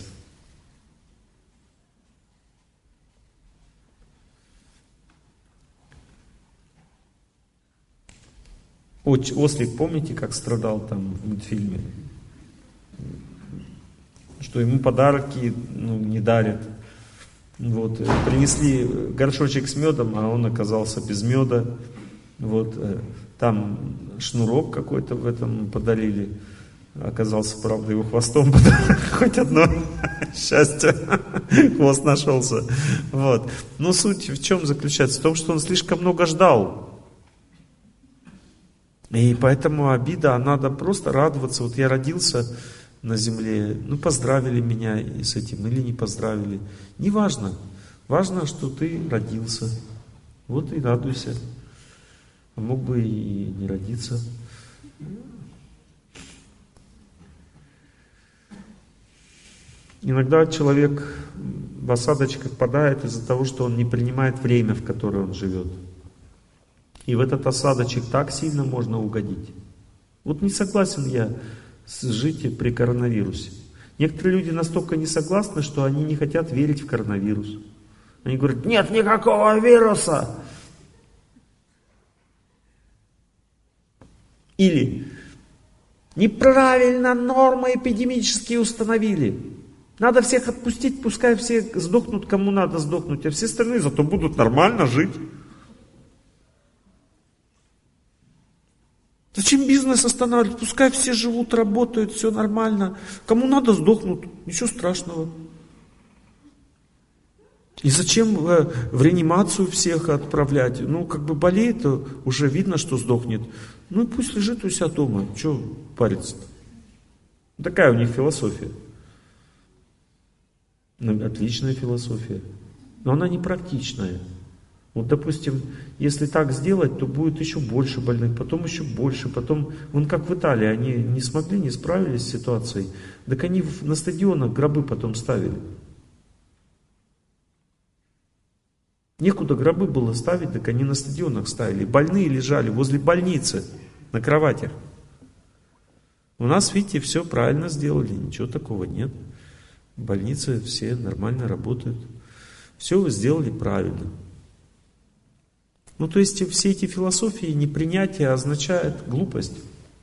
Ослик, помните, как страдал там в мультфильме? Что ему подарки, ну, не дарят. Вот. Принесли горшочек с медом, а он оказался без меда. Вот. Там шнурок какой-то в этом подарили. Оказался, правда, его хвостом подарили. Хоть одно счастье. Хвост нашелся. Вот. Но суть в чем заключается? В том, что он слишком много ждал. И поэтому обида, надо просто радоваться. Вот я родился на земле, ну поздравили меня с этим или не поздравили. Не важно. Важно, что ты родился. Вот и радуйся. А мог бы и не родиться. Иногда человек в осадочках падает из-за того, что он не принимает время, в которое он живет. И в этот осадочек так сильно можно угодить. Вот не согласен я жить при коронавирусе. Некоторые люди настолько не согласны, что они не хотят верить в коронавирус. Они говорят: нет никакого вируса. Или неправильно нормы эпидемические установили. Надо всех отпустить, пускай все сдохнут, кому надо сдохнуть, а все остальные зато будут нормально жить. Зачем бизнес останавливать? Пускай все живут, работают, все нормально. Кому надо, сдохнут. Ничего страшного. И зачем в реанимацию всех отправлять? Ну, как бы болеет, уже видно, что сдохнет. Ну, и пусть лежит у себя дома. Чего париться-то? Такая у них философия. Ну, отличная философия. но она непрактичная. Вот, допустим, если так сделать, то будет еще больше больных, потом еще больше, потом, вон как в Италии, они не смогли, не справились с ситуацией, так они на стадионах гробы потом ставили. Некуда гробы было ставить, так они на стадионах ставили. Больные лежали возле больницы, на кроватях. У нас, видите, все правильно сделали, ничего такого нет. Больницы все нормально работают. Все вы сделали правильно. Ну, то есть, все эти философии непринятие означает глупость.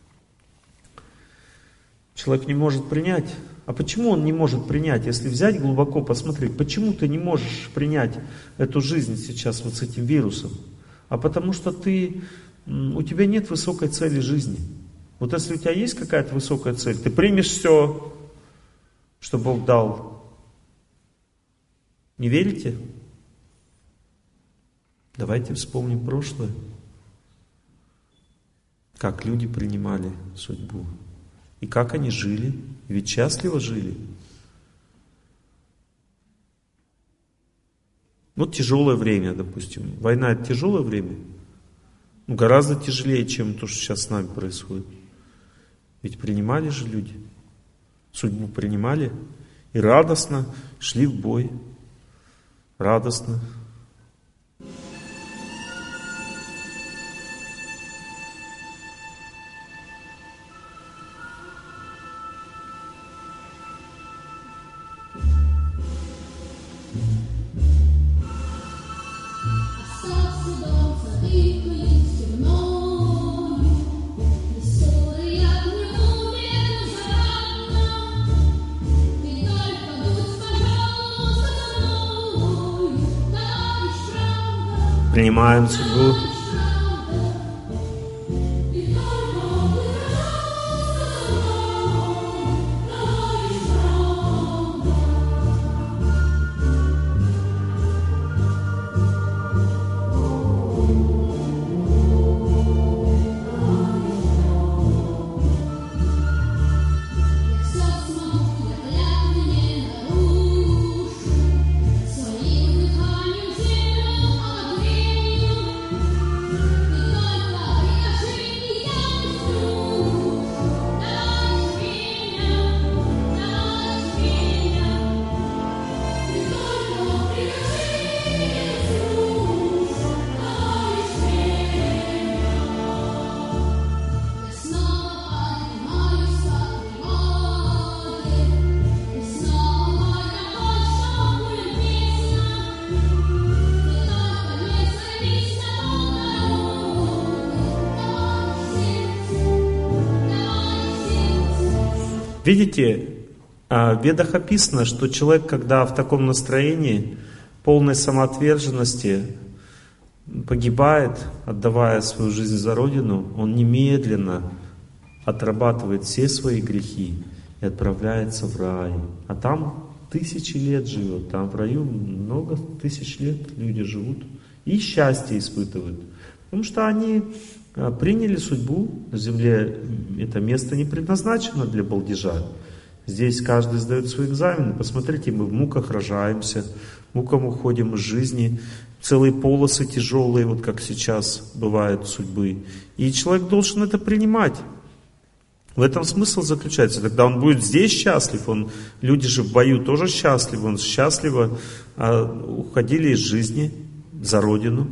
Человек не может принять. А почему он не может принять? Если взять глубоко, посмотреть, почему ты не можешь принять эту жизнь сейчас вот с этим вирусом? А потому что ты, у тебя нет высокой цели жизни. Вот если у тебя есть какая-то высокая цель, ты примешь все, что Бог дал. Не верите? Давайте вспомним прошлое. Как люди принимали судьбу. И как они жили. Ведь счастливо жили. Вот тяжелое время, допустим. Война — это тяжелое время. Ну, гораздо тяжелее, чем то, что сейчас с нами происходит. Ведь принимали же люди. Судьбу принимали. И радостно шли в бой. Радостно. Принимаем судьбу. Видите, в Ведах описано, что человек, когда в таком настроении, полной самоотверженности, погибает, отдавая свою жизнь за Родину, он немедленно отрабатывает все свои грехи и отправляется в рай. А там тысячи лет живет, там в раю много тысяч лет люди живут и счастье испытывают. Потому что они приняли судьбу, на земле это место не предназначено для балдежа. Здесь каждый сдает свои экзамены. Посмотрите, мы в муках рожаемся, мукам уходим из жизни. Целые полосы тяжелые, вот как сейчас бывает судьбы. И человек должен это принимать. В этом смысл заключается. Тогда он будет здесь счастлив. Он, люди же в бою тоже счастливы. Он счастливо а, уходили из жизни за Родину.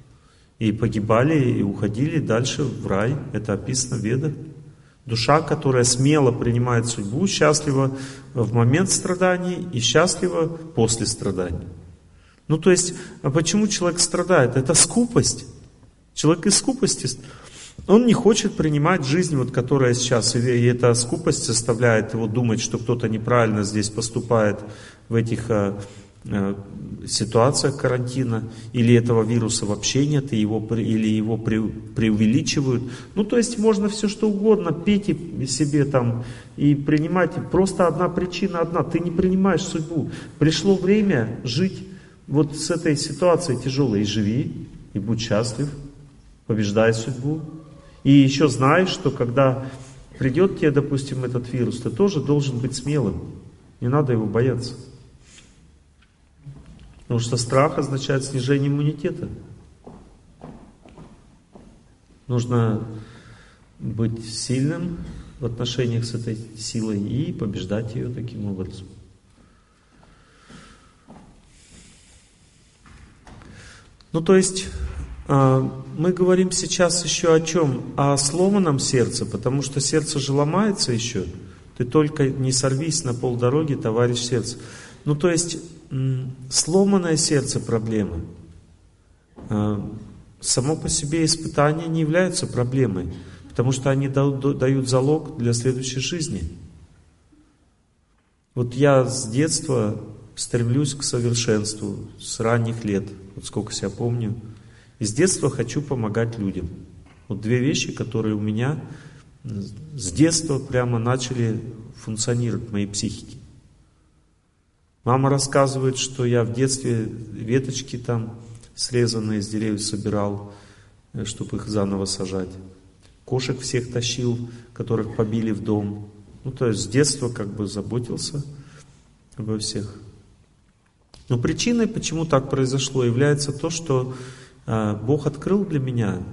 И погибали, и уходили дальше в рай. Это описано в Ведах. Душа, которая смело принимает судьбу, счастлива в момент страданий и счастлива после страданий. Ну то есть, а почему человек страдает? Это скупость. Человек из скупости, он не хочет принимать жизнь, вот, которая сейчас, и эта скупость заставляет его думать, что кто-то неправильно здесь поступает в этих ситуациях карантина, или этого вируса вообще нет, и его, или его преувеличивают. Ну, то есть можно все что угодно, пейте себе там и принимайте. Просто одна причина одна, ты не принимаешь судьбу. Пришло время жить вот с этой ситуацией тяжелой, и живи, и будь счастлив, побеждай судьбу. И еще знай, что когда придет тебе, допустим, этот вирус, ты тоже должен быть смелым, не надо его бояться. Потому что страх означает снижение иммунитета. Нужно быть сильным в отношениях с этой силой и побеждать ее таким образом. Ну, то есть, мы говорим сейчас еще о чем? О сломанном сердце, потому что сердце же ломается еще. Ты только не сорвись на полдороги, товарищ сердце. Ну, то есть, сломанное сердце проблема. Само по себе испытания не являются проблемой, потому что они дают залог для следующей жизни. Вот я с детства стремлюсь к совершенству, с ранних лет, вот сколько себя помню. И с детства хочу помогать людям. Вот две вещи, которые у меня с детства прямо начали функционировать в моей психике. Мама рассказывает, что я в детстве веточки там срезанные с деревьев собирал, чтобы их заново сажать. Кошек всех тащил, которых побили в дом. Ну, то есть с детства как бы заботился обо всех. Но причиной, почему так произошло, является то, что э, Бог открыл для меня,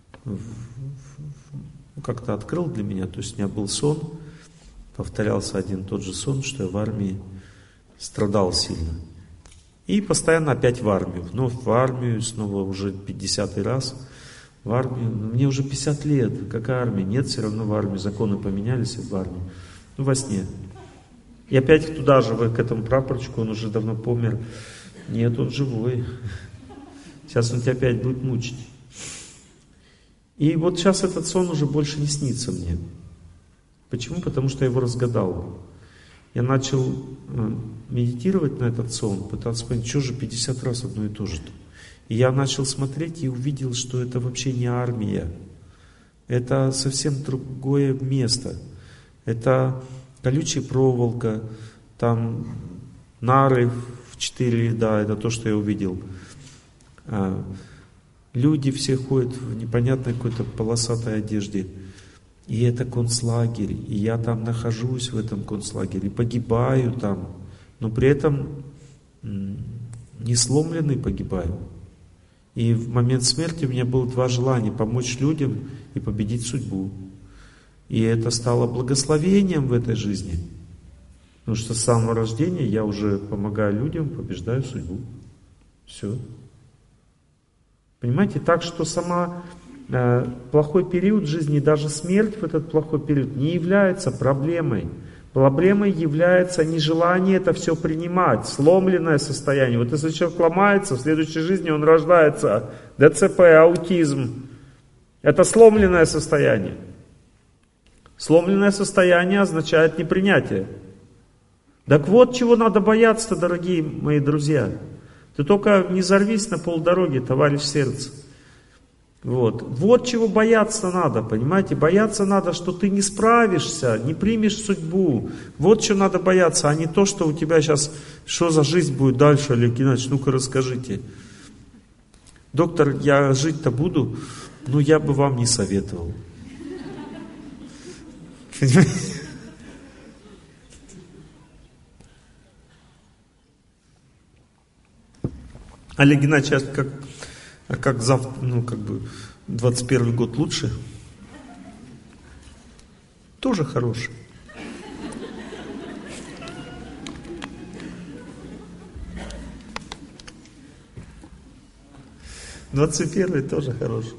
как-то открыл для меня, то есть у меня был сон, повторялся один тот же сон, что я в армии страдал сильно. И постоянно опять в армию, вновь в армию, снова уже пятидесятый раз в армию. Но мне уже пятьдесят лет, какая армия? Нет, все равно в армию, законы поменялись в армию. Ну, во сне. И опять туда же, к этому прапорчику, он уже давно помер. Нет, он живой. Сейчас он тебя опять будет мучить. И вот сейчас этот сон уже больше не снится мне. Почему? Потому что я его разгадал. Я начал медитировать на этот сон, пытаться понять, что же пятьдесят раз одно и то же-то. И я начал смотреть и увидел, что это вообще не армия. Это совсем другое место. Это колючая проволока, там нары в четыре ряда, это то, что я увидел. Люди все ходят в непонятной какой-то полосатой одежде. И это концлагерь, и я там нахожусь в этом концлагере, погибаю там, но при этом не сломленный погибаю. И в момент смерти у меня было два желания: помочь людям и победить судьбу. И это стало благословением в этой жизни. Потому что с самого рождения я уже помогаю людям, побеждаю судьбу. Все. Понимаете, так что сама э, плохой период жизни, даже смерть в этот плохой период не является проблемой. Проблемой является нежелание это все принимать, сломленное состояние. Вот если человек ломается, в следующей жизни он рождается ДЦП, аутизм. Это сломленное состояние. Сломленное состояние означает непринятие. Так вот, чего надо бояться, дорогие мои друзья. Ты только не взорвись на полдороги, товарищ сердце. Вот. Вот чего бояться надо, понимаете? Бояться надо, что ты не справишься, не примешь судьбу. Вот чего надо бояться, а не то, что у тебя сейчас, что за жизнь будет дальше, Олег Геннадьевич, ну-ка расскажите. Доктор, я жить-то буду, но я бы вам не советовал. Понимаете? Олег Геннадьевич, как, а как завтра, ну как бы двадцать первый год лучше? Тоже хороший. двадцать первый тоже хороший.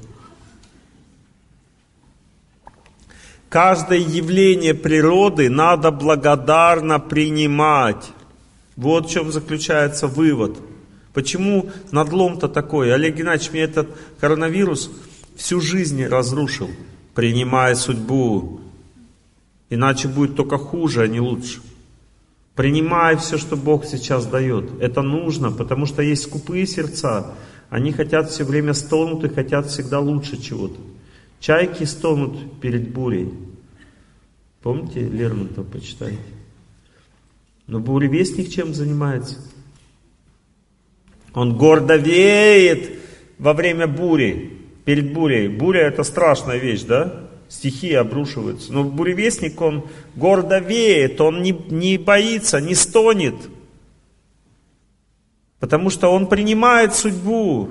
Каждое явление природы надо благодарно принимать. Вот в чем заключается вывод. Почему надлом-то такой? Олег Геннадьевич, мне этот коронавирус всю жизнь разрушил. Принимай судьбу. Иначе будет только хуже, а не лучше. Принимай все, что Бог сейчас дает. Это нужно, потому что есть скупые сердца. Они хотят все время стонут и хотят всегда лучше чего-то. Чайки стонут перед бурей. Помните, Лермонтова почитайте. Но буревестник чем занимается? Он гордо веет во время бури, перед бурей. Буря — это страшная вещь, да? Стихии обрушиваются. Но буревестник, он гордо веет, он не, не боится, не стонет. Потому что он принимает судьбу.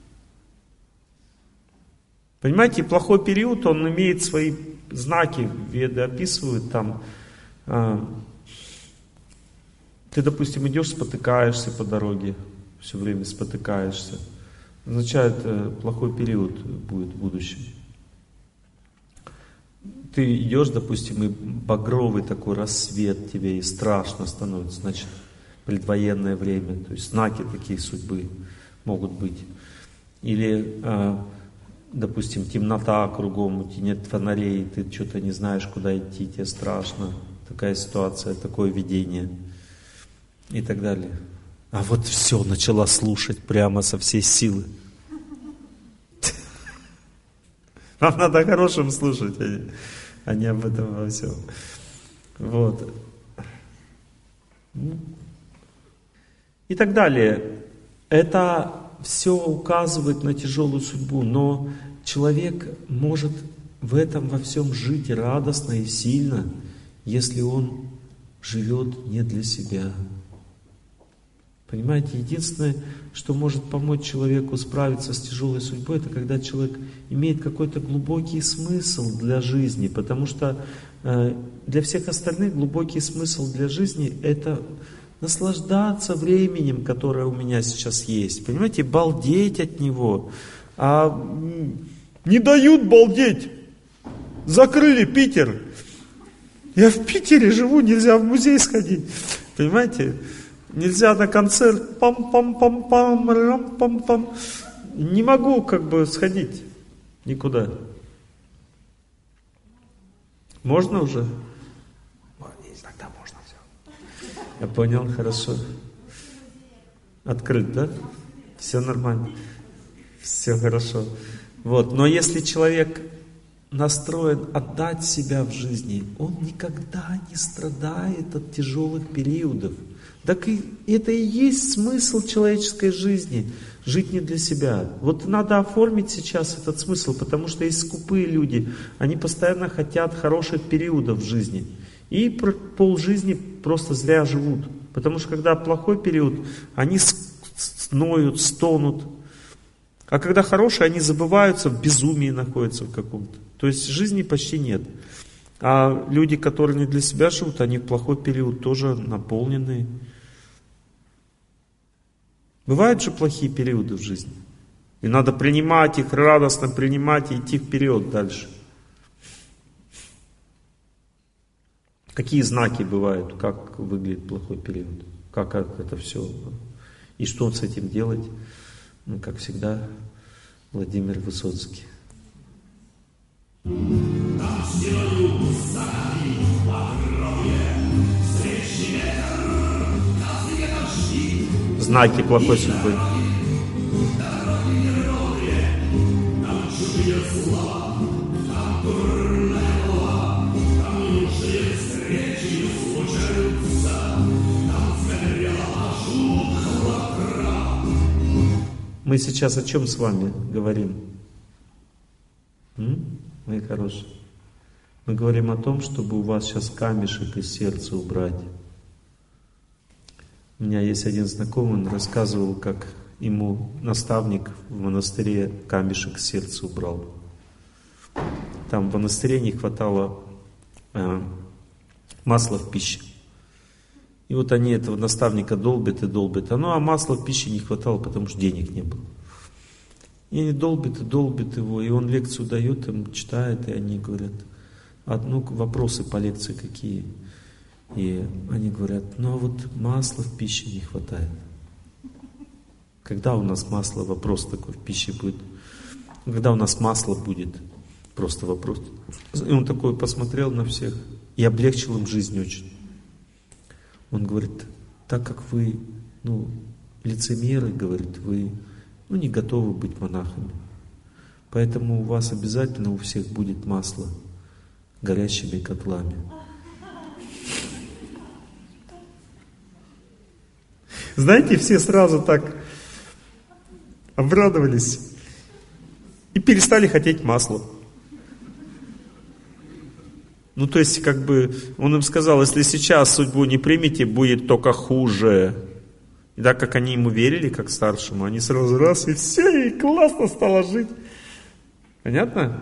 Понимаете, плохой период, он имеет свои знаки, веды описывают там. Ты, допустим, идешь, спотыкаешься по дороге, все время спотыкаешься. Означает, плохой период будет в будущем. Ты идешь, допустим, и багровый такой рассвет тебе, и страшно становится, значит, предвоенное время. То есть знаки такие судьбы могут быть. Или, допустим, темнота кругом, у тебя нет фонарей, ты что-то не знаешь, куда идти, тебе страшно. Такая ситуация, такое видение. И так далее. А вот все, начала слушать прямо со всей силы. Вам надо хорошим слушать, а не об этом во всем. Вот. И так далее. Это все указывает на тяжелую судьбу, но человек может в этом во всем жить радостно и сильно, если он живет не для себя. Понимаете, единственное, что может помочь человеку справиться с тяжелой судьбой, это когда человек имеет какой-то глубокий смысл для жизни, потому что э, для всех остальных глубокий смысл для жизни — это наслаждаться временем, которое у меня сейчас есть, понимаете, балдеть от него. А не дают балдеть, закрыли Питер. Я в Питере живу, нельзя в музей сходить, понимаете? Нельзя на концерт, пам-пам-пам-пам, рам-пам-пам. Не могу как бы сходить никуда. Можно уже? Тогда можно все. Я понял, хорошо. Открыт, да? Все нормально. Все хорошо. Вот. Но если человек настроен отдать себя в жизни, он никогда не страдает от тяжелых периодов. Так и это и есть смысл человеческой жизни. Жить не для себя. Вот надо оформить сейчас этот смысл, потому что есть скупые люди. Они постоянно хотят хороших периодов в жизни. И полжизни просто зря живут. Потому что когда плохой период, они сноют, стонут. А когда хороший, они забываются, в безумии находятся в каком-то. То есть жизни почти нет. А люди, которые не для себя живут, они в плохой период тоже наполнены. Бывают же плохие периоды в жизни. И надо принимать их, радостно принимать и идти вперед дальше. Какие знаки бывают, как выглядит плохой период, как это все, и что с этим делать? Ну, как всегда, Владимир Высоцкий. Знаки плохой судьбы. Мы сейчас о чем с вами говорим? М? Мои хорошие. Мы говорим о том, чтобы у вас сейчас камешек из сердца убрать. У меня есть один знакомый, он рассказывал, как ему наставник в монастыре камешек с сердца убрал. Там в монастыре не хватало э, масла в пище. И вот они этого наставника долбят и долбят. Ну а масла в пище не хватало, потому что денег не было. И они долбят и долбят его, и он лекцию дает, им читает, и они говорят, а, ну, вопросы по лекции какие. И они говорят, ну а вот масла в пище не хватает. Когда у нас масло, вопрос такой в пище будет. Когда у нас масло будет, просто вопрос. И он такой посмотрел на всех и облегчил им жизнь очень. Он говорит, так как вы, ну, лицемеры, говорит, вы, ну, не готовы быть монахами. Поэтому у вас обязательно у всех будет масло горящими котлами. Знаете, все сразу так обрадовались и перестали хотеть масла. Ну, то есть, как бы, он им сказал, если сейчас судьбу не примете, будет только хуже. И так как они ему верили, как старшему, они сразу раз, и все, и классно стало жить. Понятно?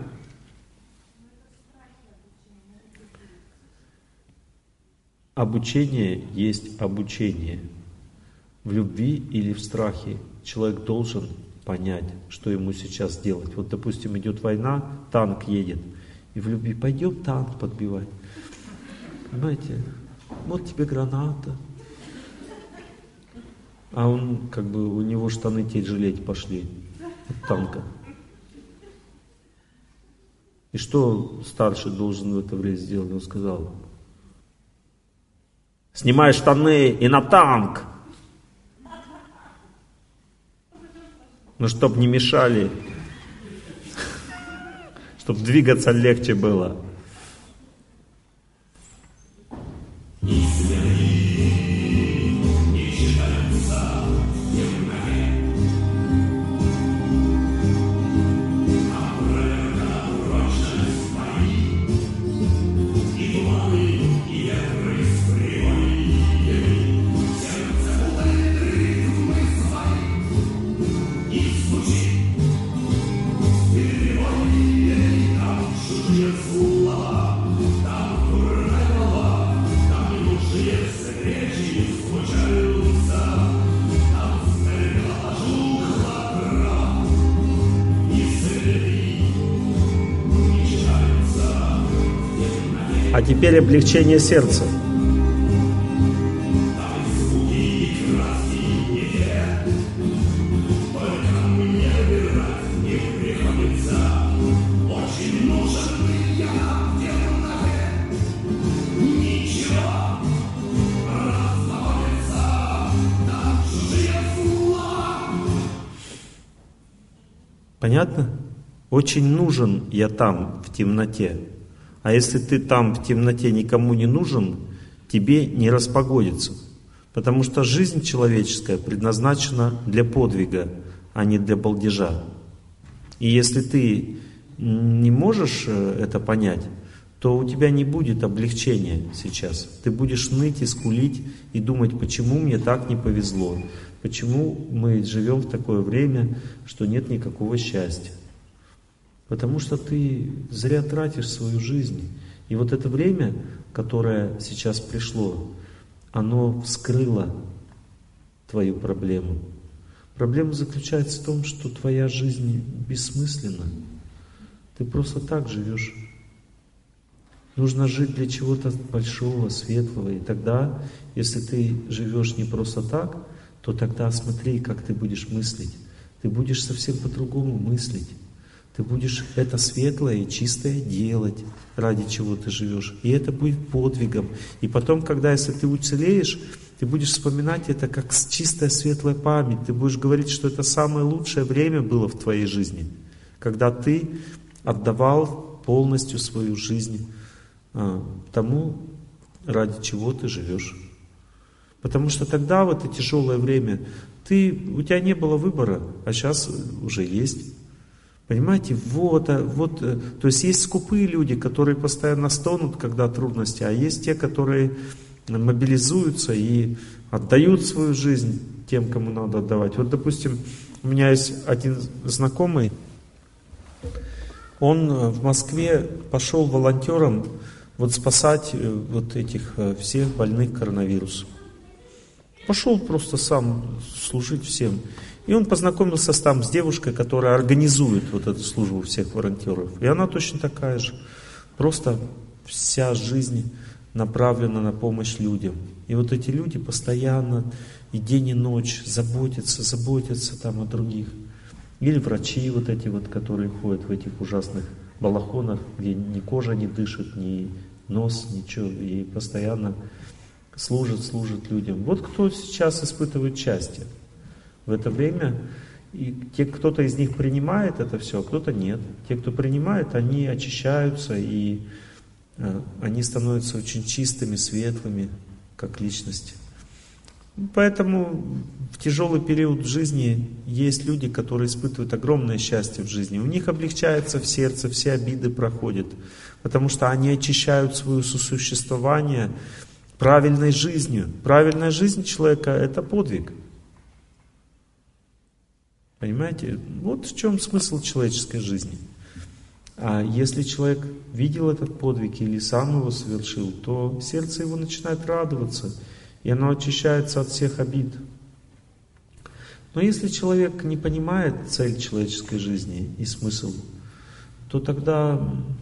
Обучение есть обучение. В любви или в страхе человек должен понять, что ему сейчас делать. Вот, допустим, идет война, танк едет, и в любви пойдем танк подбивать. Понимаете? Вот тебе граната. А он, как бы, у него штаны тяжелеть пошли от танка. И что старший должен в это время сделать? Он сказал: снимай штаны и на танк. Ну, чтоб не мешали, чтоб двигаться легче было. А теперь облегчение сердца. Понятно? Очень нужен я там, в темноте. А если ты там в темноте никому не нужен, тебе не распогодится. Потому что жизнь человеческая предназначена для подвига, а не для балдежа. И если ты не можешь это понять, то у тебя не будет облегчения сейчас. Ты будешь ныть и скулить и думать, почему мне так не повезло, почему мы живем в такое время, что нет никакого счастья. Потому что ты зря тратишь свою жизнь. И вот это время, которое сейчас пришло, оно вскрыло твою проблему. Проблема заключается в том, что твоя жизнь бессмысленна. Ты просто так живешь. Нужно жить для чего-то большого, светлого. И тогда, если ты живешь не просто так, то тогда смотри, как ты будешь мыслить. Ты будешь совсем по-другому мыслить. Ты будешь это светлое и чистое делать, ради чего ты живешь. И это будет подвигом. И потом, когда, если ты уцелеешь, ты будешь вспоминать это как чистая светлая память. Ты будешь говорить, что это самое лучшее время было в твоей жизни, когда ты отдавал полностью свою жизнь а, тому, ради чего ты живешь. Потому что тогда, в это тяжелое время, ты, у тебя не было выбора, а сейчас уже есть. Понимаете, вот, вот, то есть есть скупые люди, которые постоянно стонут, когда трудности, а есть те, которые мобилизуются и отдают свою жизнь тем, кому надо отдавать. Вот, допустим, у меня есть один знакомый, он в Москве пошел волонтером вот спасать вот этих всех больных коронавирусом. Пошел просто сам служить всем. И он познакомился там с девушкой, которая организует вот эту службу всех волонтеров. И она точно такая же. Просто вся жизнь направлена на помощь людям. И вот эти люди постоянно и день и ночь заботятся, заботятся там о других. Или врачи вот эти вот, которые ходят в этих ужасных балахонах, где ни кожа не дышит, ни нос, ничего. И постоянно служат, служат людям. Вот кто сейчас испытывает счастье в это время. И те, кто-то из них принимает это все, а кто-то нет. Те, кто принимает, они очищаются, и э, они становятся очень чистыми, светлыми, как личности. Поэтому в тяжелый период в жизни есть люди, которые испытывают огромное счастье в жизни. У них облегчается в сердце, все обиды проходят, потому что они очищают свое сосуществование правильной жизнью. Правильная жизнь человека — это подвиг. Понимаете? Вот в чем смысл человеческой жизни. А если человек видел этот подвиг или сам его совершил, то сердце его начинает радоваться, и оно очищается от всех обид. Но если человек не понимает цель человеческой жизни и смысл, то тогда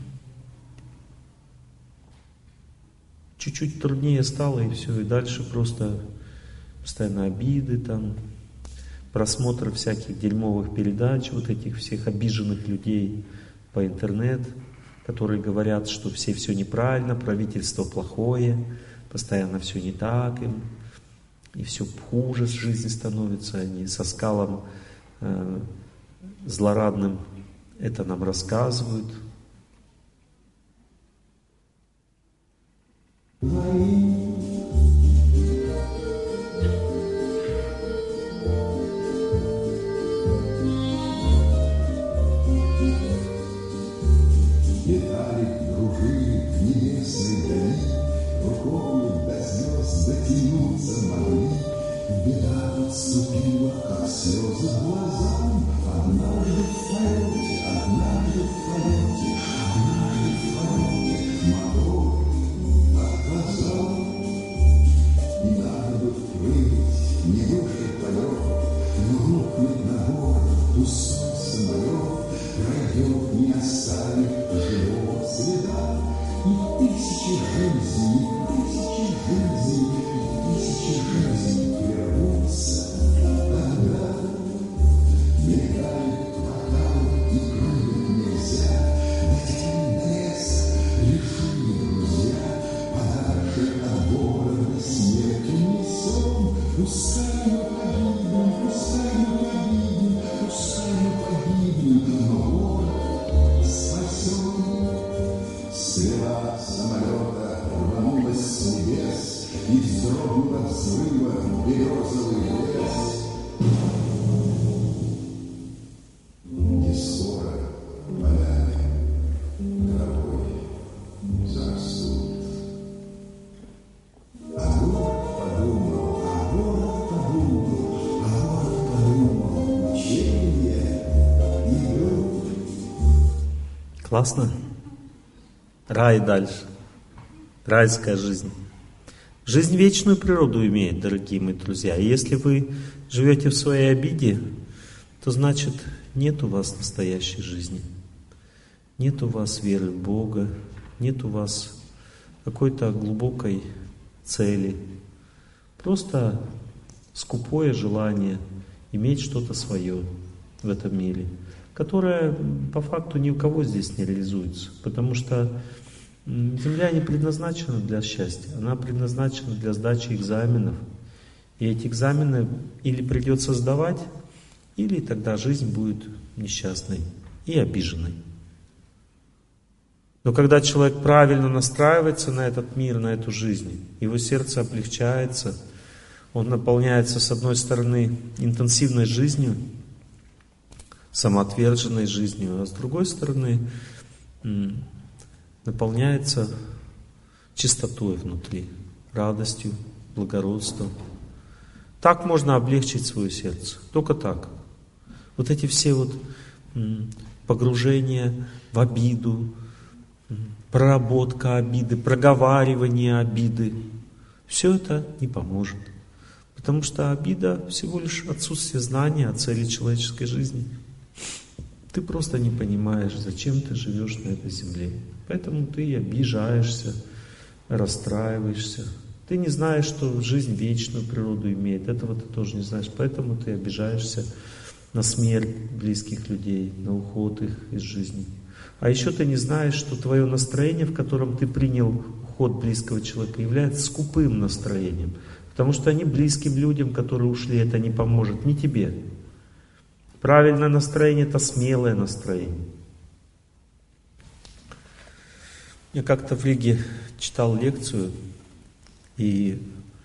чуть-чуть труднее стало, и все, и дальше просто постоянно обиды, там, просмотр всяких дерьмовых передач, вот этих всех обиженных людей по интернету, которые говорят, что все все неправильно, правительство плохое, постоянно все не так им, и все хуже с жизни становится, они со скалом э, злорадным это нам рассказывают. Летали, кружили в небесной дали, рукою до звезд дотянуться могли. Беда подступила, как слезы глазам. Однажды в полете, однажды в полете, однажды в полете мотор отказал. И надо бы впрыгнуть, не выше полет, но рухнет на город пустой самолет, пройдет, не оставив живого следа. И тысячи жизней, тысячи жизней, тысячи жизней прервутся тогда. Мелькают кварталы и прыгать нельзя, дотянуть до леса, лишили друзья, подальше от города смертью несем. Пускай мы погибнем, пускай мы погибнем, пускай мы погибнем, но город спасем. Стрела самолета рванулась с небес и вздрогнул от взрыва березовый лес. Не скоро полями травой зарастут. А город подумал, а город подумал, а город подумал, учение идут. Классно? Рай дальше. Райская жизнь. Жизнь вечную природу имеет, дорогие мои друзья. И если вы живете в своей обиде, то значит нет у вас настоящей жизни. Нет у вас веры в Бога, нет у вас какой-то глубокой цели. Просто скупое желание иметь что-то свое в этом мире, которое по факту ни у кого здесь не реализуется. Потому что Земля не предназначена для счастья, она предназначена для сдачи экзаменов. И эти экзамены или придется сдавать, или тогда жизнь будет несчастной и обиженной. Но когда человек правильно настраивается на этот мир, на эту жизнь, его сердце облегчается, он наполняется, с одной стороны, интенсивной жизнью, самоотверженной жизнью, а с другой стороны, наполняется чистотой внутри, радостью, благородством. Так можно облегчить свое сердце, только так. Вот эти все вот погружения в обиду, проработка обиды, проговаривание обиды, все это не поможет. Потому что обида всего лишь отсутствие знания о цели человеческой жизни. Ты просто не понимаешь, зачем ты живешь на этой земле. Поэтому ты обижаешься, расстраиваешься. Ты не знаешь, что жизнь вечную природу имеет. Этого ты тоже не знаешь. Поэтому ты обижаешься на смерть близких людей, на уход их из жизни. А еще ты не знаешь, что твое настроение, в котором ты принял уход близкого человека, является скупым настроением. Потому что они близким людям, которые ушли, это не поможет, не тебе. Правильное настроение — это смелое настроение. Я как-то в Риге читал лекцию, и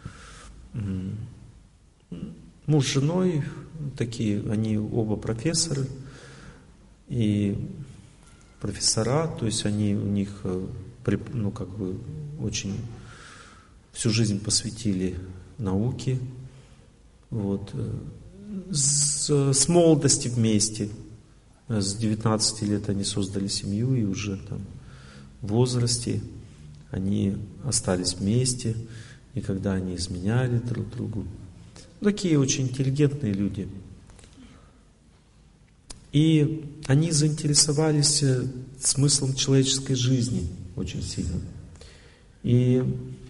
муж с женой, такие, они оба профессоры, и профессора, то есть они у них, ну, как бы, очень всю жизнь посвятили науке. Вот. С с молодости вместе. С девятнадцати лет они создали семью, и уже там в возрасте они остались вместе, и когда они изменяли друг другу. Такие очень интеллигентные люди. И они заинтересовались смыслом человеческой жизни очень сильно. И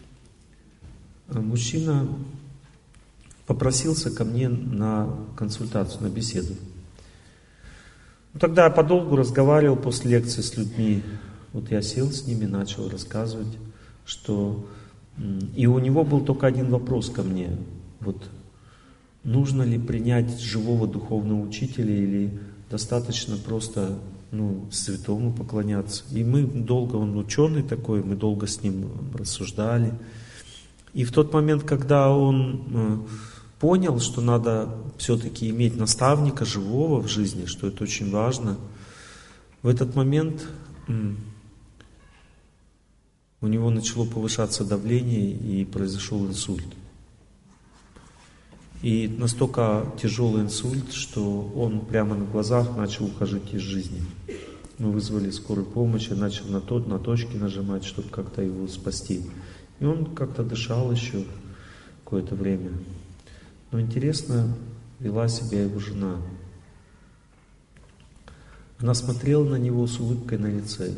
мужчина попросился ко мне на консультацию, на беседу. Тогда я подолгу разговаривал после лекции с людьми. Вот я сел с ними, начал рассказывать, что... И у него был только один вопрос ко мне. Вот нужно ли принять живого духовного учителя или достаточно просто ну, святому поклоняться? И мы долго, он ученый такой, мы долго с ним рассуждали. И в тот момент, когда он понял, что надо все-таки иметь наставника живого в жизни, что это очень важно, в этот момент у него начало повышаться давление и произошел инсульт. И настолько тяжелый инсульт, что он прямо на глазах начал уходить из жизни. Мы вызвали скорую помощь, я начал на, тот, на точки нажимать, чтобы как-то его спасти. И он как-то дышал еще какое-то время. Но интересно вела себя его жена. Она смотрела на него с улыбкой на лице.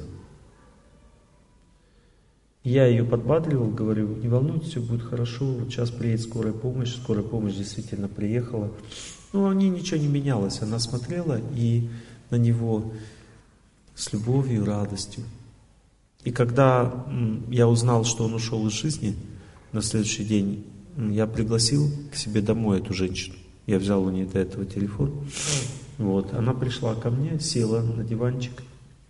Я ее подбадривал, говорю, не волнуйтесь, все будет хорошо, вот сейчас приедет скорая помощь, скорая помощь действительно приехала. Но у нее ничего не менялось, она смотрела и на него с любовью, радостью. И когда я узнал, что он ушел из жизни, на следующий день я пригласил к себе домой эту женщину. Я взял у нее до этого телефон. Вот, она пришла ко мне, села на диванчик.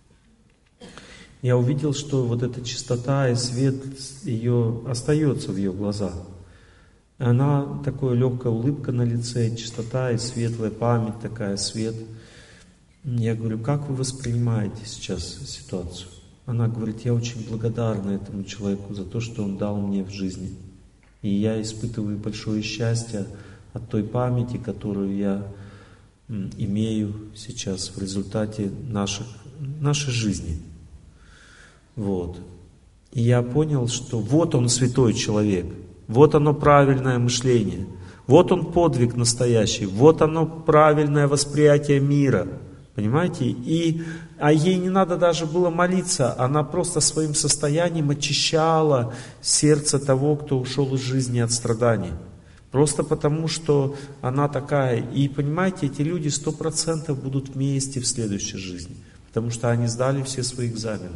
Я увидел, что вот эта чистота и свет ее остается в ее глазах. Она такая легкая улыбка на лице, чистота и светлая память такая, свет. Я говорю, как вы воспринимаете сейчас ситуацию? Она говорит, я очень благодарна этому человеку за то, что он дал мне в жизни. И я испытываю большое счастье от той памяти, которую я имею сейчас в результате наших, нашей жизни. Вот. И я понял, что вот он святой человек, вот оно правильное мышление, вот он подвиг настоящий, вот оно правильное восприятие мира. Понимаете? И, а ей не надо даже было молиться, она просто своим состоянием очищала сердце того, кто ушел из жизни от страданий. Просто потому, что она такая. И понимаете, эти люди сто процентов будут вместе в следующей жизни, потому что они сдали все свои экзамены.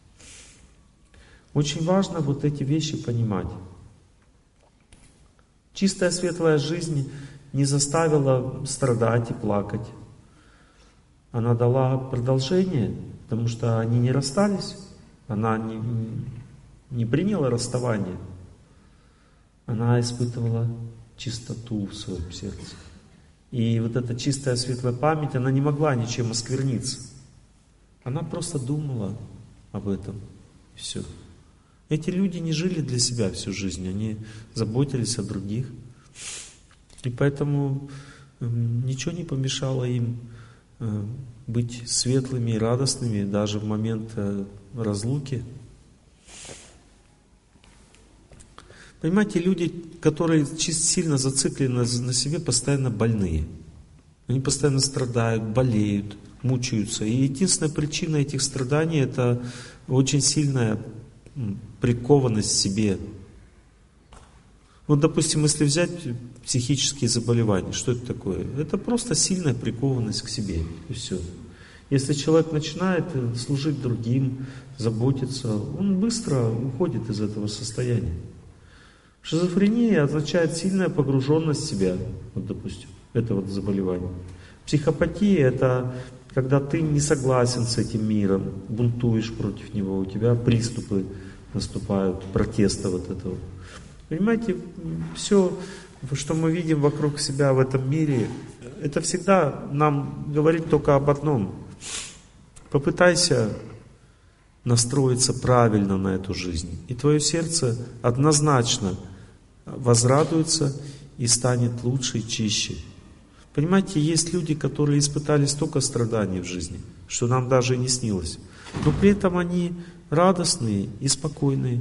Очень важно вот эти вещи понимать. Чистая светлая жизнь не заставила страдать и плакать. Она дала продолжение, потому что они не расстались. Она не, не приняла расставание. Она испытывала чистоту в своем сердце. И вот эта чистая светлая память, она не могла ничем оскверниться. Она просто думала об этом. И все. Эти люди не жили для себя всю жизнь, они заботились о других. И поэтому ничего не помешало им быть светлыми и радостными даже в момент разлуки. Понимаете, люди, которые чисто сильно зациклены на себе, постоянно больные. Они постоянно страдают, болеют, мучаются. И единственная причина этих страданий — это очень сильная прикованность к себе. Вот, допустим, если взять психические заболевания, что это такое? Это просто сильная прикованность к себе, и все. Если человек начинает служить другим, заботиться, он быстро уходит из этого состояния. Шизофрения означает сильная погруженность в себя, вот, допустим, это вот заболевание. Психопатия — это когда ты не согласен с этим миром, бунтуешь против него, у тебя приступы наступают, протеста вот этого. Понимаете, все, что мы видим вокруг себя в этом мире, это всегда нам говорит только об одном. Попытайся настроиться правильно на эту жизнь, и твое сердце однозначно возрадуется и станет лучше и чище. Понимаете, есть люди, которые испытали столько страданий в жизни, что нам даже и не снилось. Но при этом они радостные и спокойные.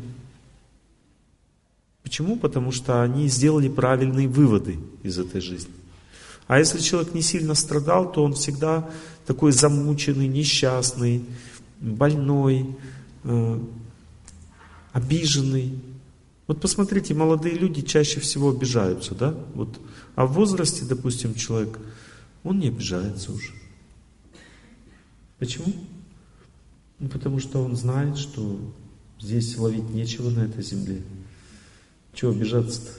Почему? Потому что они сделали правильные выводы из этой жизни. А если человек не сильно страдал, то он всегда такой замученный, несчастный, больной, э, обиженный. Вот посмотрите, молодые люди чаще всего обижаются, да? Вот. А в возрасте, допустим, человек, он не обижается уже. Почему? Ну, потому что он знает, что здесь ловить нечего на этой земле. Чего обижаться-то?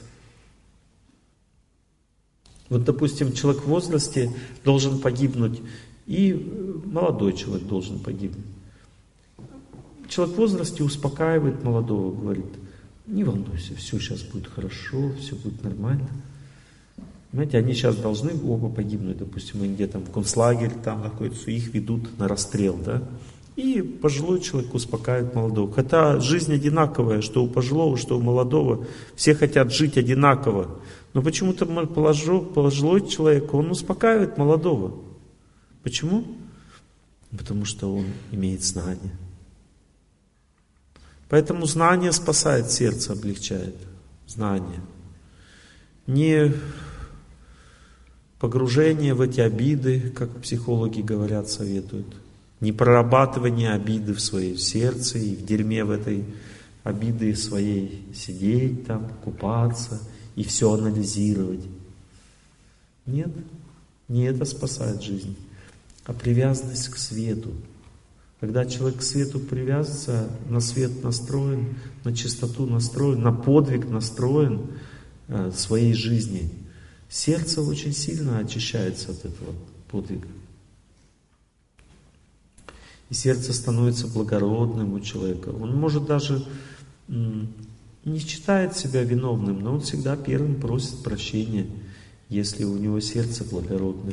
Вот, допустим, человек в возрасте должен погибнуть, и молодой человек должен погибнуть. Человек в возрасте успокаивает молодого, говорит: не волнуйся, все сейчас будет хорошо, все будет нормально. Понимаете, они сейчас должны оба погибнуть, допустим, они где-то в концлагере там находятся, их ведут на расстрел, да? И пожилой человек успокаивает молодого. Хотя жизнь одинаковая, что у пожилого, что у молодого. Все хотят жить одинаково. Но почему-то пожилой человек, он успокаивает молодого. Почему? Потому что он имеет знания. Поэтому знание спасает сердце, облегчает. Знание. Не погружение в эти обиды, как психологи говорят, советуют. Не прорабатывание обиды в своем сердце и в дерьме в этой обиды своей сидеть там, купаться и все анализировать. Нет, не это спасает жизнь, а привязанность к свету. Когда человек к свету привязывается, на свет настроен, на чистоту настроен, на подвиг настроен э, своей жизни, сердце очень сильно очищается от этого подвига. И сердце становится благородным у человека. Он может даже м, не считает себя виновным, но он всегда первым просит прощения, если у него сердце благородное.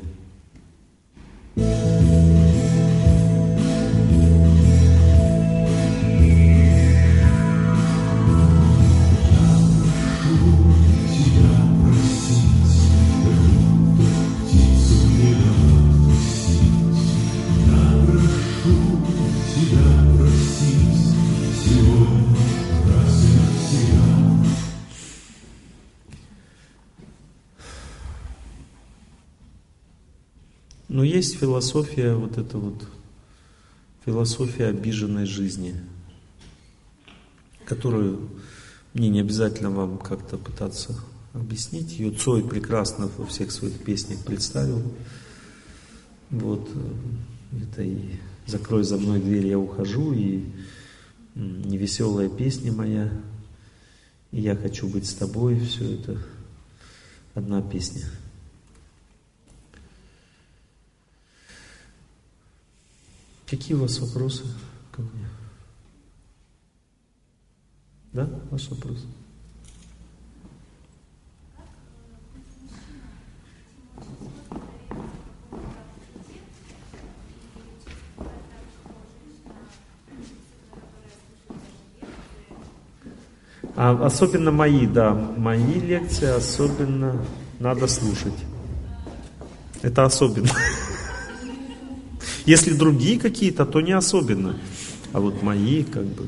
Но есть философия, вот эта вот философия обиженной жизни, которую мне не обязательно вам как-то пытаться объяснить. Ее Цой прекрасно во всех своих песнях представил. Вот это и «Закрой за мной дверь, я ухожу», и «Невеселая песня моя», и «Я хочу быть с тобой». Все это одна песня. Какие у вас вопросы ко мне? Да, ваш вопрос? А, особенно мои, да, мои лекции особенно надо слушать. Это особенно. Если другие какие-то, то не особенно. А вот мои, как бы.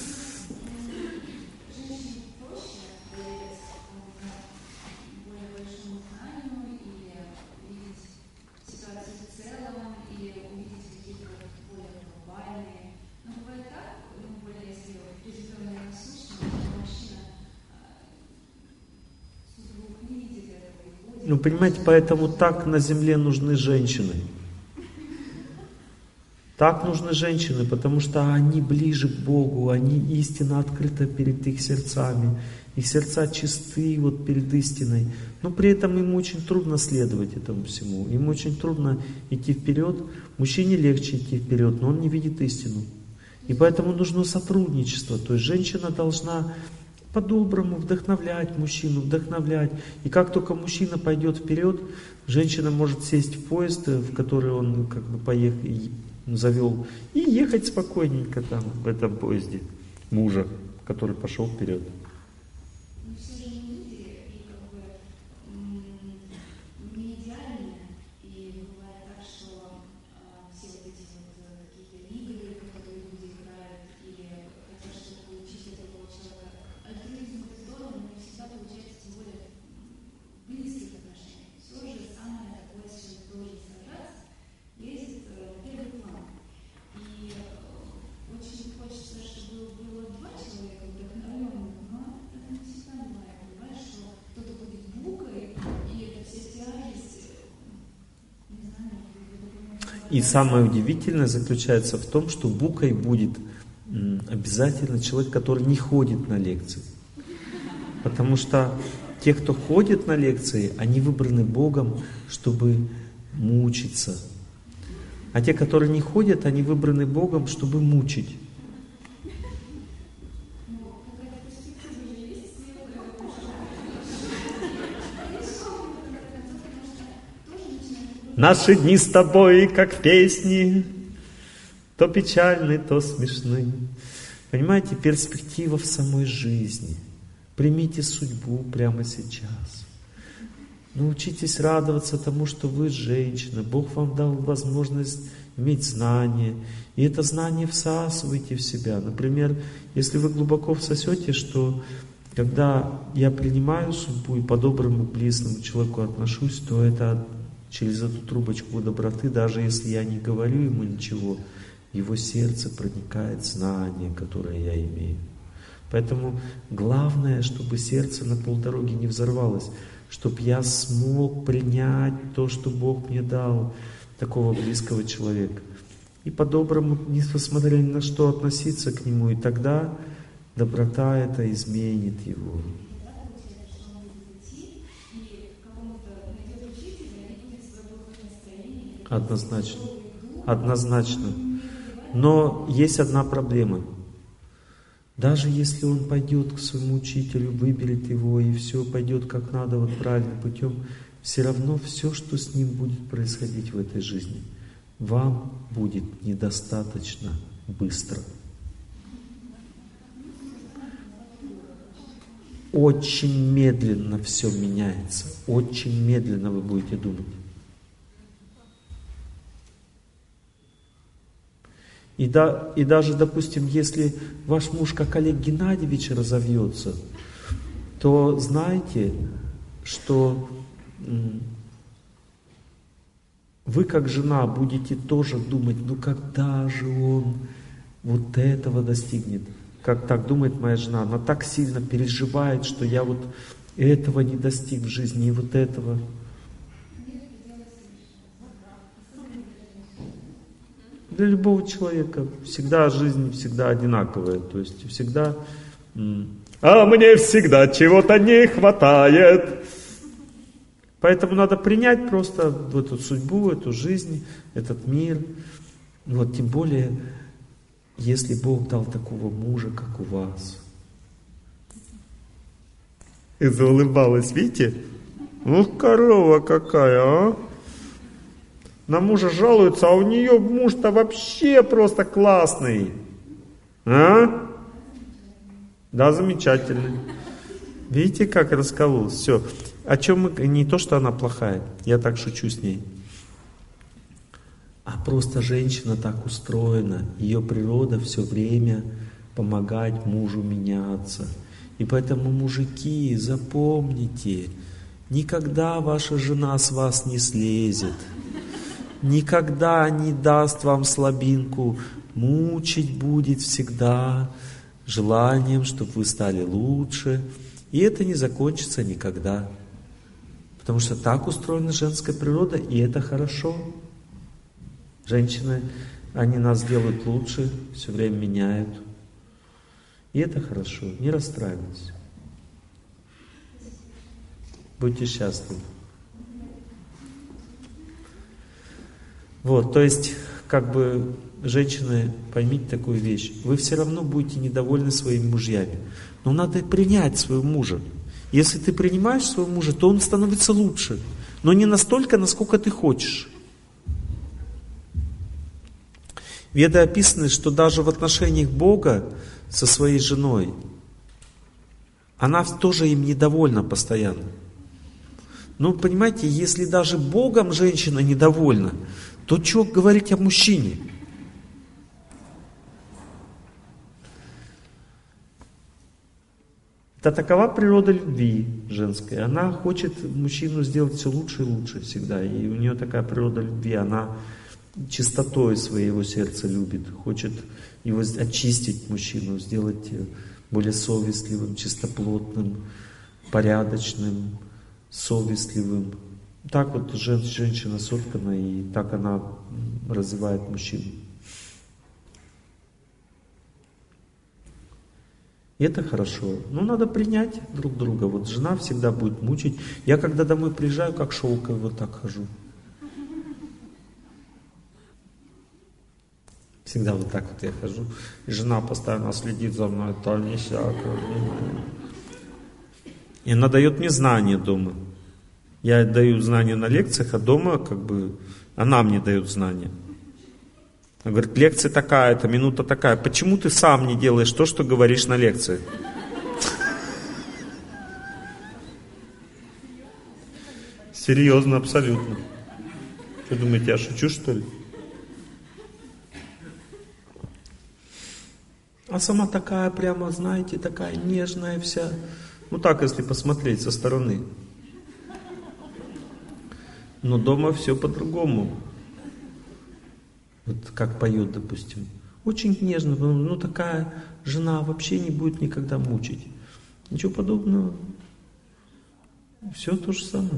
Ну, понимаете, поэтому так на земле нужны женщины. Так нужны женщины, потому что они ближе к Богу, они истинно открыты перед их сердцами. Их сердца чисты вот перед истиной. Но при этом им очень трудно следовать этому всему. Им очень трудно идти вперед. Мужчине легче идти вперед, но он не видит истину. И поэтому нужно сотрудничество. То есть женщина должна по-доброму вдохновлять мужчину, вдохновлять. И как только мужчина пойдет вперед, женщина может сесть в поезд, в который он как бы поехал, завел, и ехать спокойненько там в этом поезде мужа, который пошел вперед. Но все же не люди, и как бы не идеальные. И самое удивительное заключается в том, что букой будет обязательно человек, который не ходит на лекции. Потому что те, кто ходит на лекции, они выбраны Богом, чтобы мучиться. А те, которые не ходят, они выбраны Богом, чтобы мучить. Наши дни с тобой, как в песне, то печальны, то смешны. Понимаете, перспектива в самой жизни. Примите судьбу прямо сейчас. Научитесь радоваться тому, что вы женщина. Бог вам дал возможность иметь знания. И это знание всасывайте в себя. Например, если вы глубоко всосете, что когда я принимаю судьбу и по-доброму, к близкому человеку отношусь, то это через эту трубочку доброты, даже если я не говорю ему ничего, в его сердце проникает знание, которое я имею. Поэтому главное, чтобы сердце на полдороги не взорвалось, чтобы я смог принять то, что Бог мне дал, такого близкого человека. И по-доброму, несмотря ни на что, относиться к нему, и тогда доброта это изменит его. Однозначно. Однозначно. Но есть одна проблема. Даже если он пойдет к своему учителю, выберет его, и все пойдет как надо, вот правильным путем, все равно все, что с ним будет происходить в этой жизни, вам будет недостаточно быстро. Очень медленно все меняется. Очень медленно вы будете думать. И, да, и даже, допустим, если ваш муж, как Олег Геннадьевич, разовьется, то знайте, что вы, как жена, будете тоже думать, ну когда же он вот этого достигнет? Как так думает моя жена? Она так сильно переживает, что я вот этого не достиг в жизни, и вот этого. Для любого человека всегда жизнь всегда одинаковая, то есть всегда, а мне всегда чего-то не хватает. Поэтому надо принять просто эту судьбу, эту жизнь, этот мир. Вот тем более, если Бог дал такого мужа, как у вас. И заулыбалась, видите? Ух, корова какая, а! На мужа жалуются, а у нее муж-то вообще просто классный. А? Да, замечательный. Видите, как раскололся? Все. О чем мы... Не то, что она плохая. Я так шучу с ней. А просто женщина так устроена. Ее природа все время помогать мужу меняться. И поэтому, мужики, запомните, никогда ваша жена с вас не слезет. Никогда не даст вам слабинку, мучить будет всегда желанием, чтобы вы стали лучше. И это не закончится никогда. Потому что так устроена женская природа, и это хорошо. Женщины, они нас делают лучше, все время меняют. И это хорошо, не расстраивайтесь. Будьте счастливы. Вот, то есть, как бы, женщины, поймите такую вещь. Вы все равно будете недовольны своими мужьями. Но надо принять своего мужа. Если ты принимаешь своего мужа, то он становится лучше. Но не настолько, насколько ты хочешь. Веды описаны, что даже в отношениях Бога со своей женой, она тоже им недовольна постоянно. Ну, понимаете, если даже Богом женщина недовольна, то что говорить о мужчине? Это такова природа любви женской. Она хочет мужчину сделать все лучше и лучше всегда. И у нее такая природа любви. Она чистотой своего сердца любит. Хочет его очистить, мужчину, сделать более совестливым, чистоплотным, порядочным, совестливым. Так вот женщина соткана, и так она развивает мужчину. И это хорошо. Но надо принять друг друга. Вот жена всегда будет мучить. Я когда домой приезжаю, как шелковый, вот так хожу. Всегда вот так вот я хожу. И жена постоянно следит за мной. То не всякое. И она дает мне знания дома. Я даю знания на лекциях, а дома как бы она мне дает знания. Она говорит, лекция такая-то, минута такая. Почему ты сам не делаешь то, что говоришь на лекции? Серьезно, абсолютно. Что думаете, я шучу, что ли? А сама такая прямо, знаете, такая нежная вся. Ну так, если посмотреть со стороны. Но дома все по-другому. Вот как поет, допустим. Очень нежно, ну такая жена вообще не будет никогда мучить. Ничего подобного. Все то же самое.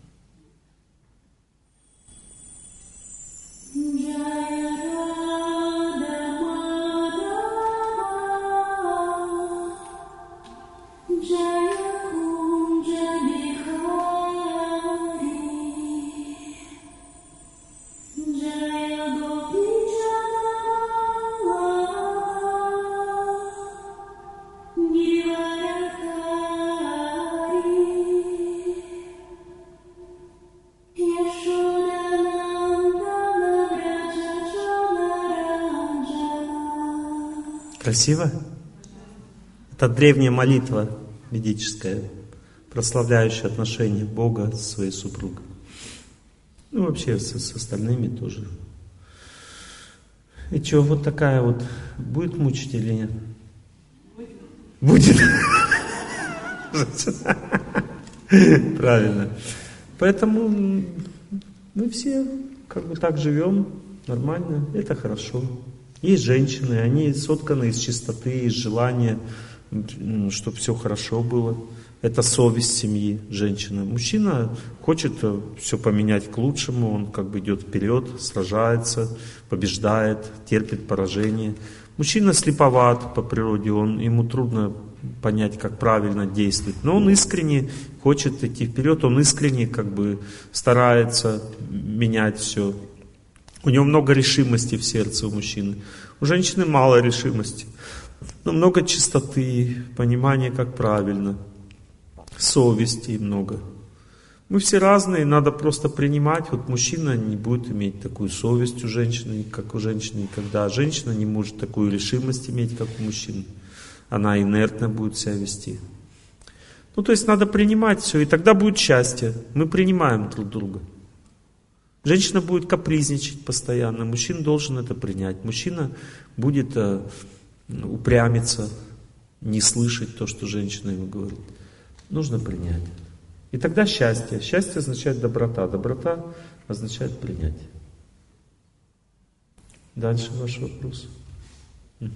Красиво? Это древняя молитва ведическая, прославляющая отношения Бога со своей супругой. Ну, вообще с, с остальными тоже. И что, вот такая вот будет мучить или нет? Будет. Правильно. Поэтому мы все как бы так живем, нормально, это хорошо. Есть женщины, они сотканы из чистоты, из желания, чтобы все хорошо было. Это совесть семьи, женщины. Мужчина хочет все поменять к лучшему, он как бы идет вперед, сражается, побеждает, терпит поражение. Мужчина слеповат по природе, он, ему трудно понять, как правильно действовать. Но он искренне хочет идти вперед, он искренне как бы старается менять все. У него много решимости в сердце у мужчины. У женщины мало решимости. Но много чистоты, понимания, как правильно. Совести много. Мы все разные, надо просто принимать. Вот мужчина не будет иметь такую совесть у женщины, как у женщины никогда. А женщина не может такую решимость иметь, как у мужчины. Она инертно будет себя вести. Ну, то есть надо принимать все, и тогда будет счастье. Мы принимаем друг друга. Женщина будет капризничать постоянно, мужчина должен это принять. Мужчина будет э, упрямиться, не слышать то, что женщина ему говорит. Нужно принять. И тогда счастье. Счастье означает доброта. Доброта означает принять. Дальше ваш вопрос. Угу.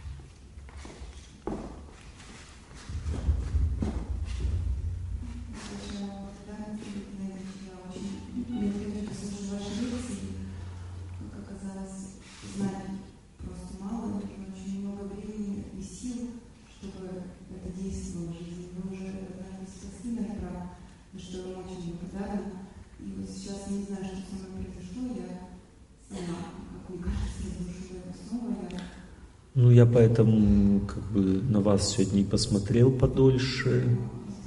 Ну, я поэтому как бы на вас сегодня и посмотрел подольше.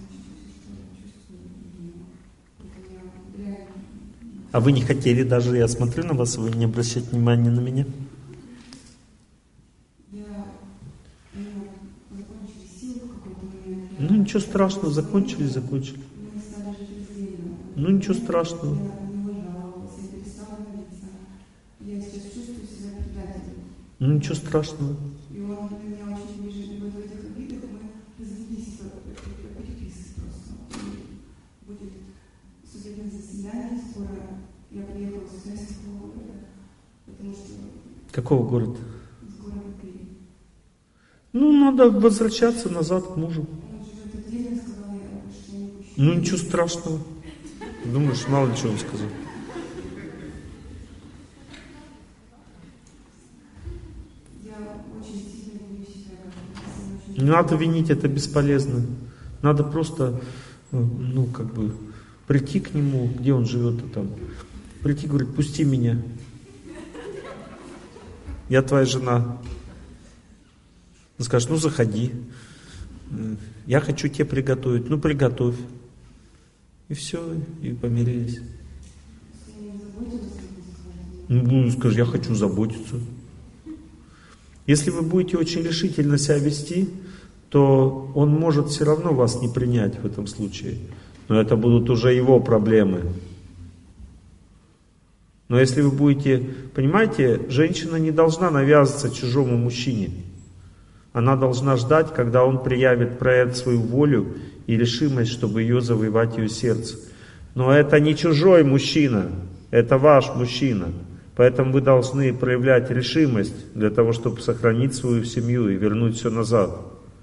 А вы не хотели даже, я смотрю на вас, вы не обращаете внимания на меня? Ну, ничего страшного, закончили, закончили. Ну, ничего страшного. Ну, ничего страшного. И он меня очень ближе в этих обидах, мы разделились по переписке просто. Будет судебное заседание скоро. Я приехала с Соседского города, потому что... Какого города? С города Киева. Ну, надо возвращаться назад к мужу. Он живет отдельно, сказал я, что не пущу. Ну, ничего страшного. Думаешь, мало ли что он сказал. Не надо винить, это бесполезно. Надо просто, ну, как бы, прийти к нему, где он живет, там, прийти, говорить, пусти меня. Я твоя жена. Он скажет, ну, заходи. Я хочу тебе приготовить. Ну, приготовь. И все, и помирились. Ну, скажи, я хочу заботиться. Если вы будете очень решительно себя вести, то он может все равно вас не принять в этом случае. Но это будут уже его проблемы. Но если вы будете, понимаете, женщина не должна навязываться чужому мужчине. Она должна ждать, когда он проявит, проявит свою волю и решимость, чтобы ее завоевать ее сердце. Но это не чужой мужчина, это ваш мужчина. Поэтому вы должны проявлять решимость для того, чтобы сохранить свою семью и вернуть все назад.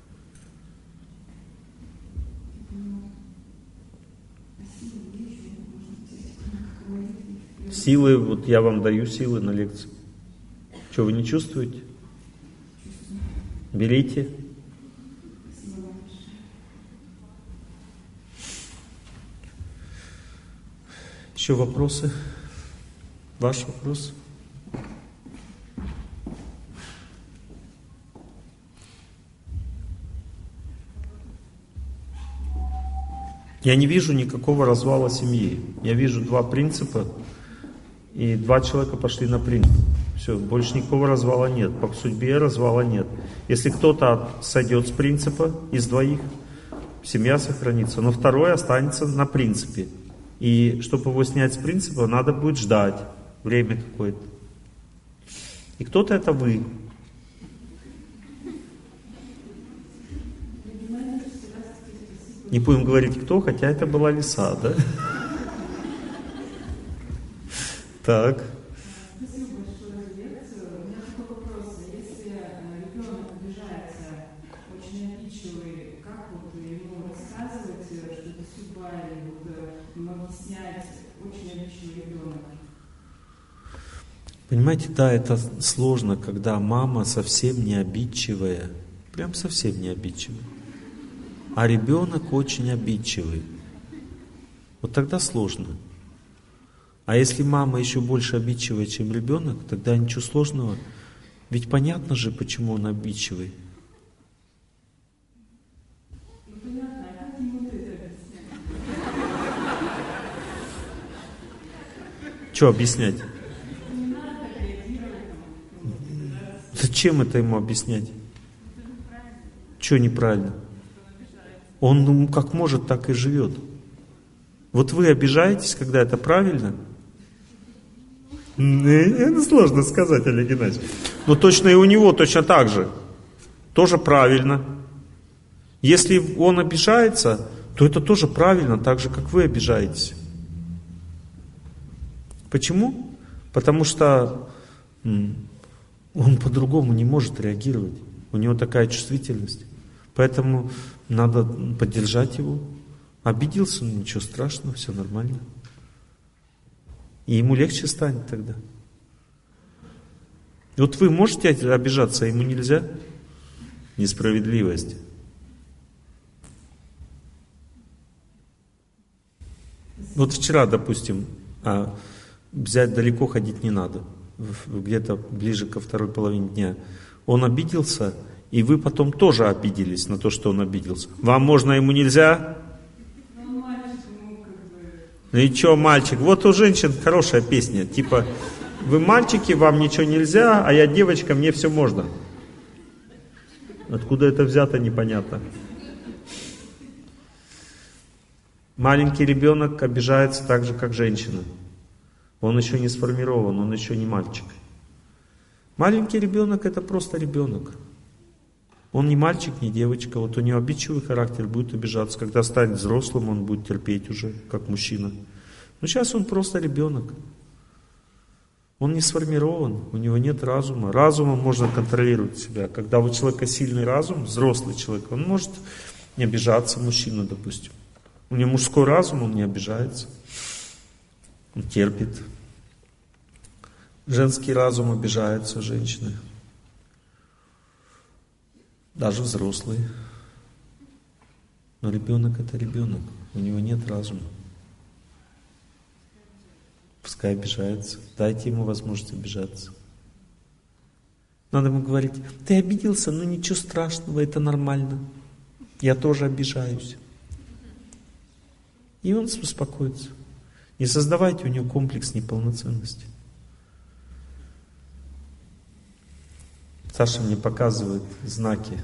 Силы, вот я вам даю силы на лекции. Что, вы не чувствуете? Берите. Еще вопросы? Ваш вопрос? Я не вижу никакого развала семьи. Я вижу два принципа, и два человека пошли на принцип. Все, больше никакого развала нет. По судьбе развала нет. Если кто-то сойдет с принципа из двоих, семья сохранится, но второй останется на принципе. И чтобы его снять с принципа, надо будет ждать время какое-то. И кто-то это вы. Не будем говорить кто, хотя это была лиса, да? Так. Спасибо большое за лекцию. У меня такой вопрос. Если ребенок обижается, очень обидчивый, как вот ему рассказывать, что это судьба, или вот ему объяснять, очень обидчивый ребенок? Понимаете, да, это сложно, когда мама совсем не обидчивая, прям совсем не обидчивая, а ребенок очень обидчивый. Вот тогда сложно. А если мама еще больше обидчивая, чем ребенок, тогда ничего сложного. Ведь понятно же, почему он обидчивый. Ну понятно, а как ему это объяснять? Что объяснять? Не надо так реагировать. Зачем это ему объяснять? Что неправильно? Он ну, как может, так и живет. Вот вы обижаетесь, когда это правильно? Это сложно сказать, Олег Геннадьевич. Но точно и у него точно так же. Тоже правильно. Если он обижается, то это тоже правильно, так же, как вы обижаетесь. Почему? Потому что он по-другому не может реагировать. У него такая чувствительность. Поэтому надо поддержать его. Обиделся, ну ничего страшного, все нормально. И ему легче станет тогда. И вот вы можете обижаться, а ему нельзя? Несправедливость. Вот вчера, допустим, а, взять далеко ходить не надо. Где-то ближе ко второй половине дня. Он обиделся, и вы потом тоже обиделись на то, что он обиделся. Вам можно, ему нельзя? Ну и что, мальчик? Вот у женщин хорошая песня. Типа, вы мальчики, вам ничего нельзя, а я девочка, мне все можно. Откуда это взято, непонятно. Маленький ребенок обижается так же, как женщина. Он еще не сформирован, он еще не мальчик. Маленький ребенок — это просто ребенок. Он не мальчик, не девочка. Вот у него обидчивый характер, будет обижаться. Когда станет взрослым, он будет терпеть уже, как мужчина. Но сейчас он просто ребенок. Он не сформирован, у него нет разума. Разумом можно контролировать себя. Когда у человека сильный разум, взрослый человек, он может не обижаться, мужчина, допустим. У него мужской разум, он не обижается. Он терпит. Женский разум обижается, женщины. Даже взрослые. Но ребенок это ребенок, у него нет разума. Пускай обижается, дайте ему возможность обижаться. Надо ему говорить: ты обиделся, но ничего страшного, это нормально. Я тоже обижаюсь. И он успокоится. Не создавайте у него комплекс неполноценности. Саша мне показывает знаки.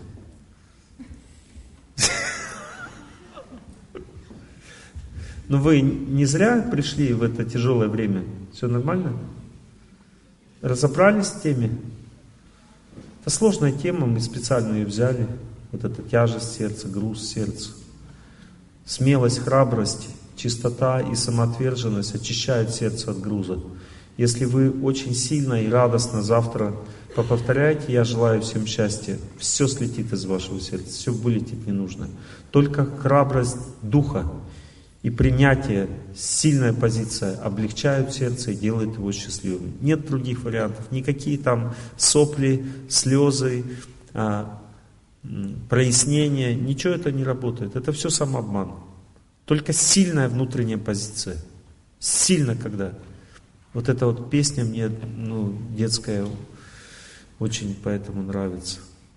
Но вы не зря пришли в это тяжелое время. Все нормально? Разобрались в теме? Это сложная тема, мы специально ее взяли. Вот эта тяжесть сердца, груз сердца. Смелость, храбрость, чистота и самоотверженность очищают сердце от груза. Если вы очень сильно и радостно завтра поповторяете: я желаю всем счастья, все слетит из вашего сердца, все вылетит ненужное. Только храбрость духа и принятие, сильная позиция облегчают сердце и делают его счастливым. Нет других вариантов. Никакие там сопли, слезы, а, прояснения, ничего это не работает. Это все самообман. Только сильная внутренняя позиция. Сильно когда. Вот эта вот песня мне, ну, детская, очень поэтому нравится.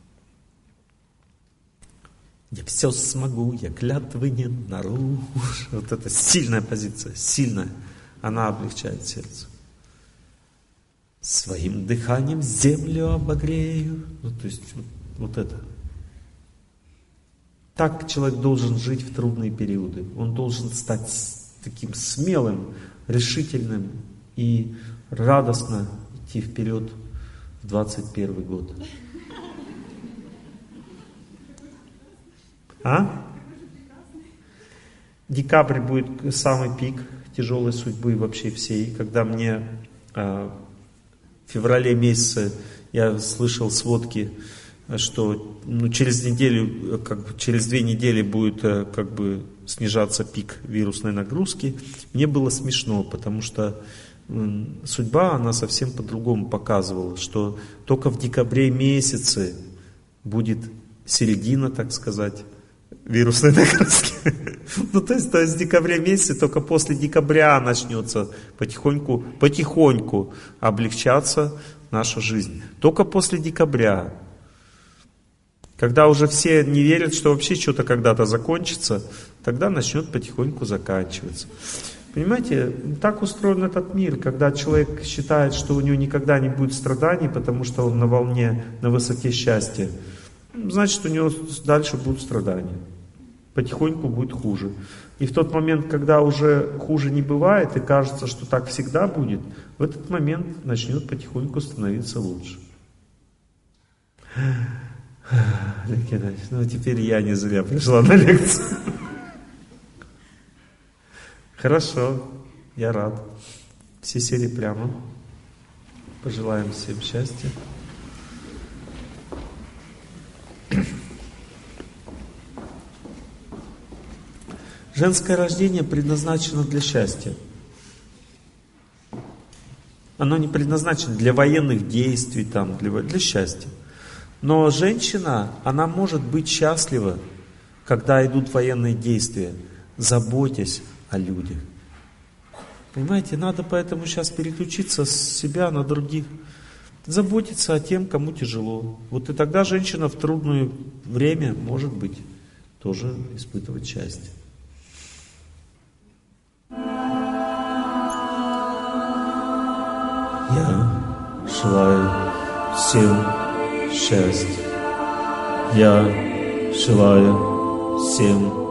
Я все смогу, я клятвы не нарушу. Вот это сильная позиция, сильная. Она облегчает сердце. Своим дыханием землю обогрею. Ну, то есть вот, вот это. Так человек должен жить в трудные периоды. Он должен стать таким смелым, решительным и радостно идти вперед в двадцать первый год. А? Декабрь будет самый пик тяжелой судьбы вообще всей. Когда мне э, в феврале месяце я слышал сводки, что ну, через неделю, как бы, через две недели будет э, как бы снижаться пик вирусной нагрузки. Мне было смешно, потому что э, судьба, она совсем по-другому показывала, что только в декабре месяце будет середина, так сказать, вирусной нагрузки. Ну, то есть, то есть в декабре месяце, только после декабря начнется потихоньку, потихоньку облегчаться наша жизнь. Только после декабря. Когда уже все не верят, что вообще что-то когда-то закончится, тогда начнет потихоньку заканчиваться. Понимаете, так устроен этот мир, когда человек считает, что у него никогда не будет страданий, потому что он на волне, на высоте счастья. Значит, у него дальше будут страдания. Потихоньку будет хуже. И в тот момент, когда уже хуже не бывает, и кажется, что так всегда будет, в этот момент начнет потихоньку становиться лучше. Ну, теперь я не зря пришла на лекцию. Хорошо, я рад. Все сели прямо. Пожелаем всем счастья. Женское рождение предназначено для счастья. Оно не предназначено для военных действий, там, для, для счастья. Но женщина, она может быть счастлива, когда идут военные действия, заботясь о людях. Понимаете, надо поэтому сейчас переключиться с себя на других. Заботиться о тем, кому тяжело. Вот и тогда женщина в трудное время, может быть, тоже испытывать счастье. Я желаю всем счастья. Я желаю всем